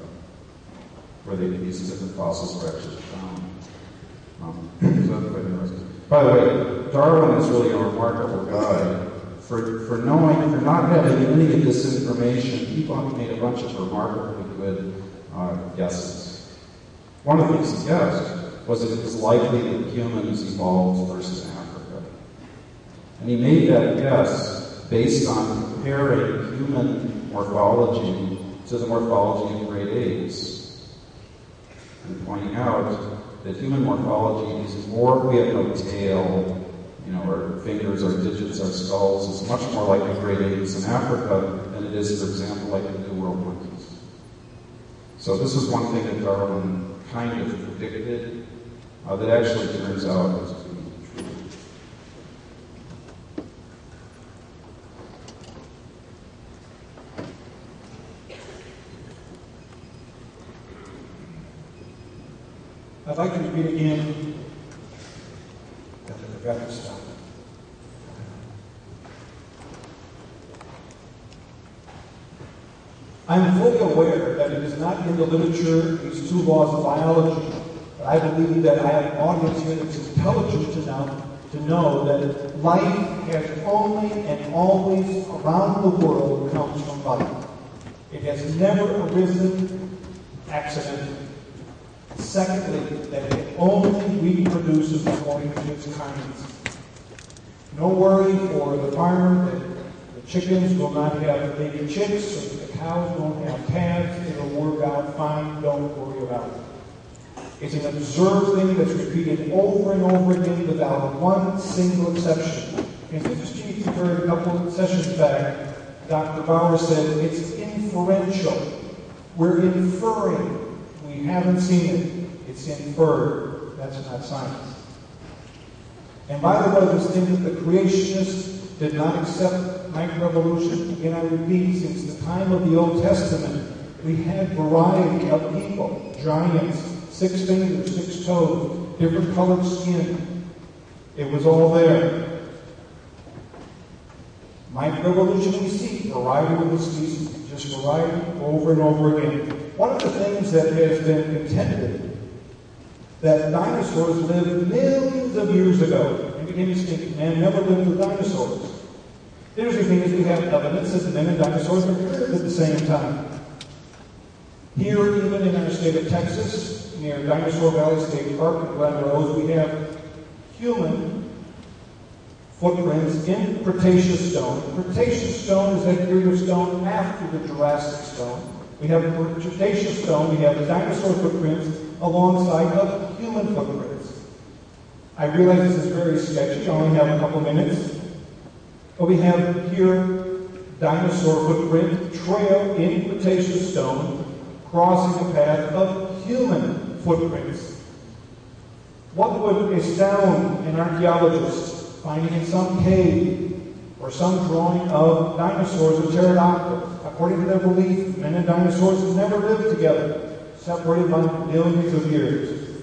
these different fossils were actually found. So that's quite interesting. By the way, Darwin is really a remarkable guy. For not having any of this information, he made a bunch of remarkably good guesses. One of the things he guessed was that it was likely that humans evolved versus Africa. And he made that guess based on comparing human morphology to the morphology of great apes, and pointing out that human morphology is more, we have no tail, our fingers, our digits, our skulls, is much more like the great apes in Africa than it is, for example, like the New World monkeys. So this is one thing that Darwin kind of predicted that actually turns out to be true. I'd like to repeat again that I forgot to stop. I'm fully aware that it is not in the literature, these two laws of biology, but I believe that I have an audience here that's intelligent enough to know that life has only and always around the world comes from life. It has never arisen accidentally. Secondly, that it only reproduces according to its kinds. No worry for the farmer that the chickens will not have baby chicks, or the cows won't have calves. It'll work out fine. Don't worry about it. It's an observed thing that's repeated over and over again without one single exception. And this Chief, you heard a couple of sessions back, Dr. Bauer said it's inferential. We're inferring. We haven't seen it. It's inferred. That's not science. And by the way, this thing that the creationists did not accept microevolution, again I repeat, since the time of the Old Testament, we had variety of people, giants, 6 fingers, 6 toes, different colored skin. It was all there. Microevolution we see, variety of the species, just variety over and over again. One of the things that has been contended that dinosaurs lived millions of years ago and became extinct. Man never lived with dinosaurs. The interesting thing is we have evidence that men and dinosaurs were lived at the same time. Here, even in our state of Texas, near Dinosaur Valley State Park in Glen Rose, we have human footprints in Cretaceous stone. Cretaceous stone is that period of stone after the Jurassic stone. We have Cretaceous stone, we have dinosaur footprints alongside of human footprints. I realize this is very sketchy, I only have a couple minutes. But we have here dinosaur footprint trail in Cretaceous stone crossing the path of human footprints. What would astound an archaeologist finding in some cave or some drawing of dinosaurs or pterodactyls? According to their belief, men and dinosaurs have never lived together, separated by millions of years.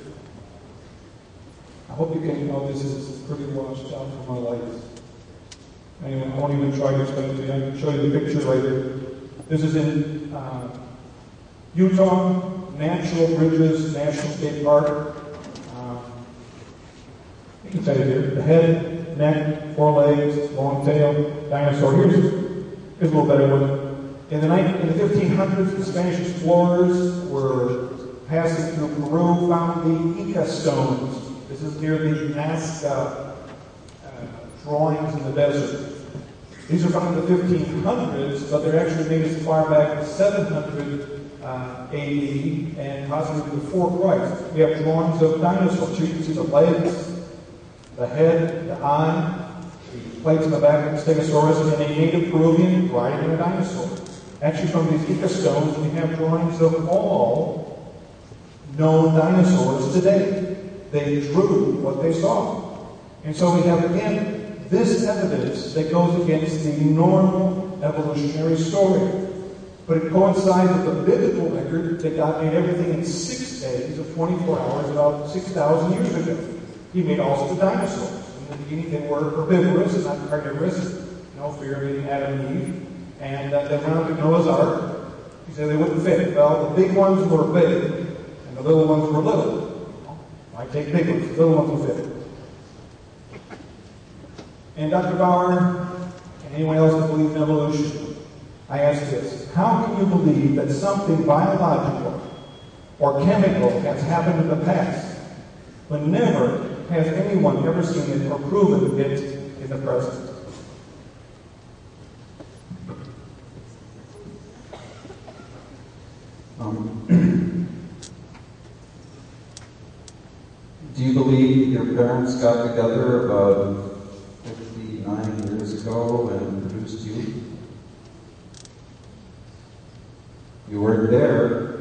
I hope you can know this is pretty washed out for my life. Anyway, I won't even try to explain it to you. I can show you the picture later. This is in Utah, Natural Bridges National State Park. You can tell you here, the head head, neck, 4 legs, long tail, dinosaur. Here's a little better one. In the 1500s, the Spanish explorers were passing through Peru, found the Ica stones. This is near the Nazca drawings in the desert. These are found in the 1500s, but they're actually made as far back as 700 AD and possibly before Christ. We have drawings of dinosaurs. You can see the legs, the head, the eye, the plates in the back of the Stegosaurus, and a native Peruvian riding a dinosaur. Actually, from these Ica stones, we have drawings of all known dinosaurs today. They drew what they saw. And so we have, again, this evidence that goes against the normal evolutionary story. But it coincides with the biblical record that God made everything in 6 days of 24 hours about 6,000 years ago. He made also the dinosaurs. In the beginning they were herbivorous and not carnivorous. No fear of eating Adam and Eve. And they went up to Noah's Ark. He said they wouldn't fit. Well, the big ones were big, and the little ones were little. I take big ones, the little ones will fit. And Dr. Bauer, and anyone else that believes in evolution, I ask this: how can you believe that something biological or chemical has happened in the past when never has anyone ever seen it or proven it in the present? Do you believe your parents got together about 59 years ago and produced you? You weren't there.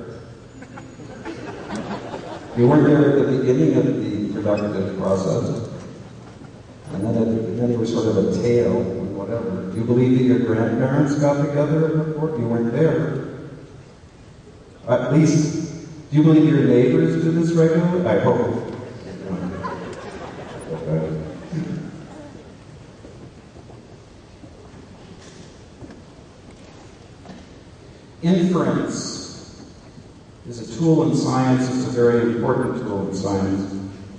You weren't there at the beginning of the productive process. And then you were sort of a tail and whatever. Do you believe that your grandparents got together before? You weren't there. At least, do you believe your neighbors do this regularly? I hope. Inference is a tool in science. It's a very important tool in science.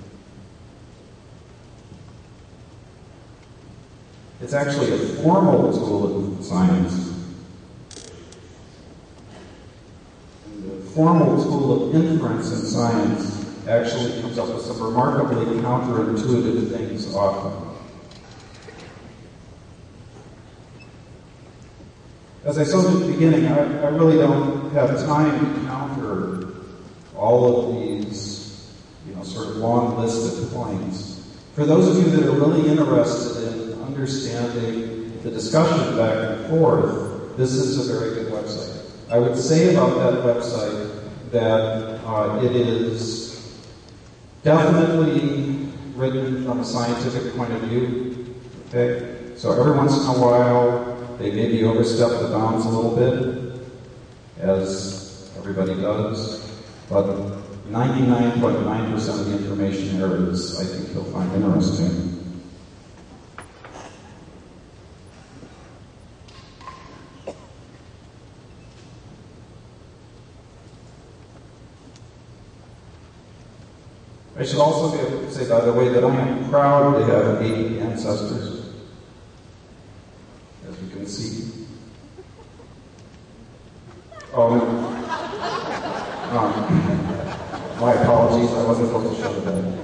It's actually a formal tool in science. And the formal tool of inference in science actually comes up with some remarkably counterintuitive things often. As I said at the beginning, I really don't have time to counter all of these, sort of long list of points. For those of you that are really interested in understanding the discussion back and forth, this is a very good website. I would say about that website that it is definitely written from a scientific point of view. Okay? So every once in a while, they maybe overstep the bounds a little bit, as everybody does, but 99.9% of the information there is, I think you'll find interesting. I should also say, by the way, that I am proud to have 80 ancestors. As you can see. My apologies, I wasn't supposed to show that.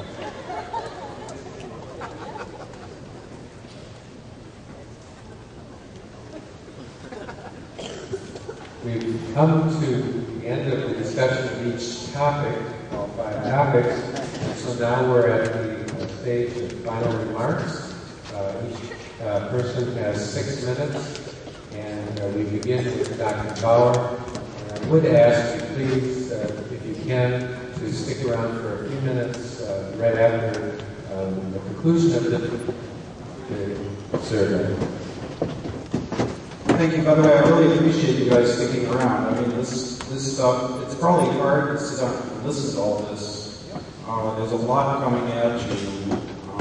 We've come to the end of the discussion of each topic, all 5 topics, so now we're at the stage of final remarks. Each person has 6 minutes, and we begin with Dr. Bauer. And I would ask you, please, if you can, to stick around for a few minutes right after the conclusion of the survey. Thank you. By the way, I really appreciate you guys sticking around. I mean, this stuff, it's probably hard to sit down and listen to all this. There's a lot coming at you.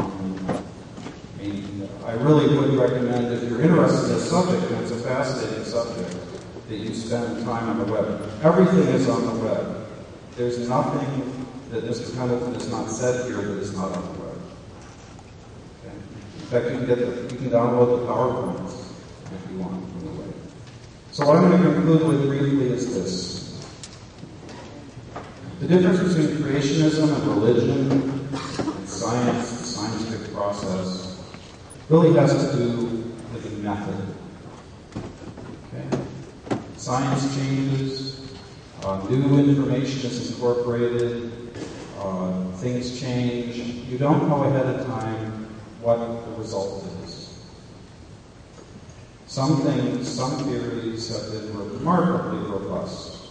I really would recommend, if you're interested in this subject, and it's a fascinating subject, that you spend time on the web. Everything is on the web. There's nothing that Mr. Pendleton has not said here that is not on the web. Okay? fact, you can download the PowerPoints if you want. Anyway. So what I'm going to conclude with briefly is this. The difference between creationism and religion and science, the scientific process, really has to do with the method. Okay? Science changes, new information is incorporated, things change. You don't know ahead of time what the result is. Some things, some theories have been remarkably robust.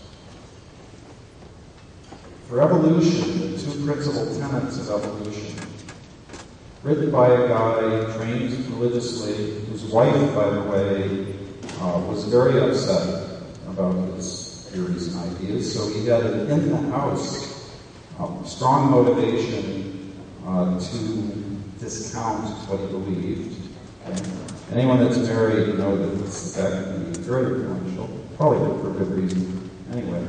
For evolution, the two principal tenets of evolution, written by a guy trained religiously, whose wife, by the way, was very upset about his theories and ideas, so he had an in the house strong motivation to discount what he believed. Okay? Anyone that's married knows that can be very influential, probably for good reason. Anyway,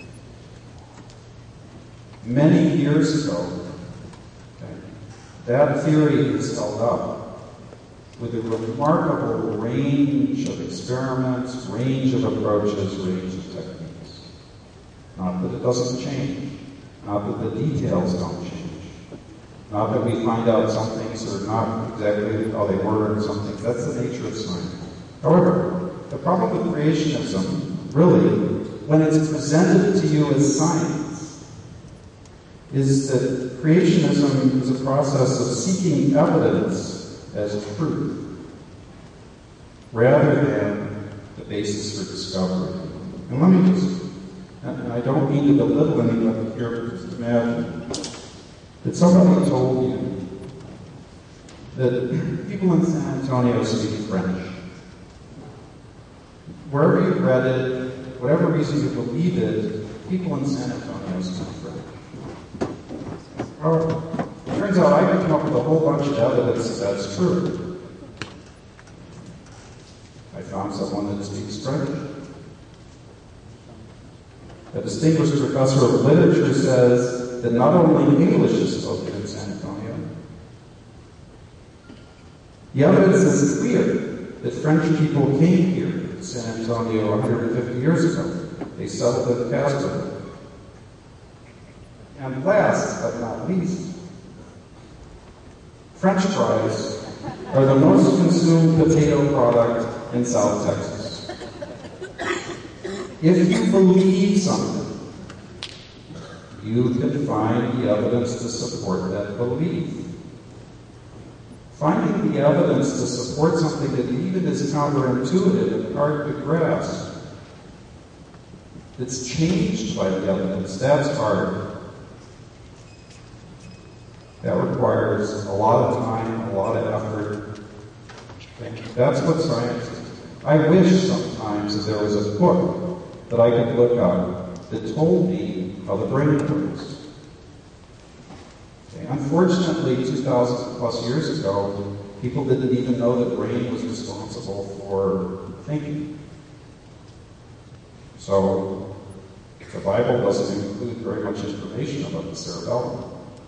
many years ago, okay, that theory is held up with a remarkable range of experiments, range of approaches, range of techniques. Not that it doesn't change. Not that the details don't change. Not that we find out some things are not exactly how they were and some things. That's the nature of science. However, the problem with creationism, really, when it's presented to you as science, is that creationism is a process of seeking evidence as truth, rather than the basis for discovery. And let me just, and I don't mean to belittle anybody here, but just imagine that somebody told you that people in San Antonio speak French. Wherever you read it, whatever reason you believe it, people in San Antonio speak French. Well, it turns out I can come up with a whole bunch of evidence that that's true. I found someone that speaks French. A distinguished professor of literature says that not only English is spoken in San Antonio, the evidence is clear that French people came here to San Antonio 150 years ago. They settled in Casper. And last but not least, French fries are the most consumed potato product in South Texas. If you believe something, you can find the evidence to support that belief. Finding the evidence to support something that even is counterintuitive and hard to grasp, that's changed by the evidence, that's hard. That requires a lot of time, a lot of effort. That's what science is. I wish sometimes that there was a book that I could look up that told me how the brain works. Okay. Unfortunately, 2,000 plus years ago, people didn't even know the brain was responsible for thinking. So, the Bible doesn't include very much information about the cerebellum.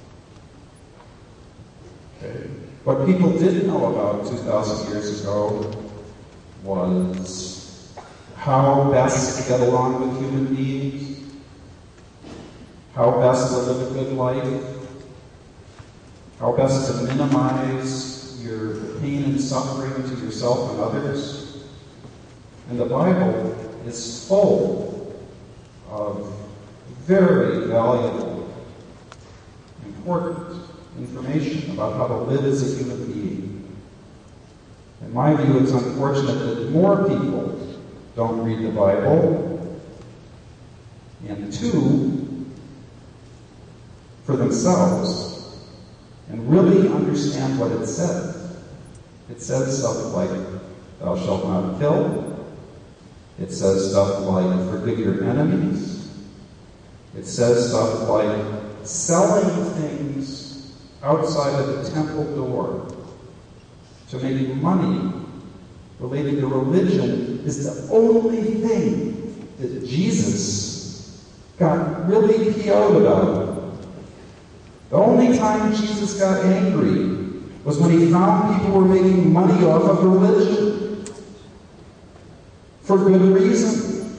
Okay. What people did know about 2,000 years ago was how best to get along with human beings, how best to live a good life, how best to minimize your pain and suffering to yourself and others. And the Bible is full of very valuable, important information about how to live as a human being. In my view, it's unfortunate that more people don't read the Bible, and two, for themselves, and really understand what it says. It says stuff like, thou shalt not kill. It says stuff like, forgive your enemies. It says stuff like, selling things outside of the temple door to make money related to religion is the only thing that Jesus got really PO'd about. The only time Jesus got angry was when he found people were making money off of religion. For good reason.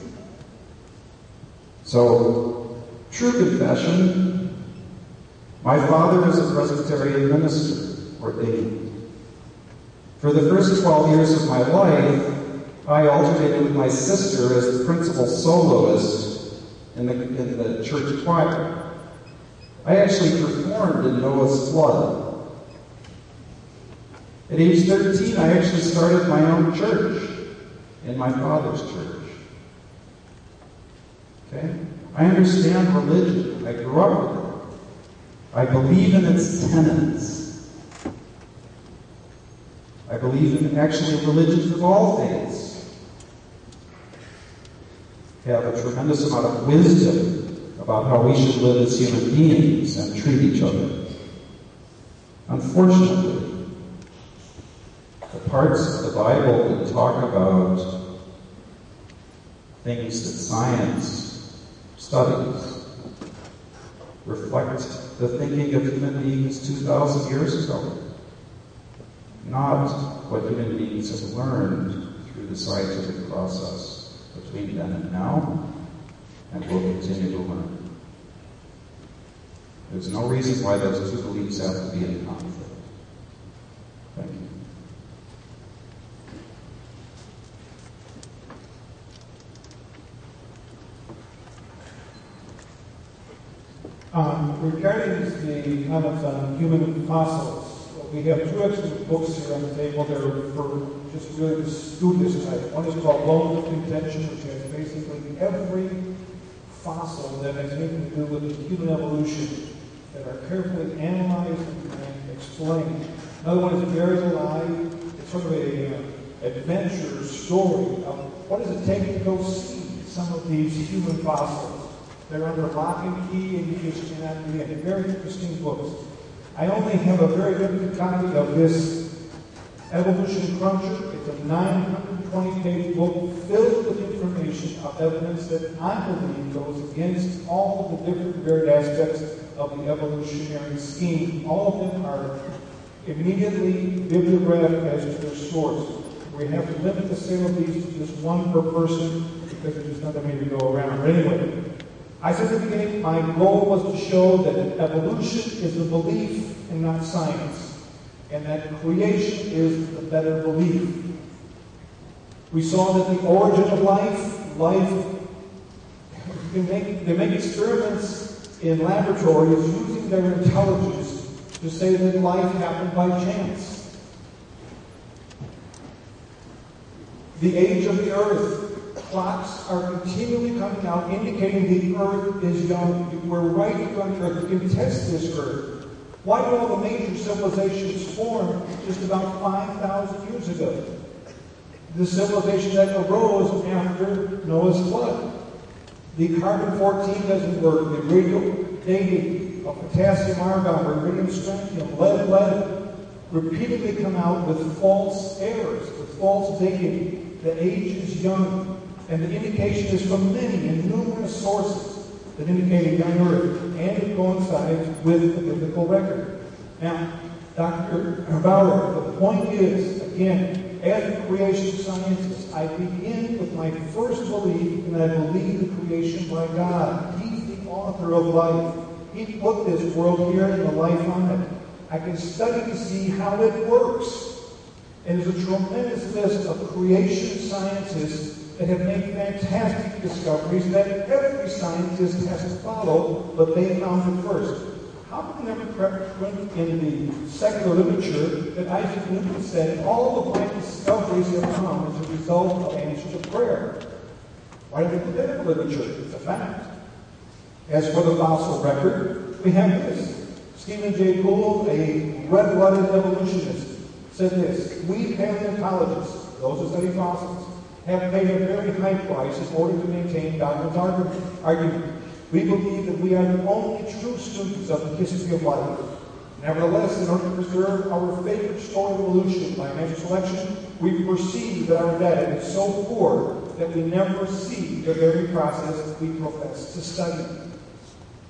So, true confession, my father is a Presbyterian minister, ordained. For the first 12 years of my life, I alternated with my sister as the principal soloist in the church choir. I actually performed in Noah's flood. At age 13, I actually started my own church in my father's church. Okay? I understand religion. I grew up with it. I believe in its tenets. I believe in actually religions of all faiths have a tremendous amount of wisdom about how we should live as human beings and treat each other. Unfortunately, the parts of the Bible that talk about things that science studies reflect the thinking of human beings 2,000 years ago, not what human beings have learned through the scientific process between then and now, and will continue to learn. There's no reason why those two beliefs have to be in conflict. Thank you. Regarding the comments on human fossils, we have two excellent books here on the table. They're for just really the studious type. One is called Bones of Contention, which has basically every fossil that has anything to do with human evolution that are carefully analyzed and explained. Another one is Buried Alive. It's sort of an adventure story of what does it take to go see some of these human fossils. They're under lock and key, and you just cannot read it. Very interesting books. I only have a very limited copy of this Evolution Cruncher. It's a 920-page book filled with information of evidence that I believe goes against all of the different varied aspects of the evolutionary scheme. All of them are immediately bibliographic as to their source. We have to limit the sale of these to just one per person because there's just not that many to go around. But anyway, I said at the beginning, my goal was to show that evolution is a belief and not science, and that creation is the better belief. We saw that the origin of life, they make experiments in laboratories using their intelligence to say that life happened by chance. The age of the earth. Clocks are continually coming out indicating the earth is young. We're right here on earth. We can test this earth. Why did all the major civilizations form just about 5,000 years ago? The civilization that arose after Noah's flood. The carbon-14 doesn't work. The radio dating of potassium argon, iridium strontium, lead repeatedly come out with false errors, with false dating. The age is young. And the indication is from many and numerous sources that indicate a young earth, and it coincides with the biblical record. Now, Dr. Bauer, the point is, again, as a creation scientist, I begin with my first belief, and I believe the creation by God. He's the author of life. He put this world here and the life on it. I can study to see how it works. And there's a tremendous list of creation scientists that have made fantastic discoveries that every scientist has to follow, but they found it first. How can we never print in the secular literature that Isaac Newton said all of my discoveries have come as a result of answers to prayer? Why do they put that in the literature? It's a fact. As for the fossil record, we have this. Stephen Jay Gould, a red-blooded evolutionist, said this: we paleontologists, those who study fossils, have paid a very high price in order to maintain Darwin's argument. We believe that we are the only true students of the history of life. Nevertheless, in order to preserve our favorite story of evolution by natural selection, we perceive that our data is so poor that we never see the very process we profess to study.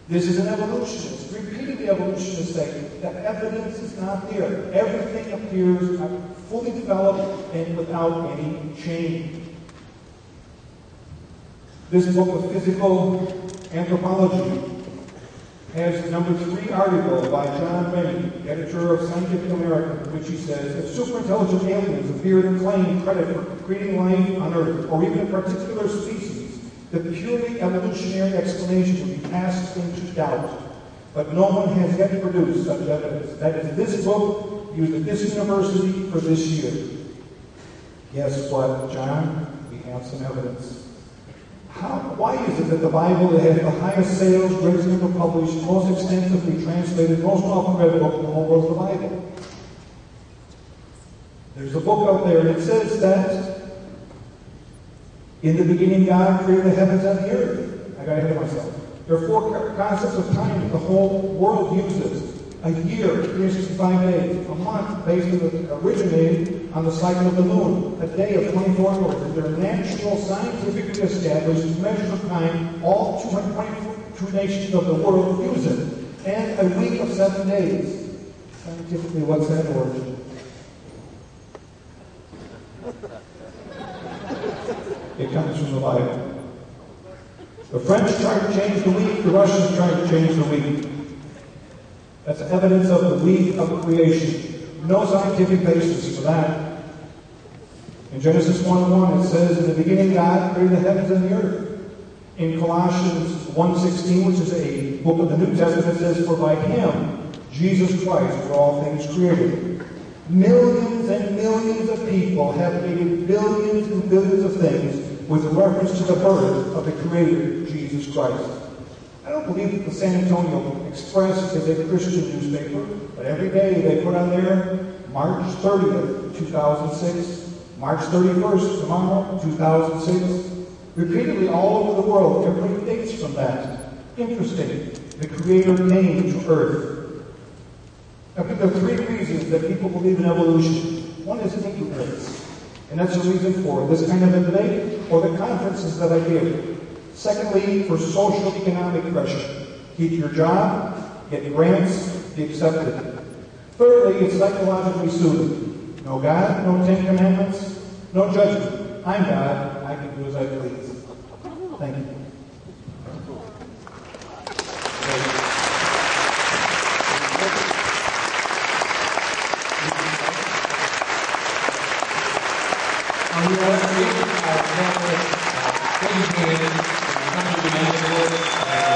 This is an evolutionist. Repeatedly, evolutionists say that evidence is not there. Everything appears fully developed and without any change. This book of physical anthropology has the number 3 article by John Rennie, editor of Scientific American, in which he says, if superintelligent aliens appeared and claimed credit for creating life on Earth, or even a particular species, the purely evolutionary explanation would be cast into doubt. But no one has yet produced such evidence. That is this book used at this university for this year. Guess what, John? We have some evidence. Why is it that the Bible has the highest sales, greatest number published, most extensively translated, most often read book in the whole world is the Bible? There's a book out there that says that in the beginning God created the heavens and the earth. I got ahead of myself. There are 4 concepts of time that the whole world uses. A year, 365 days. A month, originated on the cycle of the moon. A day of 24 hours. They're natural, scientifically established measures of time. All 222 nations of the world use it. And a week of 7 days. Scientifically, what's that origin? It comes from the Bible. The French tried to change the week. The Russians tried to change the week. That's evidence of the week of creation. No scientific basis for that. In Genesis 1:1, it says, in the beginning God created the heavens and the earth. In Colossians 1:16, which is a book of the New Testament, it says, for by him, Jesus Christ, were all things created. Millions and millions of people have created billions and billions of things with reference to the birth of the Creator, Jesus Christ. I don't believe that the San Antonio Express is a Christian newspaper, but every day they put on there March 30th, 2006, March 31st, tomorrow, 2006. Repeatedly all over the world, they're putting dates from that. Interesting. The Creator came to earth. I think there are 3 reasons that people believe in evolution. One is ignorance, and that's the reason for this kind of a debate or the conferences that I give. Secondly, for social economic pressure. Keep your job, get grants, be accepted. Thirdly, it's psychologically soothing. No God, no 10 Commandments, no judgment. I'm God, I can do as I please. Thank you. Thank you.